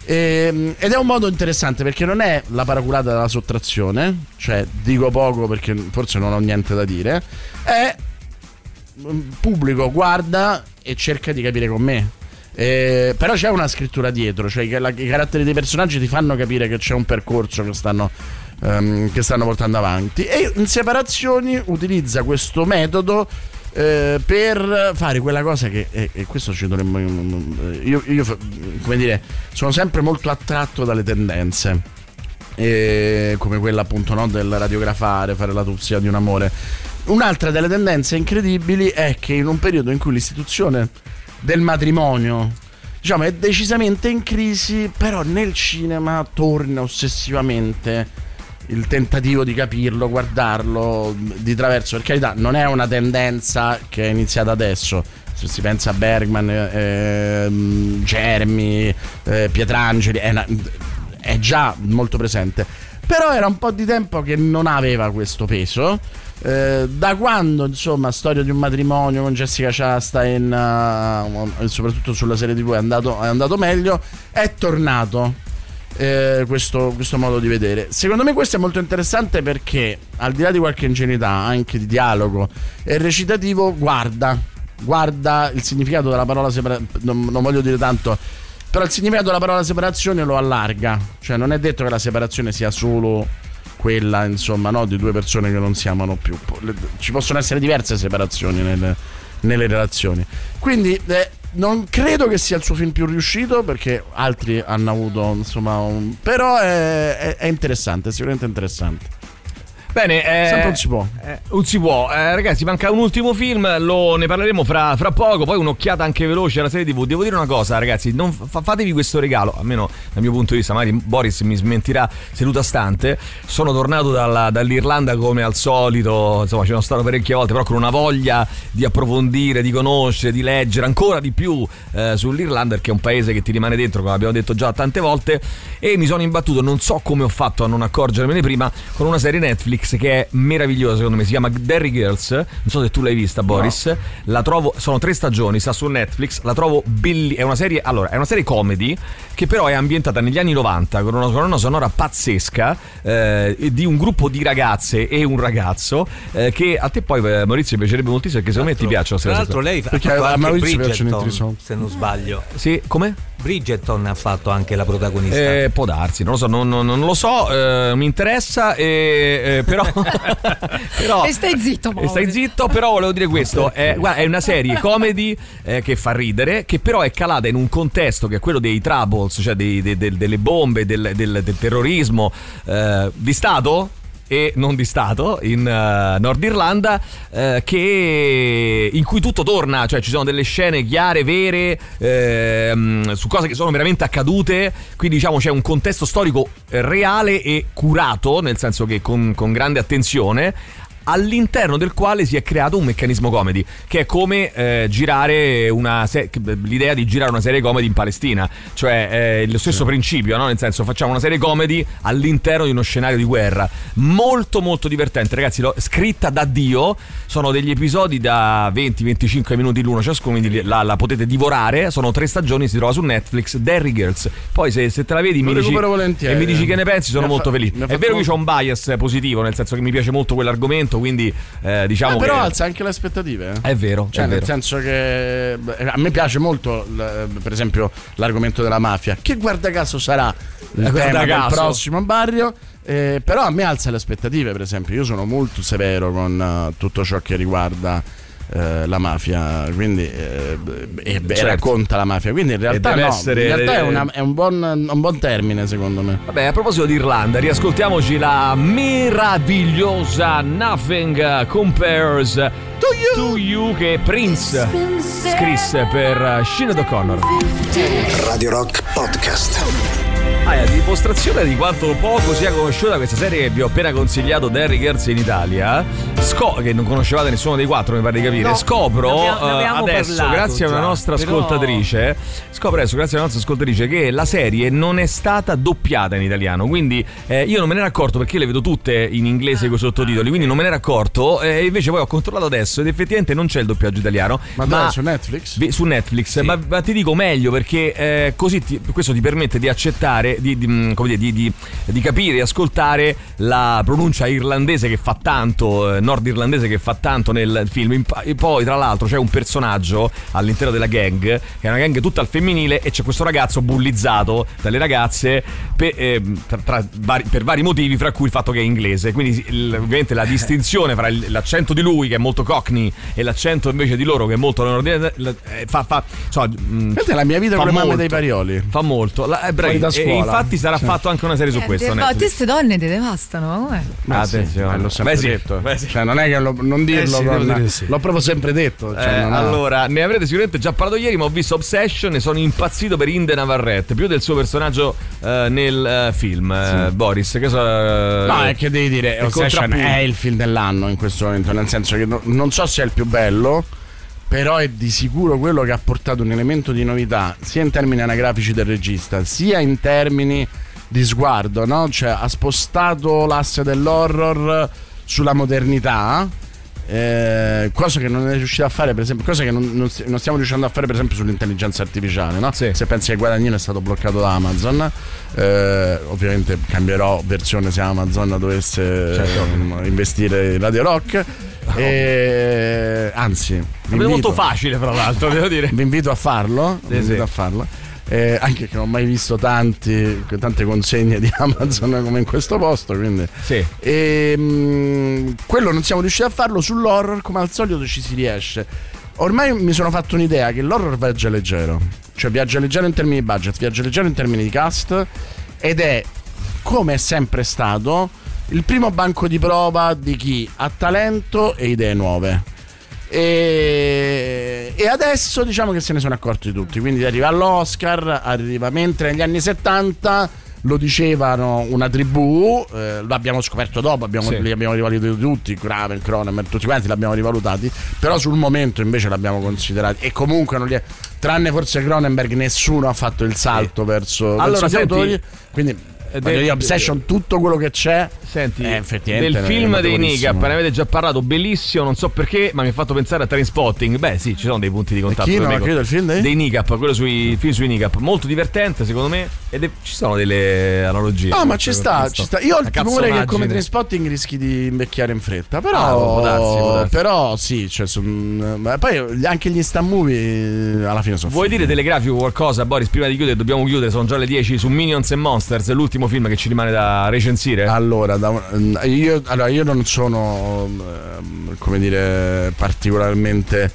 E, ed è un modo interessante perché non è la paraculata della sottrazione, cioè dico poco perché forse non ho niente da dire, è pubblico guarda e cerca di capire con me. Eh, però c'è una scrittura dietro, cioè i, la, i caratteri dei personaggi ti fanno capire che c'è un percorso che stanno um, che stanno portando avanti, e in Separazioni utilizza questo metodo eh, per fare quella cosa che e, e questo ci dovremmo io, io come dire, sono sempre molto attratto dalle tendenze, e, come quella appunto, no, del radiografare, fare l'autopsia di un amore. Un'altra delle tendenze incredibili è che in un periodo in cui l'istituzione del matrimonio, diciamo, è decisamente in crisi, però nel cinema torna ossessivamente il tentativo di capirlo, guardarlo di traverso. Per carità, non è una tendenza che è iniziata adesso. Se si pensa a Bergman, eh, Germi, eh, Pietrangeli, è, una, è già molto presente. Però era un po' di tempo che non aveva questo peso. Eh, da quando, insomma, Storia di un matrimonio con Jessica Chastain, uh, e soprattutto sulla serie tivù è andato, è andato meglio, è tornato eh, questo, questo modo di vedere. Secondo me questo è molto interessante perché, al di là di qualche ingenuità anche di dialogo e recitativo, guarda guarda il significato della parola separazione. Non, non voglio dire tanto, però il significato della parola separazione lo allarga. Cioè non è detto che la separazione sia solo quella, insomma, no, di due persone che non si amano più. Ci possono essere diverse separazioni nelle, nelle relazioni. Quindi eh, non credo che sia il suo film più riuscito, perché altri hanno avuto, insomma, un... però è, è, è interessante, è sicuramente interessante. Bene, eh, sempre non si può. Eh, non si può. Eh, ragazzi, manca un ultimo film, lo ne parleremo fra, fra poco. Poi un'occhiata anche veloce alla serie tivù. Devo dire una cosa, ragazzi, non fa, fatevi questo regalo, almeno dal mio punto di vista. Magari Boris mi smentirà seduta stante. Sono tornato dalla, dall'Irlanda come al solito. Insomma, ci sono stato parecchie volte, però con una voglia di approfondire, di conoscere, di leggere ancora di più eh, sull'Irlanda, perché è un paese che ti rimane dentro, come abbiamo detto già tante volte. E mi sono imbattuto, non so come ho fatto a non accorgermene prima, con una serie Netflix che è meravigliosa, secondo me, si chiama Derry Girls. Non so se tu l'hai vista, Boris. No. La trovo, sono tre stagioni, sta su Netflix. La trovo bellissima. È una serie, allora, è una serie comedy che però è ambientata negli anni novanta con una colonna sonora pazzesca, eh, di un gruppo di ragazze e un ragazzo, eh, che a te poi, Maurizio, piacerebbe moltissimo, perché secondo me ti piace. Tra l'altro lei ha fatto anche Bridgerton, se non sbaglio. Sì, come? Bridgerton ha fatto anche la protagonista. Eh, può darsi, non lo so, non, non, non lo so, eh, mi interessa, eh, eh, però, però e stai zitto, e stai zitto, però volevo dire questo, è, guarda, è una serie comedy eh, che fa ridere, che però è calata in un contesto che è quello dei troubles, cioè dei, dei, dei, delle bombe, del, del, del terrorismo eh, di Stato. e non di Stato in uh, Nord Irlanda, uh, che in cui tutto torna, cioè ci sono delle scene chiare, vere, uh, su cose che sono veramente accadute, quindi diciamo c'è un contesto storico reale e curato, nel senso che con, con grande attenzione, all'interno del quale si è creato un meccanismo comedy, che è come eh, girare una se- l'idea di girare una serie comedy in Palestina, cioè eh, lo stesso sì. principio, no? Nel senso, facciamo una serie comedy all'interno di uno scenario di guerra, molto molto divertente, ragazzi, lo, scritta da Dio. Sono degli episodi da venti venticinque minuti l'uno ciascuno, quindi la, la potete divorare. Sono tre stagioni, si trova su Netflix, Derry Girls. Poi se, se te la vedi mi dici, e mi dici che ne pensi, sono molto fa- felice. È vero che ho un bias positivo, nel senso che mi piace molto quell'argomento, quindi eh, diciamo ah, però che alza anche le aspettative, eh? È vero, cioè è nel vero. senso che a me piace molto per esempio l'argomento della mafia, che guarda caso sarà il tema del prossimo Barrio, eh, però a me alza le aspettative. Per esempio io sono molto severo con uh, tutto ciò che riguarda Uh, la mafia, quindi eh, e, certo. e racconta la mafia, quindi in realtà, no, essere... in realtà è, una, è un, buon, un buon termine secondo me. Vabbè, a proposito di Irlanda, riascoltiamoci la meravigliosa Nothing Compares to You, to you che Prince scrisse per Sinead O'Connor. Radio Rock Podcast. Ah, è dimostrazione di quanto poco sia conosciuta questa serie che vi ho appena consigliato, Derry Girls in Italia. Sco- che non conoscevate nessuno dei quattro, mi pare di capire. No, Scopro ne abbiamo, ne abbiamo uh, adesso, parlato, grazie a una nostra però... ascoltatrice, scopro adesso, grazie a una nostra ascoltatrice, che la serie non è stata doppiata in italiano. Quindi eh, io non me ne ero accorto, perché le vedo tutte in inglese con i sottotitoli, quindi non me ne ero accorto. E eh, invece poi ho controllato adesso ed effettivamente non c'è il doppiaggio italiano. Ma, ma dove, su Netflix? Vi, su Netflix, sì. ma, ma ti dico meglio, perché eh, così ti, questo ti permette di accettare. Di, di, come dire, di, di, di capire e ascoltare la pronuncia irlandese che fa tanto, eh, nordirlandese che fa tanto nel film. E poi tra l'altro c'è un personaggio all'interno della gang, che è una gang tutta al femminile, e c'è questo ragazzo bullizzato dalle ragazze per, eh, tra, tra vari, per vari motivi, fra cui il fatto che è inglese. Quindi il, ovviamente la distinzione fra il, l'accento di lui, che è molto cockney, e l'accento invece di loro, che è molto nordirlandese, fa, fa so, questa è la mia vita con le mamme dei Parioli. Fa molto la, eh, bravi, e, e infatti sarà sì. fatto anche una serie su eh, questo. Ma queste donne ti devastano, ma com'è? Ah, attenzione, sì, l'ho sempre beh, sì. detto. Beh, sì. Cioè, non è che lo, non dirlo, eh, sì, sì. l'ho proprio sempre detto. Cioè, eh, non allora, ha... ne avrete sicuramente già parlato ieri, ma ho visto Obsession e sono impazzito per Inde Navarrete, più del suo personaggio uh, nel uh, film. Sì. Uh, Boris, che so, uh, no, è che devi dire, Obsession è il film dell'anno in questo momento, nel senso che no, non so se è il più bello, però è di sicuro quello che ha portato un elemento di novità, sia in termini anagrafici del regista, sia in termini di sguardo, no? Cioè ha spostato l'asse dell'horror sulla modernità, eh, cosa che non è riuscito a fare, per esempio, cosa che non, non, non stiamo riuscendo a fare per esempio sull'intelligenza artificiale, no? Sì. Se pensi che Guadagnino è stato bloccato da Amazon, eh, ovviamente cambierò versione se Amazon dovesse certo. eh, investire in Radio Rock. Oh. E, anzi, è molto facile, fra l'altro, devo dire. Vi invito a farlo, sì, vi invito sì. a farlo. Eh, anche che non ho mai visto tanti, tante consegne di Amazon come in questo posto, quindi sì. e, mh, quello non siamo riusciti a farlo. Sull'horror, come al solito, ci si riesce. Ormai mi sono fatto un'idea che l'horror viaggia leggero, cioè viaggia leggero in termini di budget, viaggia leggero in termini di cast, ed è, come è sempre stato, il primo banco di prova di chi ha talento e idee nuove. E, e adesso diciamo che se ne sono accorti tutti, quindi arriva all'Oscar, arriva, mentre negli anni settanta lo dicevano una tribù, eh, l'abbiamo scoperto dopo, abbiamo, sì. li abbiamo rivalutati tutti, Craven, Cronenberg, tutti quanti l'abbiamo rivalutati, però sul momento invece l'abbiamo considerati, e comunque non li è, tranne forse Cronenberg, nessuno ha fatto il salto sì. verso, allora, verso senti, gli autori, quindi Del, Obsession, tutto quello che c'è. Senti, eh, del film dei Nicap ne avete già parlato, bellissimo, non so perché, ma mi ha fatto pensare a Trainspotting. Beh sì, ci sono dei punti di contatto. Chi non credo il film dei? dei Nicap, quello sui il film sui Nicap, molto divertente secondo me, ed è, ci sono delle analogie. No, ma ci sta, ci sta. Io ho il timore che come Trainspotting rischi di invecchiare in fretta, però ah, può darsi, può darsi. Però sì, cioè, son, poi anche gli instant movie alla fine sono vuoi fini. dire telegrafico qualcosa, Boris, prima di chiudere? Dobbiamo chiudere, sono già le dieci, su Minions and Monsters, l'ultimo film che ci rimane da recensire. Allora, da, io, allora io non sono come dire particolarmente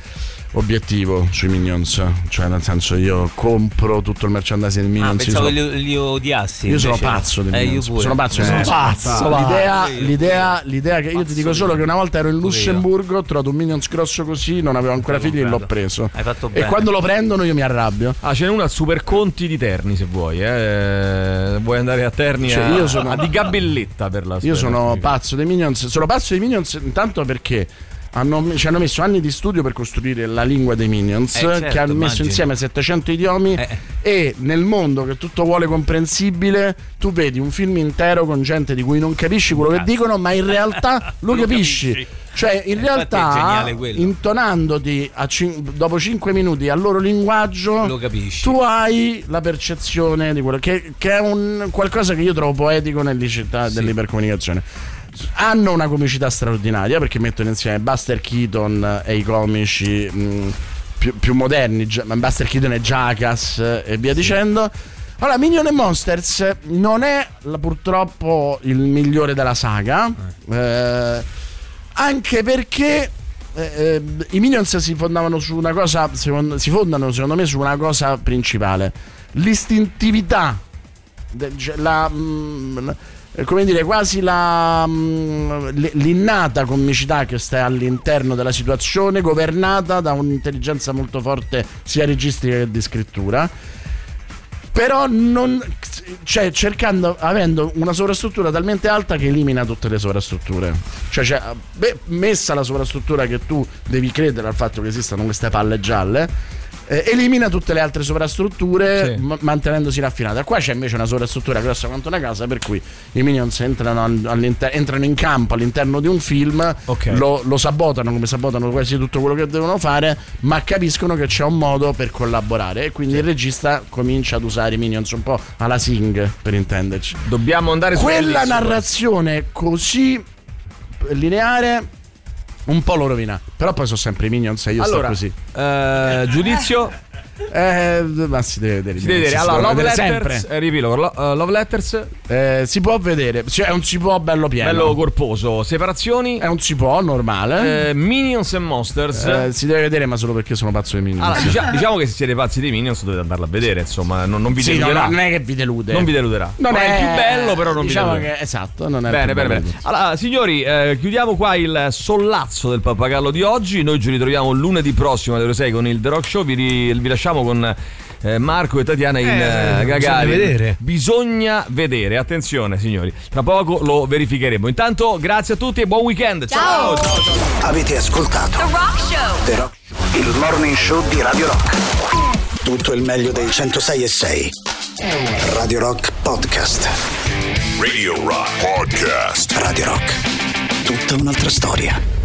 obiettivo sui Minions, cioè nel senso io compro tutto il merchandising dei Minions. Ah, pensavo sono... che li, li odiassi. Io sono invece. pazzo dei eh, Minions. io pure. Sono pazzo, eh, sono pazzo. L'idea, Io l'idea, pure. l'idea che io ti dico solo che una volta ero in Lussemburgo, ho trovato un Minions grosso così, non avevo ancora figli e l'ho preso. Hai fatto e bene. quando lo prendono io mi arrabbio. Ah, ce n'è una a Super Conti di Terni se vuoi, eh. Vuoi andare a Terni Cioè, a, io sono- a di Gabelletta per la Io storia. sono pazzo dei Minions, sono pazzo dei Minions intanto perché hanno, ci hanno messo anni di studio per costruire la lingua dei Minions, Eh, certo, che hanno messo immagino. insieme settecento idiomi Eh. e nel mondo che tutto vuole comprensibile tu vedi un film intero con gente di cui non capisci quello che dicono, ma in realtà lo, Lo capisci. capisci. Cioè in Eh, realtà infatti è geniale quello. intonandoti a cin- dopo cinque minuti al loro linguaggio Lo capisci. tu hai la percezione di quello che, che è un qualcosa che io trovo poetico nell'icità dell'ipercomunicazione. Hanno una comicità straordinaria perché mettono insieme Buster Keaton e i comici mh, più, più moderni, Gi- Buster Keaton e Jackass e via dicendo. Allora, Minion e Monsters non è la- purtroppo il migliore della saga, eh, anche perché eh, eh, i Minions si fondavano su una cosa, secondo, si fondano secondo me su una cosa principale: l'istintività, de- cioè la, mh, eh, come dire, quasi la, mh, l- l'innata comicità che sta all'interno della situazione, governata da un'intelligenza molto forte sia registica che di scrittura. Però non, cioè cercando, avendo una sovrastruttura talmente alta che elimina tutte le sovrastrutture. Cioè, cioè beh, messa la sovrastruttura che tu devi credere al fatto che esistano queste palle gialle, eh, elimina tutte le altre sovrastrutture, Sì. ma- mantenendosi raffinata. Qua c'è invece una sovrastruttura grossa quanto una casa, per cui i Minions entrano, all'inter- entrano in campo all'interno di un film, Ok. lo, lo sabotano come sabotano quasi tutto quello che devono fare, ma capiscono che c'è un modo per collaborare e quindi il regista comincia ad usare i Minions un po' alla Sing, per intenderci. Dobbiamo andare su Quella bellissimo. narrazione così lineare un po' lo rovina, però poi sono sempre i Minions e io Allora, sto così. eh, giudizio? Eh, ma si deve vedere. Si deve vedere. si Allora, deve Love vedere Letters, sempre. eh, ripilo, lo- eh, Love Letters, Eh, si può vedere, cioè è un si può bello pieno. bello corposo. Separazioni, È un si può normale. eh, Minions e Monsters. Eh, si deve vedere, ma solo perché sono pazzo dei Minions. Allora, dicia- diciamo che se siete pazzi dei Minions dovete andarla a vedere, insomma, non, non vi Sì, no, deluderà. non è che vi delude. Non vi deluderà. Non è è il più bello, però non diciamo vi deluderà. che esatto, non è Bene, il più bene, bello bene. di tutti. Allora, signori, eh, chiudiamo qua il sollazzo del pappagallo di oggi. Noi ci ritroviamo lunedì prossimo alle ore sei con il The Rock Show. Vi, ri- vi lasciamo con eh, Marco e Tatiana in Eh, eh, Gagarin. bisogna vedere. Bisogna vedere. Attenzione, signori. Tra poco lo verificheremo. Intanto, grazie a tutti e buon weekend. Ciao, ciao, ciao. Avete ascoltato The Rock Show. The Rock Show, il morning show di Radio Rock. Tutto il meglio dei centosei e sei. Radio Rock Podcast. Radio Rock Podcast. Radio Rock. Tutta un'altra storia.